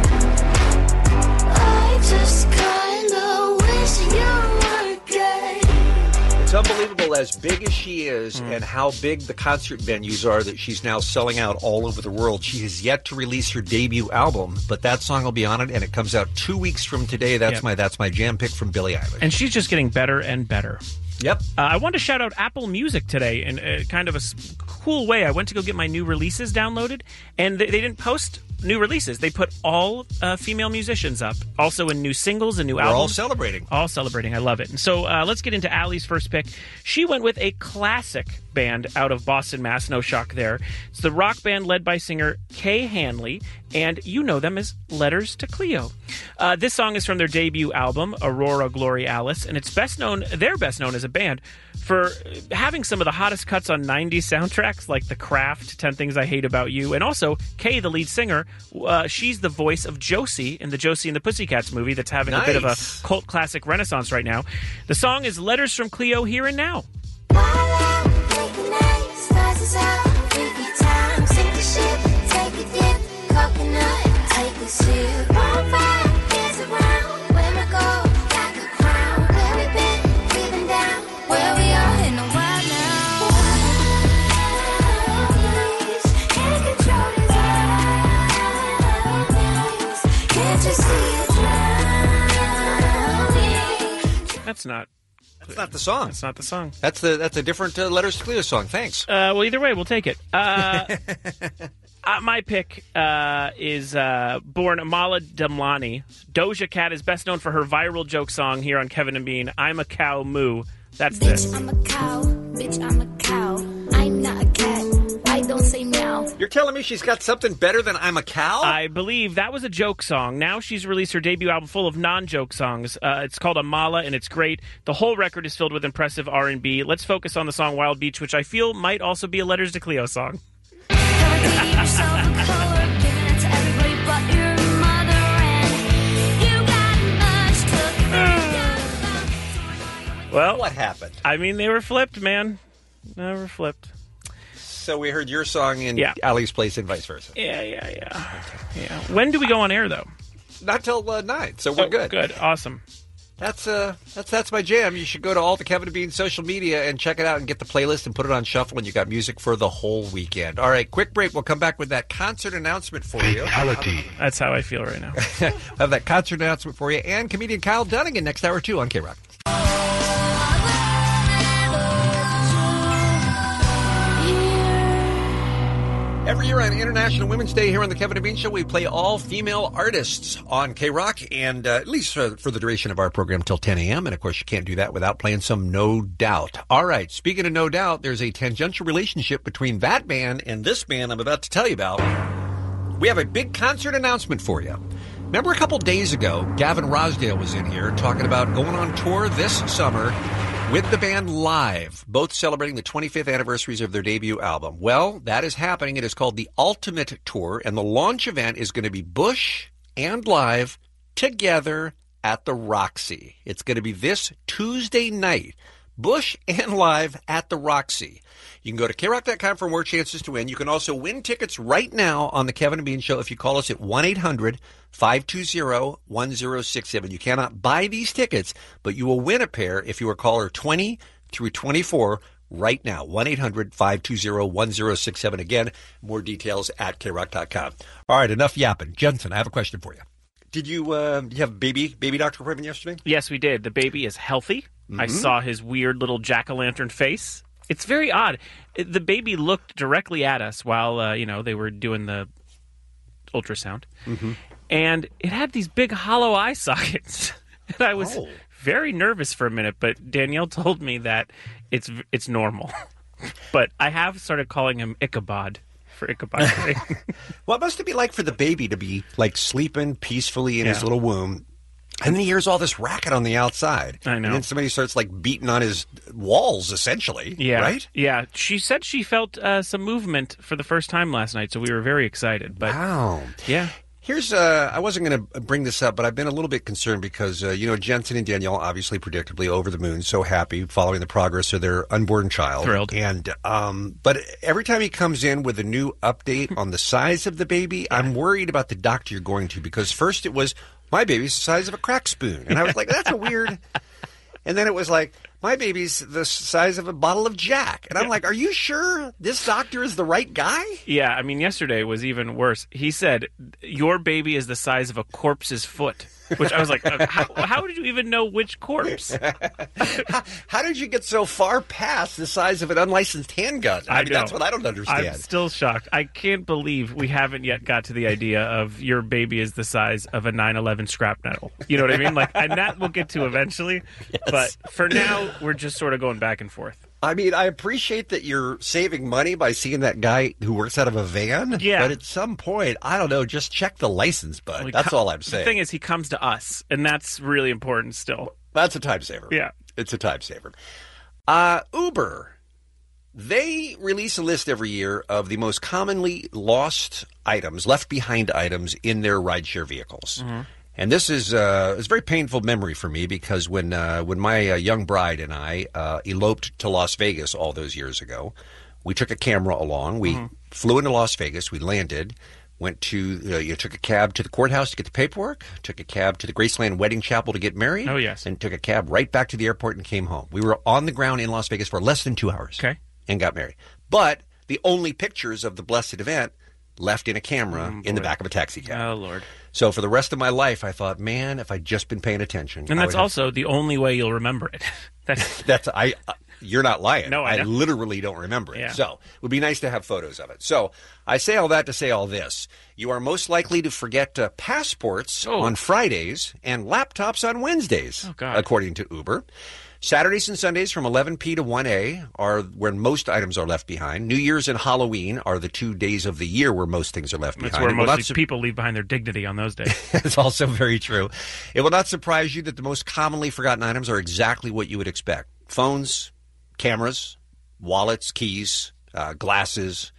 I just kinda wish you were gay. It's unbelievable as big as she is and how big the concert venues are that she's now selling out all over the world. She has yet to release her debut album, but that song will be on it, and it comes out two weeks from today. That's Yep. my that's my jam pick from Billie Eilish. And she's just getting better and better. Yep. Uh, I wanted to shout out Apple Music today in uh, kind of a s- cool way. I went to go get my new releases downloaded, and they, they didn't post new releases. They put all uh, female musicians up, also in new singles and new We're albums. all celebrating. All celebrating. I love it. And so uh, let's get into Allie's first pick. She went with a classic band out of Boston, Mass. No shock there. It's the rock band led by singer Kay Hanley, and you know them as Letters to Cleo. Uh, this song is from their debut album, Aurora Glory Alice, and it's best known, they're best known as a band for having some of the hottest cuts on nineties soundtracks, like The Craft, ten Things I Hate About You, and also Kay, the lead singer, uh, she's the voice of Josie in the Josie and the Pussycats movie that's having a bit of a Nice. cult classic renaissance right now. The song is Letters from Cleo, Here and Now. That's not. That's not the song. That's not the song. That's the that's a different uh, Letters to Cleo song. Thanks. Uh, well, either way, we'll take it. Uh, uh, my pick uh, is uh, born Amala Damlani. Doja Cat is best known for her viral joke song here on Kevin and Bean, I'm a Cow Moo. That's this. Bitch, I'm a cow. Bitch, I'm a cow. I'm not a cat. I don't say meow. You're telling me she's got something better than I'm a Cow? I believe that was a joke song. Now she's released her debut album full of non-joke songs. Uh, it's called Amala, and it's great. The whole record is filled with impressive R and B. Let's focus on the song Wild Beach, which I feel might also be a Letters to Cleo song. Well, what happened? I mean, they were flipped, man. They were flipped. So we heard your song in Yeah. Allie's place and vice versa. Yeah, yeah, yeah. Yeah. When do we go on air, though? Not till uh, nine, so we're Oh, good. Good, awesome. That's uh, that's that's my jam. You should go to all the Kevin and Bean social media and check it out and get the playlist and put it on shuffle, and you got music for the whole weekend. All right, quick break. We'll come back with that concert announcement for you. Fatality. That's how I feel right now. Have that concert announcement for you, and comedian Kyle Dunnigan next hour too on K Rock. Every year on International Women's Day here on the Kevin and Bean Show, we play all female artists on K Rock, and uh, at least for, for the duration of our program till ten a.m. And of course, you can't do that without playing some No Doubt. All right, speaking of No Doubt, there's a tangential relationship between that band and this band I'm about to tell you about. We have a big concert announcement for you. Remember a couple days ago, Gavin Rosdale was in here talking about going on tour this summer with the band live, both celebrating the twenty-fifth anniversaries of their debut album. Well, that is happening. It is called the Ultimate Tour, and the launch event is going to be Bush and live together at the Roxy. It's going to be this Tuesday night. Bush and live at the Roxy. You can go to K rock dot com for more chances to win. You can also win tickets right now on the Kevin and Bean Show if you call us at one eight hundred five two zero one zero six seven. You cannot buy these tickets, but you will win a pair if you are caller twenty through twenty-four right now. one eight hundred five two zero one zero six seven. Again, more details at K rock dot com. All right, enough yapping. Jensen, I have a question for you. Did you, uh, did you have a baby, baby doctor appointment yesterday? Yes, we did. The baby is healthy. I Mhm. saw his weird little jack-o'-lantern face. It's very odd. It- the baby looked directly at us while, uh, you know, they were doing the ultrasound. Mm-hmm. And it had these big hollow eye sockets. And I was Oh. very nervous for a minute, but Danielle told me that it's it's normal. But I have started calling him Ichabod for Ichabod Crane. What must it be like for the baby to be, like, sleeping peacefully in his Yeah. little womb, and then he hears all this racket on the outside? I know. And then somebody starts, like, beating on his walls, essentially. Yeah, Right? Yeah, she said she felt uh, some movement for the first time last night, so we were very excited. But Wow. yeah, Here's, uh, I wasn't going to bring this up, but I've been a little bit concerned because, uh, you know, Jensen and Danielle, obviously, predictably, over the moon, so happy, following the progress of their unborn child. Thrilled. And, um, but every time he comes in with a new update on the size of the baby, I'm worried about the doctor you're going to, because first it was, my baby's the size of a crack spoon. And I was like, that's a weird... And then it was like, my baby's the size of a bottle of Jack. And I'm like, are you sure this doctor is the right guy? yeah. I mean, yesterday was even worse. He said your baby is the size of a corpse's foot, which I was like, uh, how, how did you even know which corpse? how, how did you get so far past the size of an unlicensed handgun? I, I mean, that's know. what I don't understand. I'm still shocked. I can't believe we haven't yet got to the idea of your baby is the size of a nine eleven scrap metal. You know what I mean? Like, and that we'll get to eventually. Yes. But for now, we're just sort of going back and forth. I mean, I appreciate that you're saving money by seeing that guy who works out of a van. Yeah. But at some point, I don't know, just check the license, bud. He That's co- all I'm saying. The thing is, he comes to us, and that's really important still. That's a time saver. Yeah. It's a time saver. Uh, Uber. They release a list every year of the most commonly lost items, left behind items in their rideshare vehicles. Mm-hmm. And this is uh, it's a very painful memory for me because when uh, when my uh, young bride and I uh, eloped to Las Vegas all those years ago, we took a camera along. We Mhm. flew into Las Vegas. We landed, went to uh, you took a cab to the courthouse to get the paperwork, took a cab to the Graceland Wedding Chapel to get married. Oh, yes. And took a cab right back to the airport and came home. We were on the ground in Las Vegas for less than two hours. Okay. And got married. But the only pictures of the blessed event left in a camera Oh, in the boy. back of a taxi cab. Oh, Lord. So for the rest of my life, I thought, man, if I'd just been paying attention. And I that's would have- also the only way you'll remember it. That's that's I. Uh, you're not lying. No, I know. literally don't remember it. Yeah. So it would be nice to have photos of it. So I say all that to say all this: you are most likely to forget uh, passports Oh. on Fridays and laptops on Wednesdays, Oh, God. according to Uber. Saturdays and Sundays from eleven p to one a are when most items are left behind. New Year's and Halloween are the two days of the year where most things are left That's behind. where It will not most su- people leave behind their dignity on those days. It's also very true. It will not surprise you that the most commonly forgotten items are exactly what you would expect: phones, cameras, wallets, keys, uh, glasses,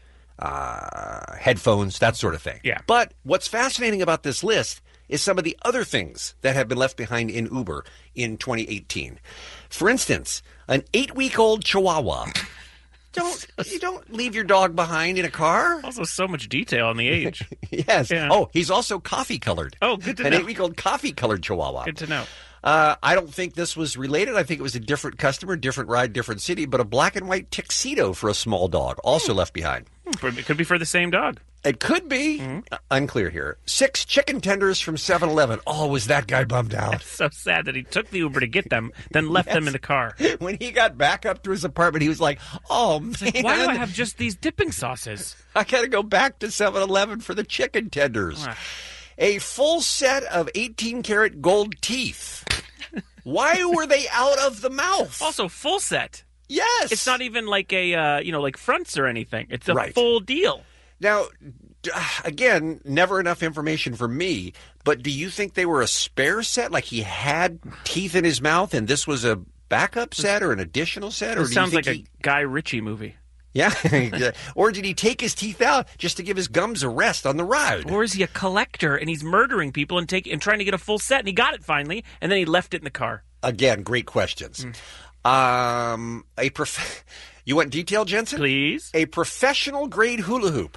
uh, headphones, that sort of thing. Yeah. But what's fascinating about this list is some of the other things that have been left behind in Uber in twenty eighteen. For instance, an eight-week-old Chihuahua. Don't you don't leave your dog behind in a car? Also, so much detail on the age. Yes. Yeah. Oh, he's also coffee-colored. Oh, good to An know. eight-week-old coffee-colored Chihuahua. Good to know. Uh, I don't think this was related. I think it was a different customer, different ride, different city, but a black and white tuxedo for a small dog, also left behind. It could be for the same dog. It could be. Uh, unclear here. Six chicken tenders from seven eleven. Oh, was that guy bummed out? So sad that he took the Uber to get them, then left them in the car. When he got back up to his apartment, he was like, oh, man. Why do I have just these dipping sauces? I got to go back to seven eleven for the chicken tenders. Ah. A full set of eighteen karat gold teeth. Why were they out of the mouth? Also, full set. Yes. It's not even like a, uh, you know, like fronts or anything. It's a Right. full deal. Now, d- again, never enough information for me, but do you think they were a spare set? Like he had teeth in his mouth and this was a backup set or an additional set? Or It do sounds you like think a Guy Ritchie movie. Yeah. Or did he take his teeth out just to give his gums a rest on the ride? Or is he a collector and he's murdering people and take and trying to get a full set and he got it finally and then he left it in the car? Again, great questions. Mm. Um, a prof- You want detail, Jensen? Please. A professional grade hula hoop.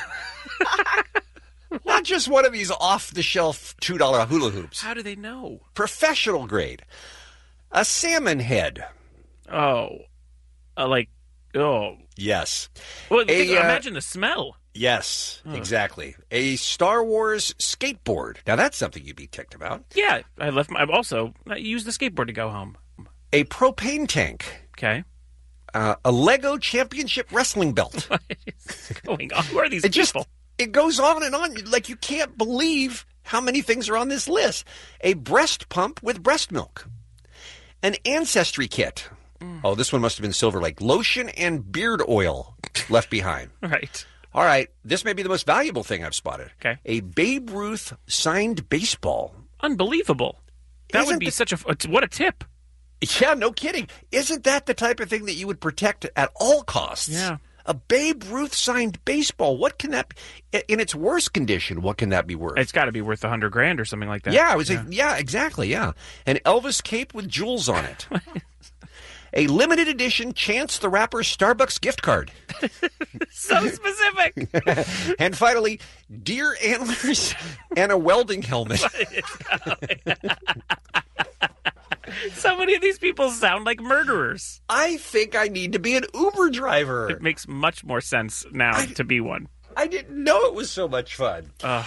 Not just one of these off-the-shelf two dollar hula hoops. How do they know? Professional grade. A salmon head. Oh. Uh, like, oh. Yes. Well, A, uh, imagine the smell. Yes, Oh. exactly. A Star Wars skateboard. Now, that's something you'd be ticked about. Yeah, I left my. I've also I used the skateboard to go home. A propane tank. Okay. Uh, a Lego Championship wrestling belt. What is going on? Who are these it people? Just, it goes on and on. Like, you can't believe how many things are on this list. A breast pump with breast milk. An ancestry kit. Mm. Oh, this one must have been Silver Lake. Lotion and beard oil left behind. Right. All right. This may be the most valuable thing I've spotted. Okay. A Babe Ruth signed baseball. Unbelievable. That Isn't would be the- such a. What a tip. Yeah, no kidding. Isn't that the type of thing that you would protect at all costs? Yeah. A Babe Ruth signed baseball. What can that be? In its worst condition, what can that be worth? It's got to be worth a hundred grand or something like that. Yeah, I was. Yeah. yeah, exactly. Yeah, an Elvis cape with jewels on it. A limited edition Chance the Rapper Starbucks gift card. So specific. And finally, deer antlers and a welding helmet. So many of these people sound like murderers. I think I need to be an Uber driver. It makes much more sense now I, to be one. I didn't know it was so much fun. Uh.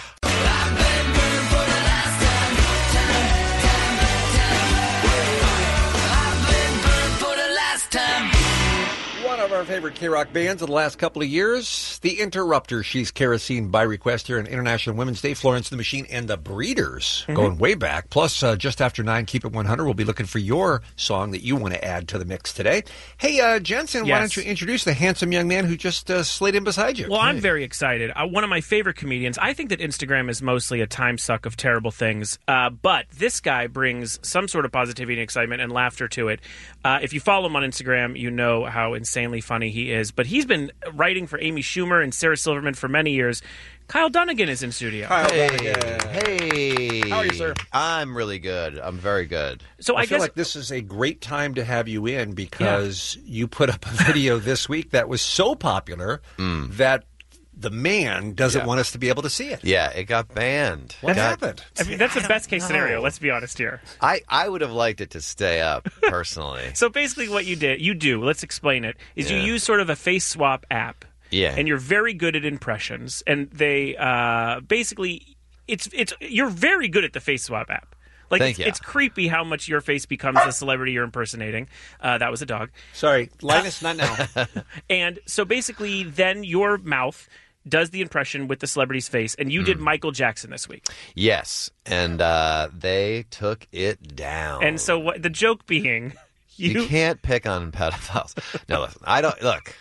One of our favorite K-Rock bands of the last couple of years, The Interrupters. She's Kerosene by request here on International Women's Day. Florence the Machine and the Breeders, mm-hmm. going way back. Plus, uh, just after nine, Keep It one hundred. We'll be looking for your song that you want to add to the mix today. Hey, uh, Jensen, yes. why don't you introduce the handsome young man who just uh, slid in beside you? Well, hey. I'm very excited. Uh, one of my favorite comedians. I think that Instagram is mostly a time suck of terrible things, uh, but this guy brings some sort of positivity and excitement and laughter to it. Uh, if you follow him on Instagram, you know how insanely funny he is. But he's been writing for Amy Schumer and Sarah Silverman for many years. Kyle Dunnigan is in studio. Kyle Hey, Dunnigan. hey. How are you, sir? I'm really good. I'm very good. So I, I feel guess like this is a great time to have you in because yeah. you put up a video this week that was so popular mm. that the man doesn't yeah. want us to be able to see it. Yeah, it got banned. What got, happened? I mean, that's the best case know. scenario. Let's be honest here. I, I would have liked it to stay up, personally. So basically what you did, you do, let's explain it, is Yeah. you use sort of a face swap app. Yeah. And you're very good at impressions. And they uh, basically, it's it's you're very good at the face swap app. Like Thank it's, you. it's creepy how much your face becomes the celebrity you're impersonating. Uh, that was a dog. Sorry, Linus, not now. And so basically then your mouth does the impression with the celebrity's face, and you mm. did Michael Jackson this week. Yes, and uh, they took it down. And so what the joke being... You, you can't pick on pedophiles. No, listen, I don't... Look,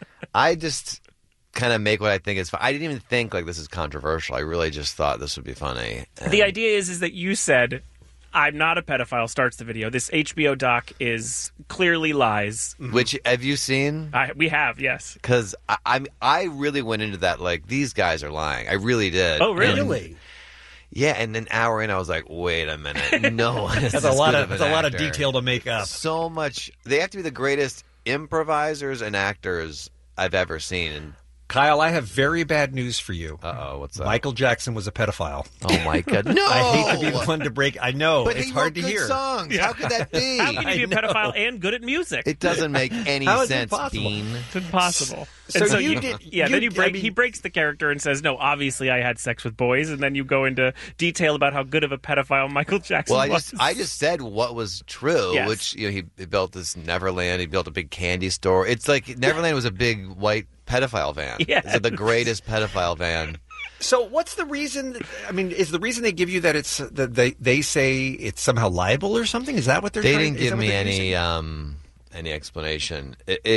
I just kind of make what I think is fun. I didn't even think, like, this is controversial. I really just thought this would be funny. And... The idea is, is that you said... I'm not a pedophile starts the video. This H B O doc is clearly lies. Which, have you seen? I, we have, yes. Because I, I I really went into that like, these guys are lying. I really did. Oh, really? And, Really? yeah, and an hour in, I was like, wait a minute. No one is That's this a lot good of, of that's an a lot of actor. detail to make up. So much. They have to be the greatest improvisers and actors I've ever seen. And Kyle, I have very bad news for you. Uh-oh, what's that? Michael Jackson was a pedophile. Oh, my God. No! I hate to be the one to break. I know. But it's he hard wrote to good hear. songs. How could that be? How can you be I a know. pedophile and good at music? It doesn't make any How is it sense, possible? Bean. It's impossible. So And so you you, did- yeah. you- then you break. I mean- he breaks the character and says, "No, obviously I had sex with boys." And then you go into detail about how good of a pedophile Michael Jackson Well, I was. just I just said what was true, Yes. which you know he, he built this Neverland. He built a big candy store. It's like Neverland was a big white pedophile van. Yeah. It's like the greatest pedophile van. So what's the reason? I mean, is the reason they give you that it's that they they say it's somehow libel or something? Is that what they're? They trying, didn't is give that what me they're any using? um any explanation. It, it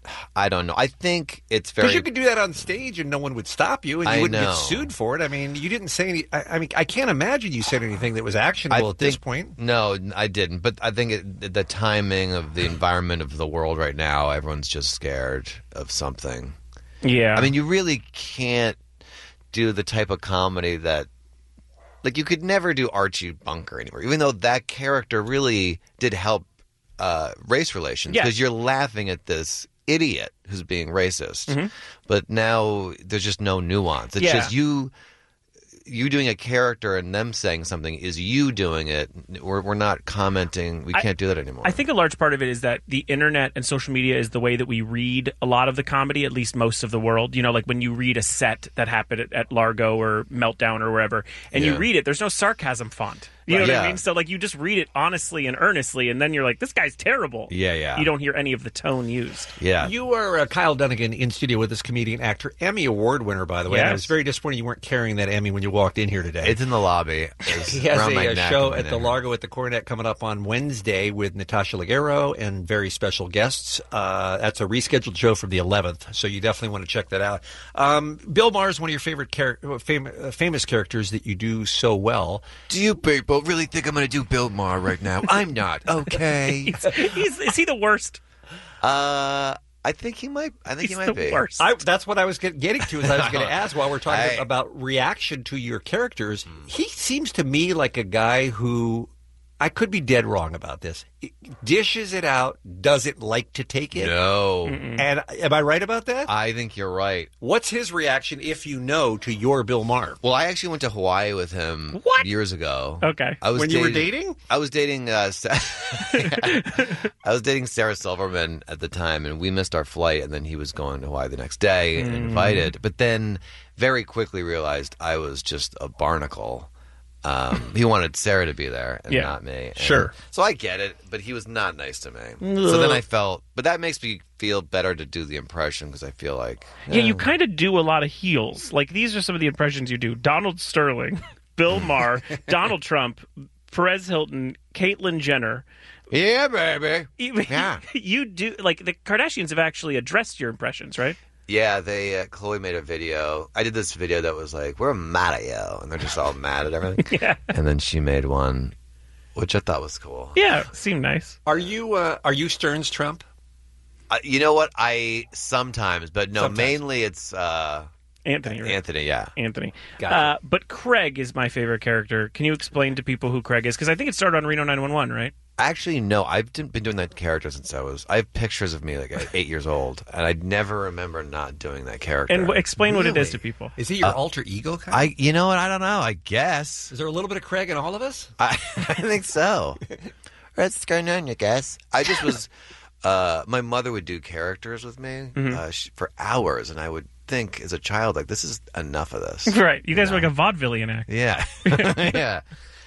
I don't know. I think it's very. Because you could do that on stage and no one would stop you, and you I wouldn't know. get sued for it. I mean, you didn't say any. I, I mean, I can't imagine you said anything that was actionable I at this think- point. No, I didn't. But I think it, the timing of the environment of the world right now, everyone's just scared of something. Yeah. I mean, you really can't do the type of comedy that. Like, you could never do Archie Bunker anymore, even though that character really did help uh, race relations, Yeah. because you're laughing at this idiot who's being racist. Mhm. But now there's just no nuance. It's Yeah. just you you doing a character and them saying something is you doing it. We're, we're not commenting. We I- can't do that anymore. I think a large part of it is that the internet and social media is the way that we read a lot of the comedy, at least most of the world. You know, like when you read a set that happened at, at Largo or Meltdown or wherever, and you Yeah. read it, there's no sarcasm font. You know Right. what Yeah. I mean? So, like, you just read it honestly and earnestly, and then you're like, this guy's terrible. Yeah, yeah. You don't hear any of the tone used. Yeah. You are uh, Kyle Dunnigan in studio with this comedian, actor, Emmy Award winner, by the way. And I Yes. was very disappointed you weren't carrying that Emmy when you walked in here today. It's in the lobby. It's He has around my a, uh neck show and my at the neck. Largo at the Coronet coming up on Wednesday with Natasha Leggero and very special guests. Uh, that's a rescheduled show from the eleventh, so you definitely want to check that out. Um, Bill Maher is one of your favorite char- fam- uh, famous characters that you do so well. Do you people really think I'm going to do Bill Maher right now? I'm not. Okay. he's, he's, is he the worst? Uh, I think he might. I think He's he might the be. worst. I, that's what I was get, getting to. Is I was going to ask while we're talking I- about reaction to your characters. He seems to me like a guy who I could be dead wrong about this. Dishes it out, doesn't like to take it. No. And am I right about that? I think you're right. What's his reaction, if you know, to your Bill Maher? Well, I actually went to Hawaii with him What? years ago. Okay. I was When you were dating? I was dating. Uh, Sa- I was dating Sarah Silverman at the time, and we missed our flight. And then he was going to Hawaii the next day, and invited. But then very quickly realized I was just a barnacle. Um, he wanted Sarah to be there and Yeah. not me. And Sure. So I get it, but he was not nice to me. So then I felt, but that makes me feel better to do the impression because I feel like Yeah, you eh. kind of do a lot of heels. Like, these are some of the impressions you do. Donald Sterling, Bill Maher, Donald Trump, Perez Hilton, Caitlyn Jenner. Yeah, baby. You, Yeah. you do, like, the Kardashians have actually addressed your impressions, right? Yeah, they uh, Chloe made a video. I did this video that was like, "We're mad at you," and they're just all mad at everything. Yeah. And then she made one, which I thought was cool. Yeah, seemed nice. Are you uh, are you Stearns Trump? Uh, you know what? I sometimes, but no, Sometimes. mainly it's uh, Anthony, right? Anthony. Yeah. Anthony. Gotcha. Uh, but Craig is my favorite character. Can you explain to people who Craig is? Because I think it started on Reno nine one one, right? Actually, no. I've been been doing that character since I was. I have pictures of me like at eight years old, and I never remember not doing that character. And w- explain what it is Really? to people. Is he your Uh, alter ego? Kind of? I, you know what? I don't know. I guess. Is there a little bit of Craig in all of us? I, I think so. What's going on, you guess? I just was. Uh, my mother would do characters with me uh, sh- for hours, and I would think as a child, like, this is enough of this. Right. You guys are like a vaudevillian act. Yeah, yeah.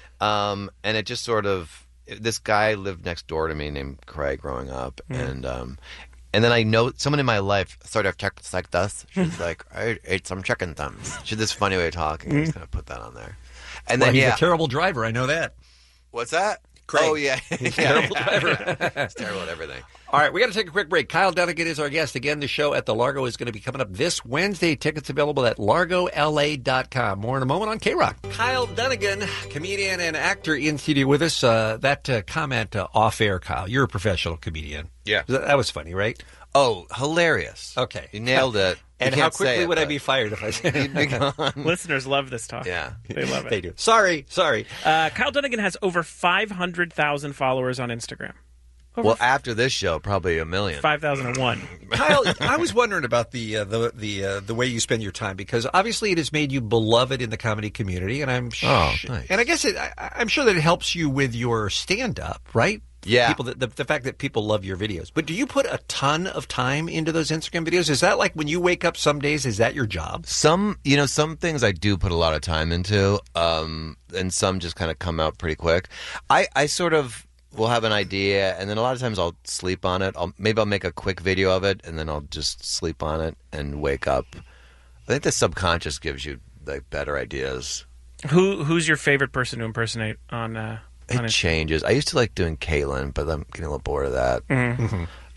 Um, and it just sort of. This guy lived next door to me named Craig growing up, and um, and then I know someone in my life sort of talks like this. She's like, I ate some chicken thumbs. She had this funny way of talking. I was going to put that on there. And Well, then he's yeah, a terrible driver. I know that. what's that? Craig. Oh yeah, He's a Yeah, terrible yeah, driver. yeah. He's terrible at everything. All right, we got to take a quick break. Kyle Dunnigan is our guest. Again, the show at the Largo is going to be coming up this Wednesday. Tickets available at largo l a dot com. More in a moment on K-Rock. Kyle Dunnigan, comedian and actor in studio with us. Uh, that uh, comment uh, off-air, Kyle. You're a professional comedian. Yeah. That, that was funny, right? Oh, hilarious! Okay. You nailed it. You And how can't say quickly it, would I but be fired if I said you'd be gone. Listeners love this talk. Yeah. They love it. They do. Sorry, sorry. Uh, Kyle Dunnigan has over five hundred thousand followers on Instagram. Over Well, after this show, probably a million. five thousand one. Kyle, I was wondering about the uh, the the uh, the way you spend your time, because obviously it has made you beloved in the comedy community, and I'm sh- Oh, nice. and I guess it, I, I'm sure that it helps you with your stand up, right? Yeah. People that, the, the fact that people love your videos. But do you put a ton of time into those Instagram videos? Is that like when you wake up some days, is that your job? Some, you know, some things I do put a lot of time into, um, and some just kind of come out pretty quick. I, I sort of will have an idea, and then a lot of times I'll sleep on it. I'll, maybe I'll make a quick video of it, and then I'll just sleep on it and wake up. I think the subconscious gives you like better ideas. Who Who's your favorite person to impersonate on? Uh, on It changes. I used to like doing Caitlyn, but I'm getting a little bored of that. Mhm.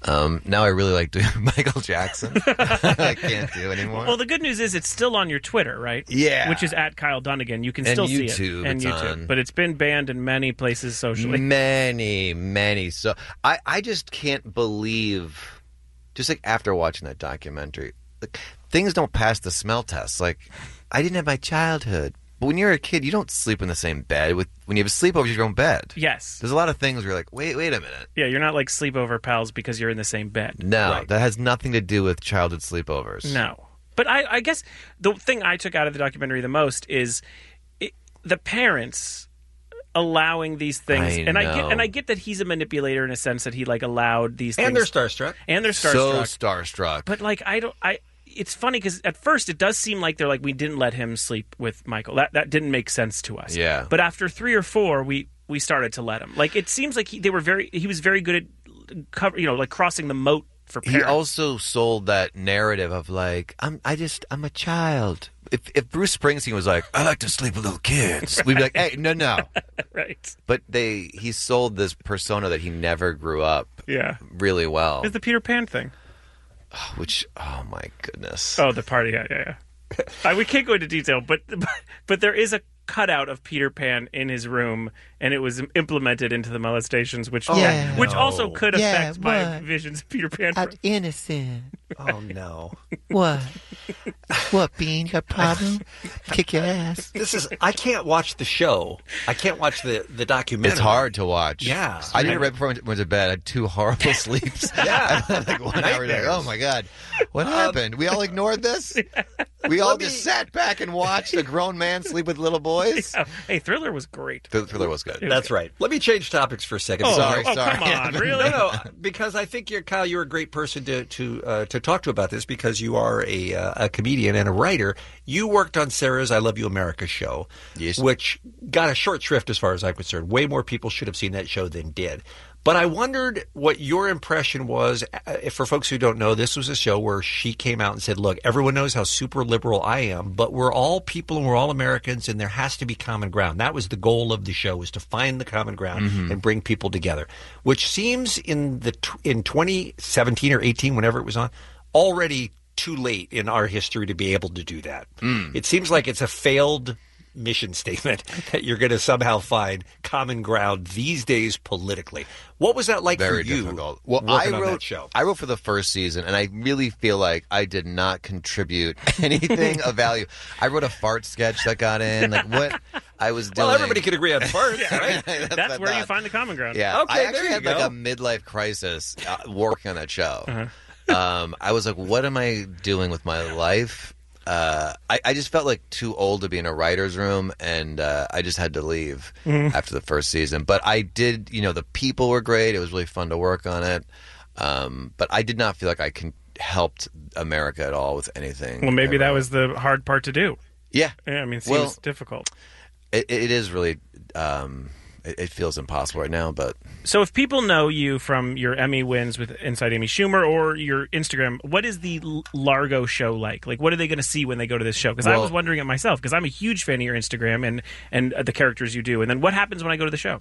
Um, now I really like doing Michael Jackson. I can't do anymore. Well, the good news is it's still on your Twitter, right? Yeah. Which is at Kyle Dunnigan. You can And still YouTube, see it. And it's YouTube. on. But it's been banned in many places socially. Many, many. So I, I just can't believe, just like after watching that documentary, like, things don't pass the smell test. Like, I didn't have my childhood. But when you're a kid, you don't sleep in the same bed. With when you have a sleepover, you your own bed. Yes. There's a lot of things where you're like, wait, wait a minute. Yeah, you're not like sleepover pals because you're in the same bed. No, Right. that has nothing to do with childhood sleepovers. No. But I, I guess the thing I took out of the documentary the most is it, the parents allowing these things. I and I get know. and I get that he's a manipulator in a sense that he like allowed these And things. they're starstruck. And they're So starstruck. starstruck. But like I don't I it's funny because at first it does seem like they're like we didn't let him sleep with Michael. That that didn't make sense to us. Yeah. But after three or four, we we started to let him. Like it seems like he, they were very he was very good at cover you know like crossing the moat for parents. He also sold that narrative of like, I'm, I just, I'm a child. If if Bruce Springsteen was like, I like to sleep with little kids, we'd be like, hey, no, no. Right. But they, he sold this persona that he never grew up. Yeah. Really well. It's the Peter Pan thing. Which, oh my goodness. Oh, the party, yeah, yeah, yeah. uh, we can't go into detail, but, but but there is a cutout of Peter Pan in his room, and it was implemented into the molestations, which Yeah. which No. also could Yeah, affect my what? visions of Peter Pan. I'm innocent. Oh, no. What? What, Bean? Got a problem? Kick your ass. This is. I can't watch the show. I can't watch the, the documentary. It's hard to watch. Yeah. I did it right before I went to bed. I had two horrible sleeps. Yeah. I had like one hour there. Nightmares. Oh my God. What happened? We all ignored this? We all Let just me- sat back and watched a grown man sleep with little boys? Yeah. Hey, Thriller was great. The Thriller was good. That's right. Let me change topics for a second. Oh, Sorry, oh, sorry. come on, really? No, no, because I think you're Kyle. You're a great person to to uh, to talk to about this because you are a uh, a comedian and a writer. You worked on Sarah's "I Love You America" show, Yes. which got a short shrift as far as I'm concerned. Way more people should have seen that show than did. But I wondered what your impression was. Uh, for folks who don't know, this was a show where she came out and said, look, everyone knows how super liberal I am, but we're all people and we're all Americans, and there has to be common ground. That was the goal of the show, was to find the common ground Mm-hmm. and bring people together, which seems in the t- in twenty seventeen or eighteen, whenever it was on, already too late in our history to be able to do that. Mm. It seems like it's a failed mission statement that you're going to somehow find common ground these days politically. What was that like Very for you? difficult. Well, working I on wrote that show. I wrote for the first season, and I really feel like I did not contribute anything of value. I wrote a fart sketch that got in. Like what I was doing. Well, everybody can agree on farts, right? That's, That's what I where you thought. find the common ground. Yeah, Okay, I there actually you had like go. a midlife crisis uh, working on that show. Uh-huh. Um, I was like, what am I doing with my life? Uh, I, I just felt like too old to be in a writer's room, and uh, I just had to leave Mhm. after the first season. But I did, you know, the people were great. It was really fun to work on it. Um, but I did not feel like I can helped America at all with anything. Well, maybe ever. that was the hard part to do. Yeah. Yeah, I mean, it seems Well, difficult. It, it is really. Um, it, it feels impossible right now, but So if people know you from your Emmy wins with Inside Amy Schumer or your Instagram, what is the L- Largo show like? Like, what are they going to see when they go to this show? Because I Well- was wondering it myself, because I'm a huge fan of your Instagram and, and uh, the characters you do. And then what happens when I go to the show?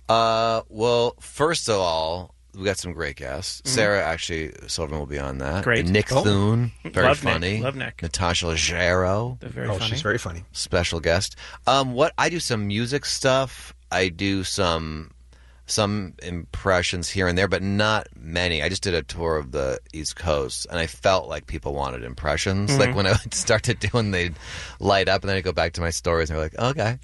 Uh, well, first of all, we got some great guests. Mhm. Sarah actually Silverman will be on that. Great. And Nick Oh. Thune, very Love Nick. funny. Love Nick. Natasha Leggero. They're very Oh, funny. she's very funny. Special guest. Um, what I do some music stuff. I do some some impressions here and there, but not many. I just did a tour of the East Coast, and I felt like people wanted impressions. Mhm. Like when I would start to do them, they'd light up, and then I'd go back to my stories, and they're like, okay.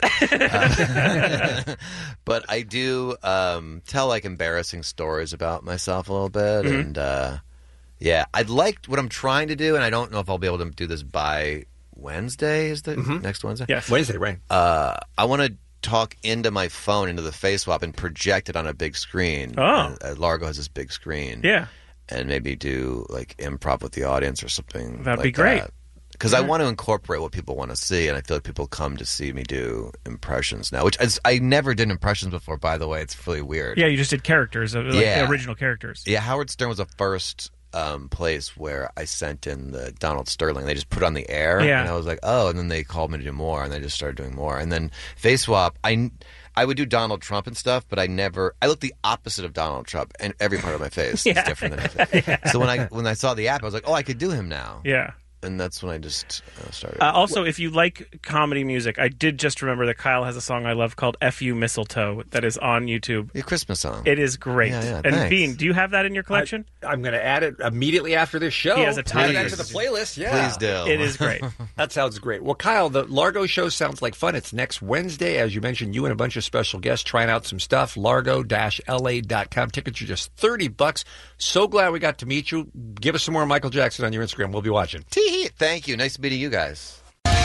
Uh, but I do um, tell like embarrassing stories about myself a little bit, Mhm. and uh, yeah, I'd like what I'm trying to do, and I don't know if I'll be able to do this by Wednesday. Is the Mhm. next Wednesday? Yes. Wednesday, right? Uh, I want to talk into my phone, into the face swap, and project it on a big screen. Oh. And, uh, Largo has this big screen. Yeah. And maybe do like improv with the audience or something. That'd like be great. Because I Yeah. want to incorporate what people want to see, and I feel like people come to see me do impressions now, which is, I never did impressions before, by the way. It's really weird. Yeah, you just did characters, uh, like Yeah. original characters. Yeah, Howard Stern was the first um, place where I sent in the Donald Sterling. They just put it on the air, Yeah. and I was like, oh, and then they called me to do more, and they just started doing more. And then Face Swap, I, I would do Donald Trump and stuff, but I never, I look the opposite of Donald Trump, and every part of my face Yeah. is different than anything. Yeah. So when I when I saw the app, I was like, oh, I could do him now. Yeah. And that's when I just uh, started. Uh, also, if you like comedy music, I did just remember that Kyle has a song I love called F U Mistletoe that is on YouTube. Your Christmas song. It is great. Yeah, yeah, and thanks. Bean, do you have that in your collection? I, I'm going to add it immediately after this show. He has a ton Add of that to the music. playlist. Yeah, Please do. It is great. That sounds great. Well, Kyle, the Largo show sounds like fun. It's next Wednesday. As you mentioned, you and a bunch of special guests trying out some stuff. Largo L A dot com. Tickets are just thirty bucks. So glad we got to meet you. Give us some more Michael Jackson on your Instagram. We'll be watching. Tee-hee. Thank you. Nice meeting you guys.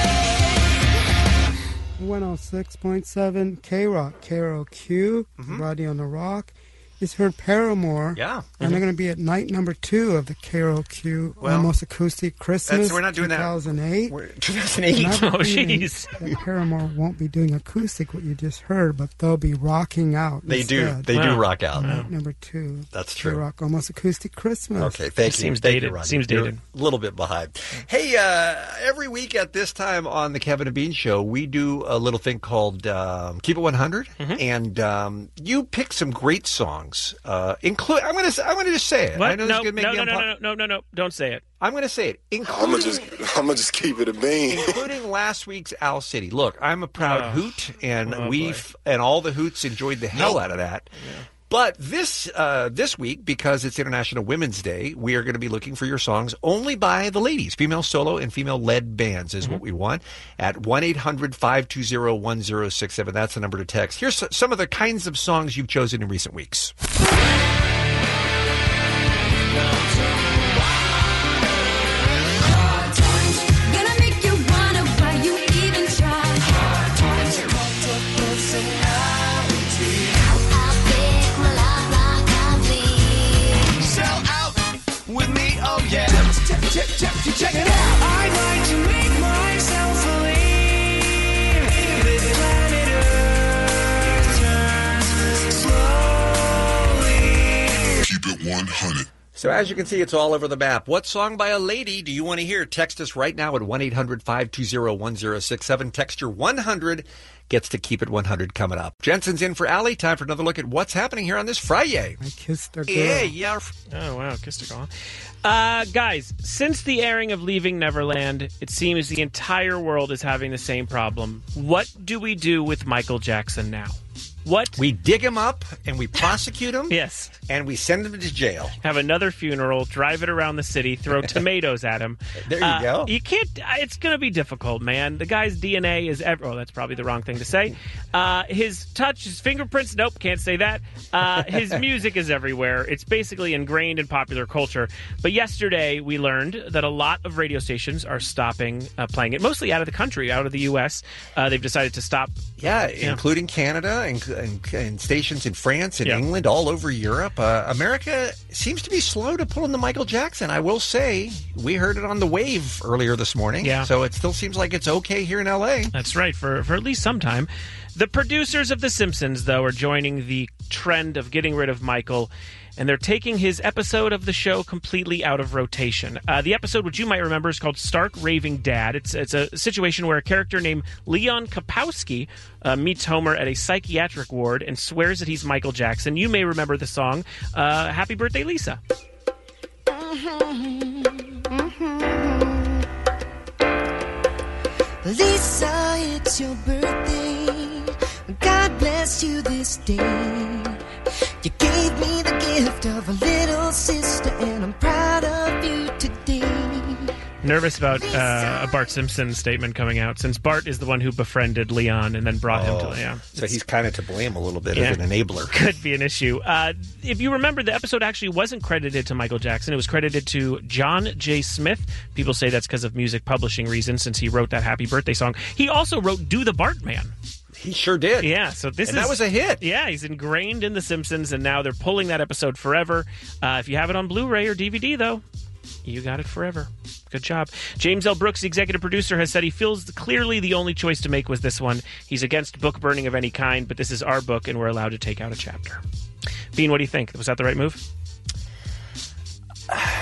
one oh six point seven K-Rock, K R O Q, Body on the Rock. It's heard Paramore. Yeah. And they're going to be at night number two of the K R O Q Well, Almost Acoustic Christmas we're not doing that. two thousand eight. We're- two thousand eight. And I have a Oh, feeling jeez. that Paramore won't be doing acoustic, what you just heard, but they'll be rocking out They do. instead. They do Wow. rock out. Night number two. That's true. K-Rock Almost Acoustic Christmas. Okay, thank you. Seems Thank dated. You, Rodney. Seems You're dated. A little bit behind. Hey, uh, every week at this time on the Kevin and Bean Show, we do a little thing called um, Keep It one hundred, Mm-hmm. and um, you pick some great songs. Uh, include. I'm going to. I'm going to just say it. What? I know No, this is going to make no, me no, no, unpop- no, no, no, no, don't say it. I'm going to say it. I'm Including, gonna just, I'm gonna just keep it a bean. including last week's Owl City. Look, I'm a proud Oh. hoot, and Oh, we've and all the hoots enjoyed the hell out of that. But this uh, this week, because it's International Women's Day, we are going to be looking for your songs only by the ladies. Female solo and female-led bands is what we want at one eight hundred five two zero one zero six seven. That's the number to text. Here's s- some of the kinds of songs you've chosen in recent weeks. Gonna make you wonder why you even try. Sell out with me, oh yeah. Check, check, check, check it out. I'd like to make myself believe that planet Earth turns slowly. Keep it one hundred. So as you can see, it's all over the map. What song by a lady do you want to hear? Text us right now at one eight hundred five two zero one zero six seven. Text your one hundred gets to Keep It one hundred coming up. Jensen's in for Allie. Time for another look at what's happening here on this Friday. I kissed a girl. Yeah, yeah. Oh, wow. Kissed a girl. Uh, guys, since the airing of Leaving Neverland, it seems the entire world is having the same problem. What do we do with Michael Jackson now? What? We dig him up and we prosecute him. Yes. And we send him to jail. Have another funeral, drive it around the city, throw tomatoes at him. There you Uh, go. You can't. It's going to be difficult, man. The guy's D N A is. Ev- oh, that's probably the wrong thing to say. Uh, his touch, his fingerprints. Nope, can't say that. Uh, his music is everywhere. It's basically ingrained in popular culture. But yesterday we learned that a lot of radio stations are stopping uh, playing it, mostly out of the country, out of the U S. Uh, they've decided to stop. Yeah, including Canada and, and, and stations in France and Yeah. England, all over Europe. Uh, America seems to be slow to pull in the Michael Jackson. I will say, we heard it on the wave earlier this morning. Yeah. So it still seems like it's okay here in L A. That's right, for, for at least some time. The producers of The Simpsons, though, are joining the trend of getting rid of Michael, and they're taking his episode of the show completely out of rotation. Uh, the episode, which you might remember, is called Stark Raving Dad. It's it's a situation where a character named Leon Kapowski uh, meets Homer at a psychiatric ward and swears that he's Michael Jackson. You may remember the song uh, Happy Birthday, Lisa. Lisa, it's your birthday. God bless you this day. You gave me the gift of a little sister, and I'm proud of you today. Nervous about uh, a Bart Simpson statement coming out, since Bart is the one who befriended Leon and then brought him to yeah. So he's kind of to blame a little bit Yeah. as an enabler. Could be an issue. Uh, if you remember, the episode actually wasn't credited to Michael Jackson. It was credited to John J. Smith. People say that's because of music publishing reasons, since he wrote that Happy Birthday song. He also wrote Do the Bartman. He sure did. Yeah, so this And is that was a hit. Yeah, he's ingrained in The Simpsons, and now they're pulling that episode forever. Uh, if you have it on Blu-ray or D V D, though, you got it forever. Good job. James L. Brooks, the executive producer, has said he feels clearly the only choice to make was this one. He's against book burning of any kind, but this is our book, and we're allowed to take out a chapter. Bean, what do you think? Was that the right move?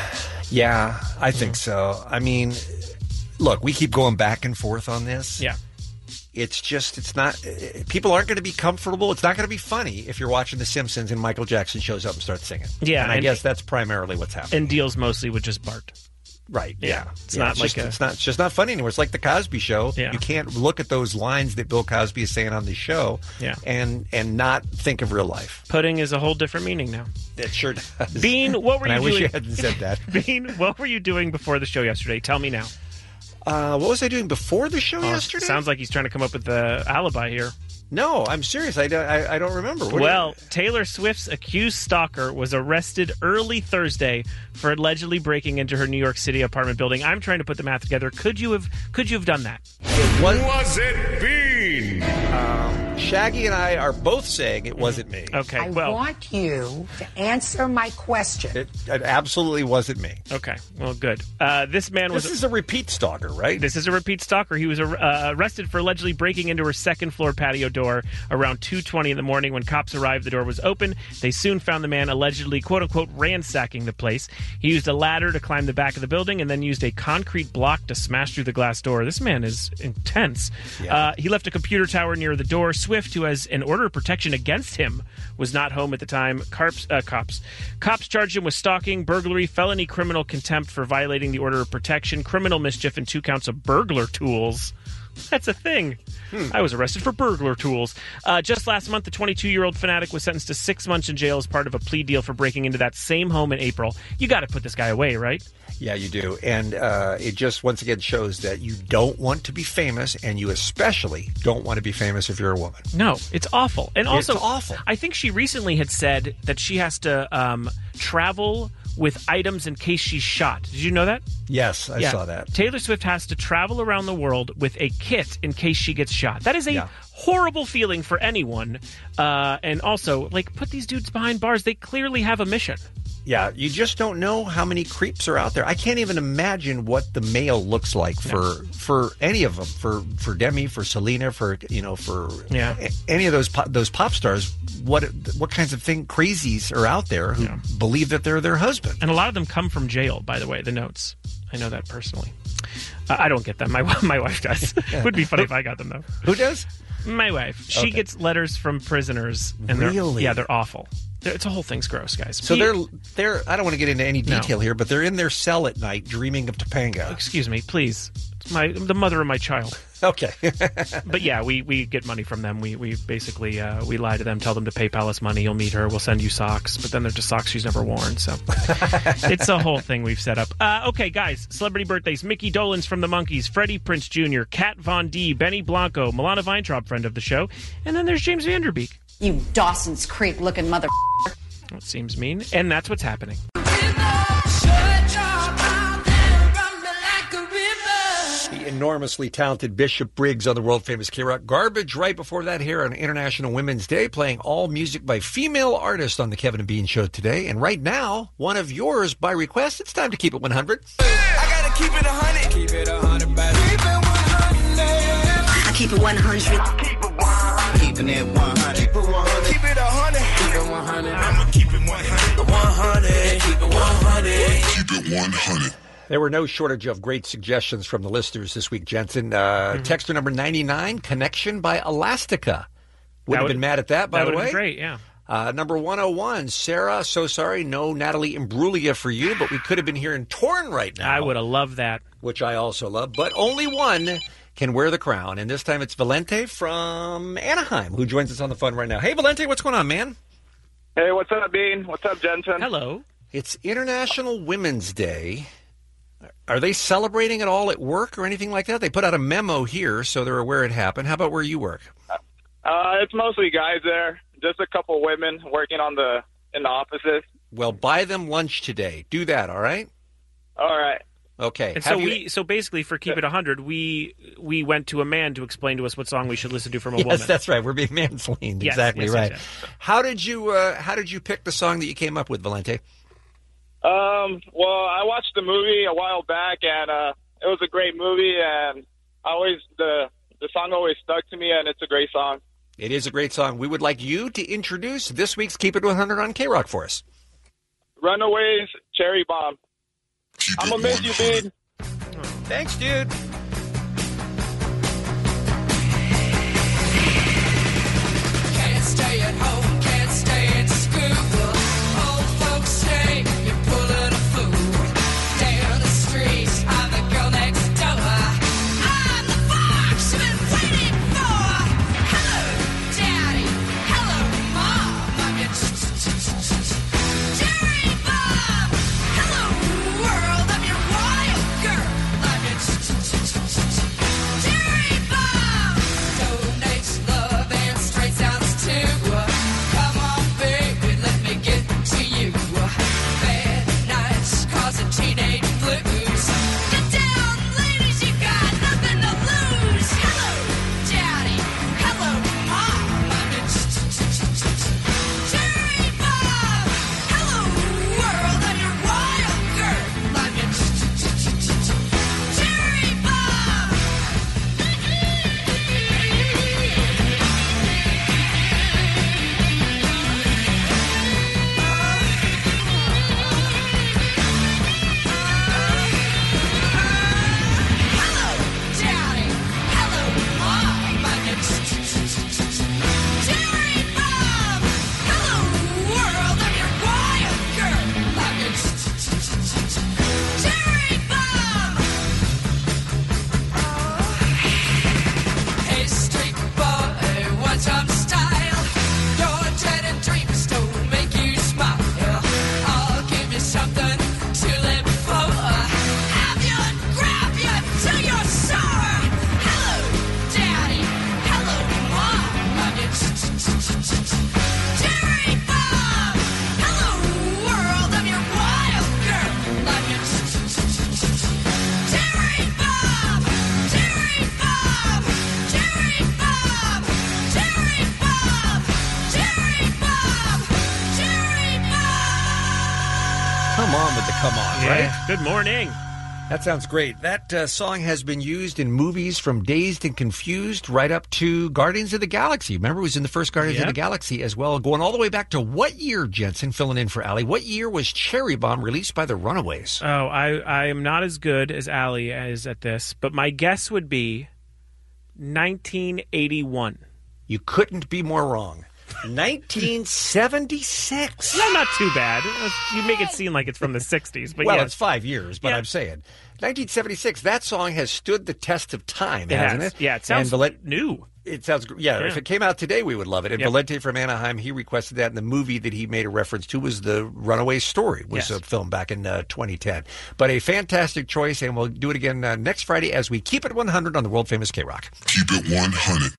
Yeah, I think so. I mean, look, we keep going back and forth on this. Yeah. It's just, it's not, people aren't going to be comfortable. It's not going to be funny if you're watching The Simpsons and Michael Jackson shows up and starts singing. Yeah, And I and- guess that's primarily what's happening. And deals mostly with just Bart. Right. Yeah. It's Yeah, not it's like just, a. it's not. It's just not funny anymore. It's like the Cosby Show. Yeah. You can't look at those lines that Bill Cosby is saying on the show. Yeah. And and not think of real life. Pudding is a whole different meaning now. It sure does. Bean, what were And you I doing? wish you hadn't said that. Bean, what were you doing before the show yesterday? Tell me now. Uh, what was I doing before the show Oh, yesterday? Sounds like he's trying to come up with the alibi here. No, I'm serious. I, don't- I, I don't remember. What Well, Taylor Swift's accused stalker was arrested early Thursday for allegedly breaking into her New York City apartment building. I'm trying to put the math together. Could you have? Could you have done that? Was, Was it Bean? Um, Shaggy and I are both saying it wasn't me. Okay, I well, want you to answer my question. It, it absolutely wasn't me. okay, well, good. Uh, this man was. This is a repeat stalker, right? This is a repeat stalker. He was uh, arrested for allegedly breaking into her second floor patio door around two twenty in the morning. When cops arrived, the door was open. They soon found the man allegedly, quote unquote, ransacking the place. He used a ladder to climb the back of the building and then used a concrete block to smash through the glass door. This man is intense. Yeah. Uh, he left a computer tower near the door. Swift, who has an order of protection against him, was not home at the time. Carps, uh, cops. Cops charged him with stalking, burglary, felony criminal contempt for violating the order of protection, criminal mischief, and two counts of burglar tools. That's a thing. Hmm. I was arrested for burglar tools. Uh, just last month, the twenty-two-year-old fanatic was sentenced to six months in jail as part of a plea deal for breaking into that same home in April. You got to put this guy away, right? Yeah, you do. And uh, it just once again shows that you don't want to be famous, and you especially don't want to be famous if you're a woman. No, it's awful. And also, It's awful. I think she recently had said that she has to um, travel with items in case she's shot. Did you know that? Yes, I Yeah. saw that. Taylor Swift has to travel around the world with a kit in case she gets shot. That is a Yeah. horrible feeling for anyone. Uh, and also, like, put these dudes behind bars. They clearly have a mission. Yeah, you just don't know how many creeps are out there. I can't even imagine what the mail looks like for for any of them. For for Demi, for Selena, for you know, for Yeah. a- any of those pop, those pop stars. What what kinds of thing crazies are out there who believe that they're their husband? And a lot of them come from jail, by the way, the notes. I know that personally. Uh, I don't get them. My my wife does. Would be funny if I got them, though. Who does? My wife. She Okay. gets letters from prisoners. and they're, Really? Yeah, they're awful. They're, it's a whole thing's gross, guys. So He- they're they're. I don't want to get into any No. detail here, but they're in their cell at night dreaming of Topanga. Excuse me, please. It's my the mother of my child. Okay. But yeah, we, we get money from them. We we basically uh, we lie to them, tell them to PayPal us money. You'll meet her. We'll send you socks. But then they're just socks she's never worn. So it's a whole thing we've set up. Uh, okay, guys. Celebrity birthdays: Mickey Dolenz from the Monkees, Freddie Prinze Junior, Kat Von D, Benny Blanco, Milana Weintraub, friend of the show, and then there's James Vanderbeek. You Dawson's Creek looking mother. That seems mean, and that's what's happening. The enormously talented Bishop Briggs on the world famous K-Rock. Garbage right before that here on International Women's Day, playing all music by female artists on the Kevin and Bean Show today. And right now, one of yours by request. It's time to keep it one hundred. I gotta keep it a hundred. Keep it a hundred, baby. Keep it one hundred. I keep it one hundred. Keep it one hundred. Keeping it one hundred. Keep it one hundred. Keep it a hundred. Keep it one hundred. I'ma keep it one hundred. one hundred. Keep it one hundred. Keep it one hundred. There were no shortage of great suggestions from the listeners this week, Jensen. Uh, Mm-hmm. Texter number ninety-nine, Connection by Elastica. Would have would- been mad at that, by that the would way. have been great, yeah. Uh, number one oh one, Sarah, so sorry, no Natalie Imbruglia for you, but we could have been hearing Torn right now. I would have loved that. Which I also love, but only one can wear the crown, and this time it's Valente from Anaheim, who joins us on the phone right now. Hey, Valente, what's going on, man? Hey, what's up, Bean? What's up, Jensen? Hello. It's International Women's Day. Are they celebrating at all at work or anything like that? They put out a memo here, so they're aware it happened. How about where you work? Uh, it's mostly guys there. Just a couple women working on the in the offices. Well, buy them lunch today. Do that, all right? All right. Okay. And Have so you- we, so basically, for Keep It one hundred, we we went to a man to explain to us what song we should listen to from a Yes, woman. that's right. We're being mansplained. Yes, exactly yes, yes, right. yes. How did you uh, How did you pick the song that you came up with, Valente? Um, well, I watched the movie a while back, and uh, it was a great movie, and I always the the song always stuck to me, and it's a great song. It is a great song. We would like you to introduce this week's Keep It one hundred on K-Rock for us. Runaways, Cherry Bomb. I'm gonna miss you, Bean. Thanks, dude. Can't stay at home, can't stay at school. Old folks say you're pulling a fool. Down the street, I'm the girl next door. I'm the fox you've been waiting for. Hello, Daddy. Hello, Mom. I'm your Jerry Bob. Hello, world. I'm your wild girl. I'm your Jerry Bob. Donates love and straight sounds too. Come on, baby, let me get to you. Bad nights causing teenage blues. Get down, ladies, you got nothing to lose. Hello, Daddy. Hello, Mom. I'm your Jerry Bob. Hello, world. I'm your wild girl. I'm your Jerry Bob. Hello, Daddy. Hello, Mom. I'm your Jerry Bob. Hello, world. I'm your wild girl. I'm your Jerry Bob. Hey, street boy, what's up style? Your dreaded dreams don't make you smile. I'll give you something to live for. Have you and grab you till you're sore. Hello, Daddy. Hello, Mom. I'm your Jerry Bob. Hello, world. I'm your wild girl. I'm your Jerry Bob. Jerry Bob. Jerry Bob. Jerry Bob. Jerry Bob. Jerry Bob. Come on with the come on, Yeah. right? Good morning. That sounds great. That uh, song has been used in movies from Dazed and Confused right up to Guardians of the Galaxy. Remember, it was in the first Guardians Yep. of the Galaxy as well, going all the way back to what year, Jensen, filling in for Allie? What year was Cherry Bomb released by the Runaways? Oh, I, I am not as good as Allie is at this, but my guess would be nineteen eighty-one. You couldn't be more wrong. nineteen seventy-six. No, not too bad. You make it seem like it's from the sixties, but well, yeah. it's five years, but Yeah. I'm saying. nineteen seventy-six, that song has stood the test of time, It hasn't has. it? Yeah, it sounds And Valet- new. It sounds, gr- yeah, Yeah. if it came out today, we would love it. And Yep. Valente from Anaheim, he requested that, and the movie that he made a reference to was The Runaway Story, was Yes. a film back in uh, twenty ten. But a fantastic choice, and we'll do it again uh, next Friday as we keep it one hundred on the world-famous K-Rock. Keep it one hundred.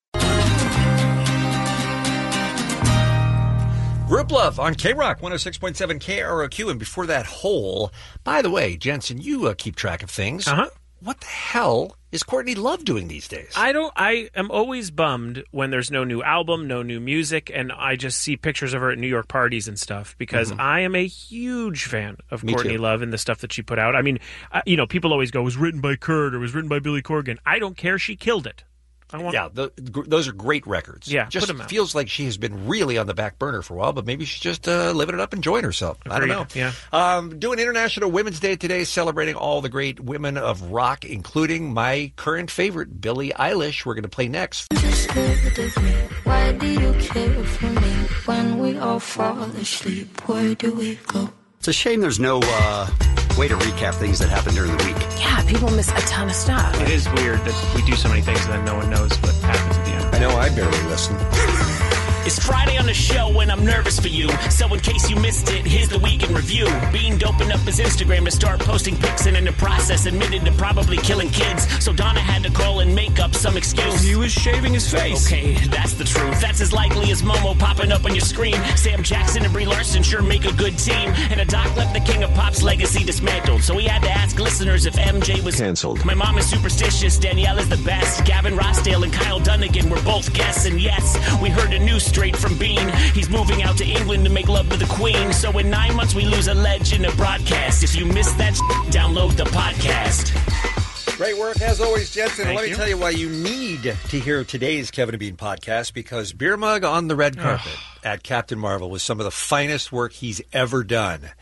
Group Love on K-Rock, one oh six point seven K R O Q, and before that hole, by the way, Jensen, you uh, keep track of things. Uh-huh. What the hell is Courtney Love doing these days? I don't. I am always bummed when there's no new album, no new music, and I just see pictures of her at New York parties and stuff because Mhm. I am a huge fan of Me Courtney too. Love and the stuff that she put out. I mean, uh, you know, people always go, "It was written by Kurt" or "It was written by Billy Corgan." I don't care. She killed it. I want. Yeah, th- gr- those are great records. Yeah, just put 'em out. feels like she has been really on the back burner for a while, but maybe she's just uh, living it up, enjoying herself. I don't know. Agreed, yeah. Um, doing International Women's Day today, celebrating all the great women of rock, including my current favorite, Billie Eilish. We're going to play next. Why do you care for me when we all fall asleep? Where do we go? It's a shame there's no uh, way to recap things that happened during the week. Yeah, people miss a ton of stuff. It is weird that we do so many things and then no one knows what happens at the end. I know I barely listen. It's Friday on the show and I'm nervous for you. So in case you missed it, here's the week in review. Bean opened up his Instagram to start posting pics and in the process admitted to probably killing kids. So Donna had to call and make up some excuse. He was shaving his face. Okay, that's the truth. That's as likely as Momo popping up on your screen. Sam Jackson and Brie Larson sure make a good team. And a doc left the King of Pop's legacy dismantled. So he had to ask listeners if M J was canceled. My mom is superstitious. Danielle is the best. Gavin Rossdale and Kyle Dunnigan were both guests. And yes, we heard the news straight from Bean. He's moving out to England to make love to the Queen. So in nine months we lose a legend of broadcast. If you missed that, download the podcast. Great work, as always, Jensen. Thank Let me you. tell you why you need to hear today's Kevin and Bean podcast, because Beer Mug on the red carpet at Captain Marvel was some of the finest work he's ever done.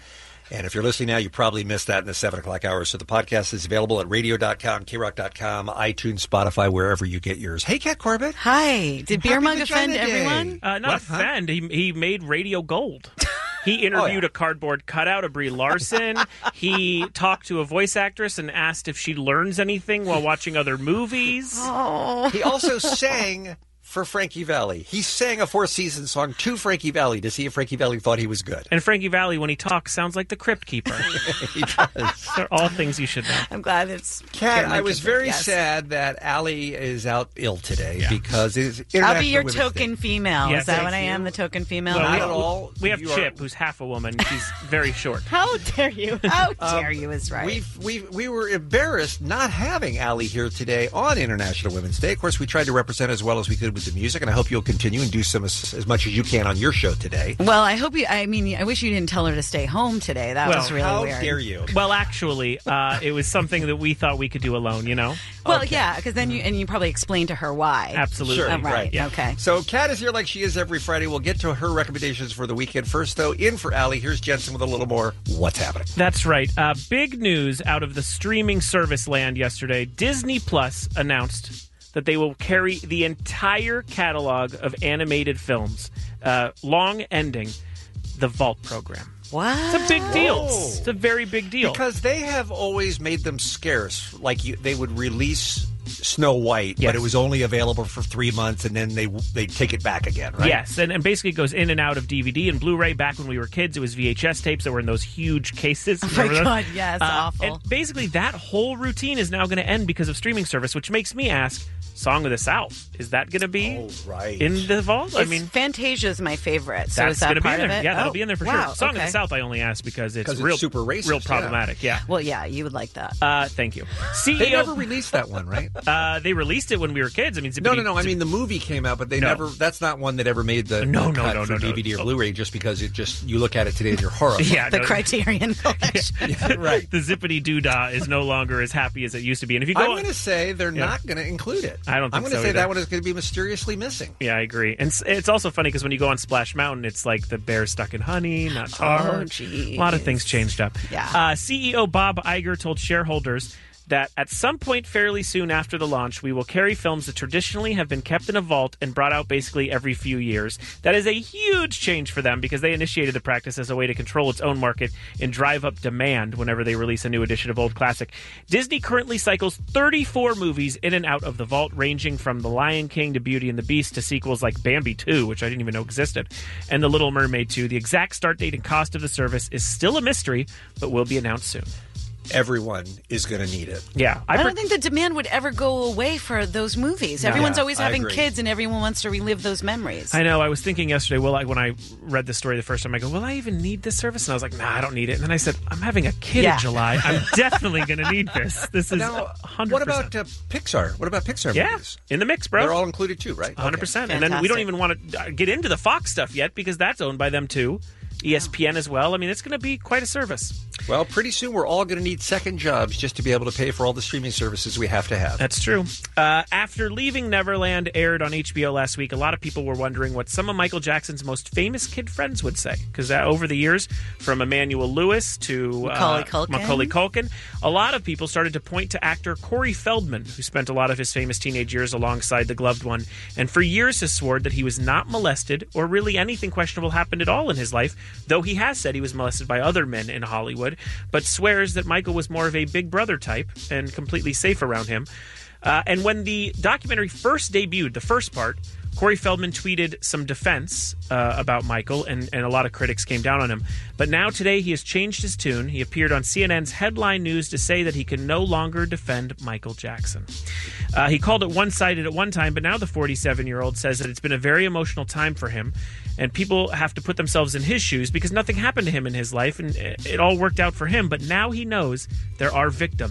And if you're listening now, you probably missed that in the seven o'clock hour. So the podcast is available at radio dot com, k rock dot com, iTunes, Spotify, wherever you get yours. Hey, Kat Corbett. Hi. Did Beer Happy Mug Vagina offend Day. everyone? Uh, not What, huh? offend. He, he made radio gold. He interviewed Oh, yeah. a cardboard cutout of Brie Larson. He talked to a voice actress and asked if she learns anything while watching other movies. Oh. He also sang for Frankie Valli. He sang a Four Seasons song to Frankie Valli to see if Frankie Valli thought he was good. And Frankie Valli, when he talks, sounds like the Crypt Keeper. He does. They're all things you should know. I'm glad it's. Kat, Beer Mug I was offended, very yes. sad that Allie is out ill today because it is International I'll be your Women's token Day. female. Yeah, Is that thank what I you. am? The token female? Well, Not we, at all. We have You are- Chip, who's half a woman. She's very short. How dare you? How Um, dare you is right. We we we were embarrassed not having Allie here today on International Women's Day. Of course, we tried to represent as well as we could with the music, and I hope you'll continue and do some as, as much as you can on your show today. Well, I hope you. I mean, I wish you didn't tell her to stay home today. That Well, was really How weird. dare you? Well, actually, uh, it was something that we thought we could do alone, you know? Well, yeah, because then you and you probably explained to her why. Absolutely. Sure, Oh, right. right. Yeah. Okay. So Kat is here like she is every Friday. We'll get to her recommendations for the weekend. First, though, in for Allie, here's Jensen with a little more What's Happening. That's right. Uh, big news out of the streaming service land yesterday. Disney Plus announced that they will carry the entire catalog of animated films, uh, long ending the Vault program. What? It's a big deal. Oh. It's a very big deal. Because they have always made them scarce. Like you, they would release Snow White, Yes. but it was only available for three months, and then they they take it back again, right? Yes, and, and basically it goes in and out of D V D and Blu-ray. Back when we were kids, it was V H S tapes that were in those huge cases. Oh my Remember those? God, yes, Uh, awful. And basically that whole routine is now going to end because of streaming service, which makes me ask, Song of the South, is that going to be Oh, right. in the vault? I It's mean, Fantasia's my favorite. So that's is that going to be part in of there. it? Yeah, that'll Oh, be in there for wow, sure. Song of okay. the South I only asked because it's 'Cause it's real, super racist, real yeah. problematic. Yeah. Well, yeah, you would like that. Uh, thank you. C E O. They never released that one, right? uh, they released it when we were kids. I mean, No, Zippity- no, no. I mean, the movie came out, but they No. never. That's not one that ever made the, No, the no, cut no, for no, no. D V D or Blu-ray. Just because it just you look at it today and you're horrified. Yeah, the no, Criterion Collection. Yeah, right. the zippity doodah is no longer as happy as it used to be. And if you go, I'm on- going to say they're Yeah. not going to include it. I don't think I'm going to so say either. that one is going to be mysteriously missing. Yeah, I agree. And it's, it's also funny because when you go on Splash Mountain, it's like the bear stuck in honey, not tar. Oh, geez. A lot of things changed up. Yeah. Uh, C E O Bob Iger told shareholders that at some point fairly soon after the launch, we will carry films that traditionally have been kept in a vault and brought out basically every few years. That is a huge change for them because they initiated the practice as a way to control its own market and drive up demand whenever they release a new edition of Old Classic. Disney currently cycles thirty-four movies in and out of the vault, ranging from The Lion King to Beauty and the Beast to sequels like Bambi two, which I didn't even know existed, and The Little Mermaid two. The exact start date and cost of the service is still a mystery, but will be announced soon. Everyone is going to need it. Yeah. I, I, don't think the demand would ever go away for those movies. No. Everyone's Yeah, always I having agree. kids, and everyone wants to relive those memories. I know. I was thinking yesterday, will I, when I read the story the first time, I go, will I even need this service? And I was like, nah, I don't need it. And then I said, I'm having a kid Yeah. in July. I'm definitely going to need this. This is Now, one hundred percent. what about uh, Pixar? What about Pixar Yeah, movies? in the mix, bro. They're all included too, right? one hundred percent. And then we don't even want to get into the Fox stuff yet because that's owned by them too. E S P N as well. I mean, it's going to be quite a service. Well, pretty soon we're all going to need second jobs just to be able to pay for all the streaming services we have to have. That's true. Uh, after Leaving Neverland aired on H B O last week, a lot of people were wondering what some of Michael Jackson's most famous kid friends would say. Because uh, over the years, from Emmanuel Lewis to uh, Macaulay Culkin. Macaulay Culkin, a lot of people started to point to actor Corey Feldman, who spent a lot of his famous teenage years alongside the gloved one, and for years has sworn that he was not molested or really anything questionable happened at all in his life, though he has said he was molested by other men in Hollywood, but swears that Michael was more of a big brother type and completely safe around him. Uh, and when the documentary first debuted, the first part, Corey Feldman tweeted some defense uh, about Michael, and, and a lot of critics came down on him. But now today he has changed his tune. He appeared on C N N's Headline News to say that he can no longer defend Michael Jackson. Uh, he called it one-sided at one time, but now the forty-seven-year-old says that it's been a very emotional time for him, and people have to put themselves in his shoes because nothing happened to him in his life, and it, it all worked out for him. But now he knows there are victims,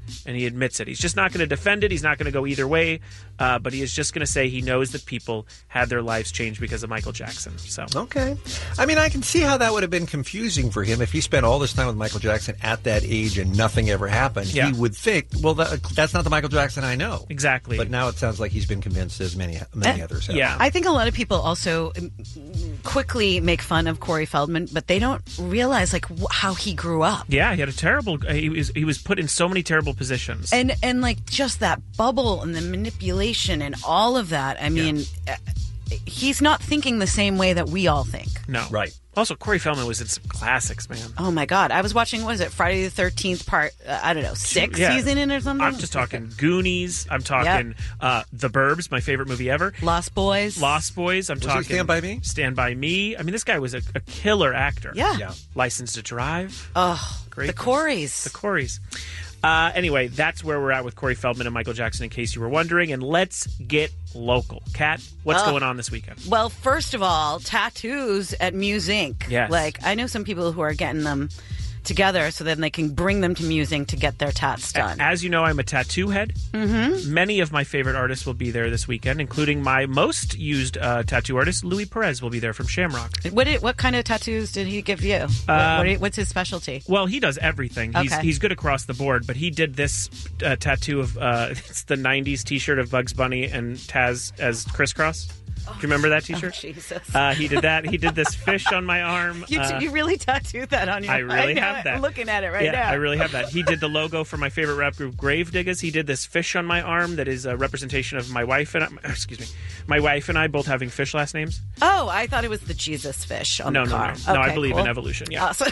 and he admits it. He's just not going to defend it. He's not going to go either way, uh, but he is just going to say he knows that people had their lives changed because of Michael Jackson. So Okay. I mean, I can see how that would have been confusing for him if he spent all this time with Michael Jackson at that age and nothing ever happened. Yeah. He would think, well, that, that's not the Michael Jackson I know. Exactly. But now it sounds like he's been convinced, as many many others have. I think a lot of people also um, quickly make fun of Corey Feldman, but they don't realize like wh- how he grew up. Yeah, he had a terrible. He was he was put in so many terrible positions. And and like just that bubble and the manipulation and all of that. I mean, uh, he's not thinking the same way that we all think. No, right. Also, Corey Feldman was in some classics, man. Oh my God! I was watching. What was it Friday the thirteenth part? Uh, I don't know, sixth Yeah. season in or something. I'm just talking Goonies. I'm talking uh, The Burbs, my favorite movie ever. Lost Boys. Lost Boys. I'm Was he talking Stand By Me? Stand By Me. I mean, this guy was a, a killer actor. Yeah. Yeah. License to Drive. Oh, Great. the Coreys. The Coreys. Uh, anyway, that's where we're at with Corey Feldman and Michael Jackson, in case you were wondering. And let's get local. Kat, what's Oh. going on this weekend? Well, first of all, tattoos at Muse Incorporated. Yes. Like, I know some people who are getting them together so then they can bring them to Muse Incorporated to get their tats done. As you know, I'm a tattoo head. Mm-hmm. Many of my favorite artists will be there this weekend, including my most used uh, tattoo artist, Louis Perez, will be there from Shamrock. What did, what kind of tattoos did he give you? What- Um, what do you- what's his specialty? Well, he does everything. He's Okay. he's good across the board, but he did this uh, tattoo of uh, it's the nineties T-shirt of Bugs Bunny and Taz as crisscross. Do you remember that T-shirt? Oh, Jesus. Uh, he did that. He did this fish on my arm. You, Uh, you really tattooed that on your I really know have it. that. I'm looking at it right yeah, now. I really have that. He did the logo for my favorite rap group, Gravediggers. He did this fish on my arm that is a representation of my wife and I, excuse me, my wife and I both having fish last names. Oh, I thought it was the Jesus fish on No, the no, car. no. No, I Okay, believe cool. in evolution, yeah. Awesome.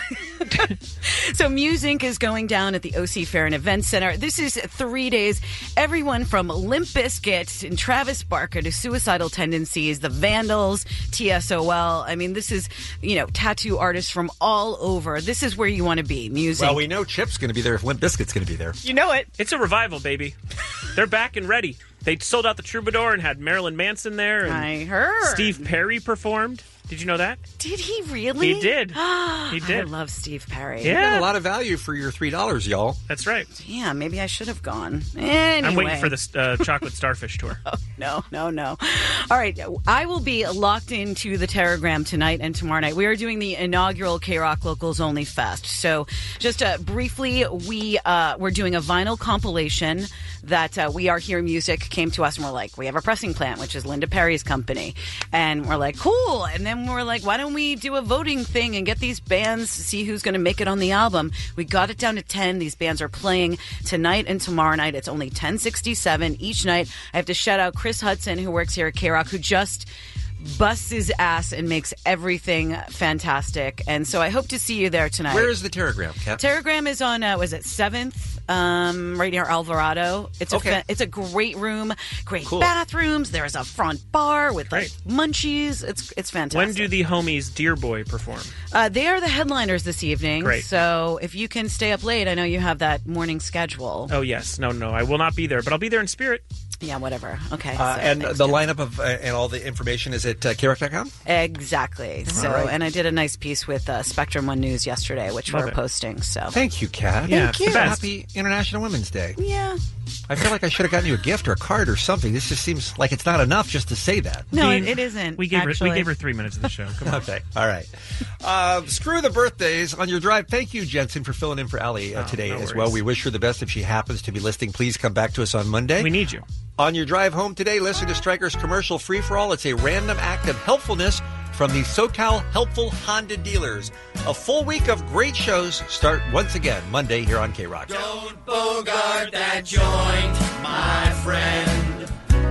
So Muse Incorporated is going down at the O C Fair and Event Center. This is three days. Everyone from Limp Bizkit and Travis Barker to Suicidal Tendencies, the Vandals, T S O L. I mean, this is, you know, tattoo artists from all over. This is where you want to be, Muse Well, Incorporated. we know Chip's going to be there if Limp Bizkit's going to be there. You know it. It's a revival, baby. They're back and ready. They sold out the Troubadour and had Marilyn Manson there. And I heard. Steve Perry performed. Did you know that? Did he really? He did. He did. I love Steve Perry. You got a lot of value for your three dollars, y'all. That's right. Yeah, maybe I should have gone. Anyway. I'm waiting for the uh, Chocolate Starfish tour. Oh, no, no, no. All right. I will be locked into the Telegram tonight and tomorrow night. We are doing the inaugural K-Rock Locals Only Fest. So just uh, briefly, we, uh, we're doing a vinyl compilation that uh, We Are Here Music came to us and we're like, we have a pressing plant, which is Linda Perry's company. And we're like, cool. And then we're like, why don't we do a voting thing and get these bands, see who's going to make it on the album. We got it down to ten. These bands are playing tonight and tomorrow night. It's only ten sixty-seven each night. I have to shout out Chris Hudson, who works here at K-Rock, who just busts his ass and makes everything fantastic. And so I hope to see you there tonight. Where is the Telegram, Kat? Telegram is on, uh, was it seventh? Um, right near Alvarado. It's a Okay. fa- it's a great room, great Cool. bathrooms. There's a front bar with like munchies. It's it's fantastic. When do the homies Dear Boy perform? Uh, they are the headliners this evening. Great. So if you can stay up late, I know you have that morning schedule. Oh, yes. No, no. I will not be there, but I'll be there in spirit. Yeah, whatever. Okay. Uh, so and thanks, the Jim. lineup of uh, and all the information is at uh, K rock dot com? Exactly. So, right. and I did a nice piece with uh, Spectrum One News yesterday, which Love we're it. posting. So Thank you, Kat. Yeah, Thank you. it's the best. Happy International Women's Day. Yeah. I feel like I should have gotten you a gift or a card or something. This just seems like it's not enough just to say that. No, Dean, it, it isn't. We gave her actually. we gave her three minutes of the show. Come on. Okay, all right. Uh, screw the birthdays on your drive. Thank you, Jensen, for filling in for Allie uh, Oh, today no as worries. well. We wish her the best if she happens to be listening. Please come back to us on Monday. We need you. On your drive home today, listen to Stryker's commercial Free For All. It's a random act of helpfulness from the SoCal Helpful Honda Dealers. A full week of great shows start once again Monday here on K-Rock. Don't bogart that joint, my friend.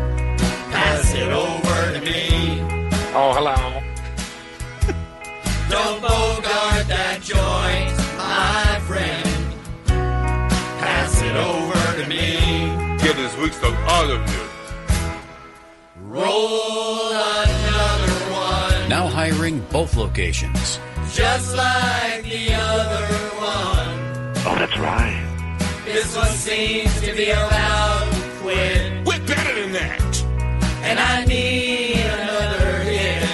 Pass it over to me. Oh, hello. Don't bogart that joint, my friend. Pass it over to me. Get this week's stuff out of here. Roll another one, Now hiring both locations. just like the other one. Oh, that's right. This one seems to be about to quit, We're better than that. and I need another hit.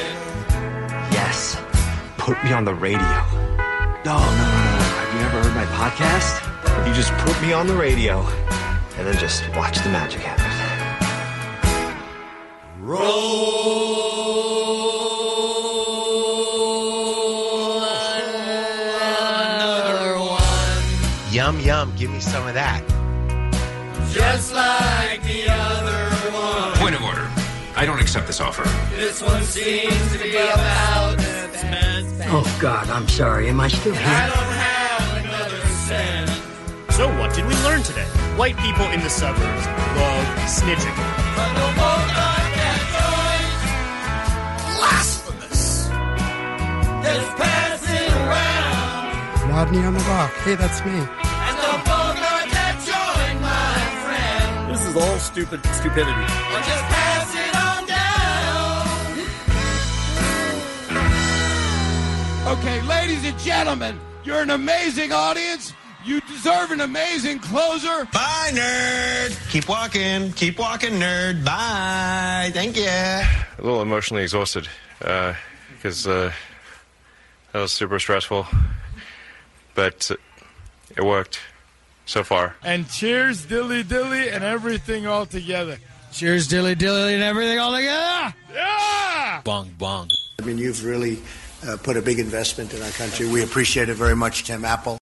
Yes. Put me on the radio. No, no, no, no. Have you ever heard my podcast? You just put me on the radio, and then just watch the magic happen. Yum, yum. Give me some of that. Just like the other one. Point of order. I don't accept this offer. This one seems to be about Oh, God, I'm sorry. Am I still I here? don't have another cent. So what did we learn today? White people in the suburbs love snitching. But no more like that Blasphemous. joint. Just passing around. Rodney on the Rock. Hey, that's me. And no more like that joint, my friend. This is all stupid stupidity. Or just pass it on down. Okay, ladies and gentlemen, you're an amazing audience. You deserve an amazing closer. Bye, nerd. Keep walking. Keep walking, nerd. Bye. Thank you. A little emotionally exhausted uh, because uh, that was super stressful, but it worked so far. And cheers, dilly dilly, and everything all together. Cheers, dilly dilly, and everything all together. Yeah! Bong, bong. I mean, you've really uh, put a big investment in our country. We appreciate it very much, Tim Apple.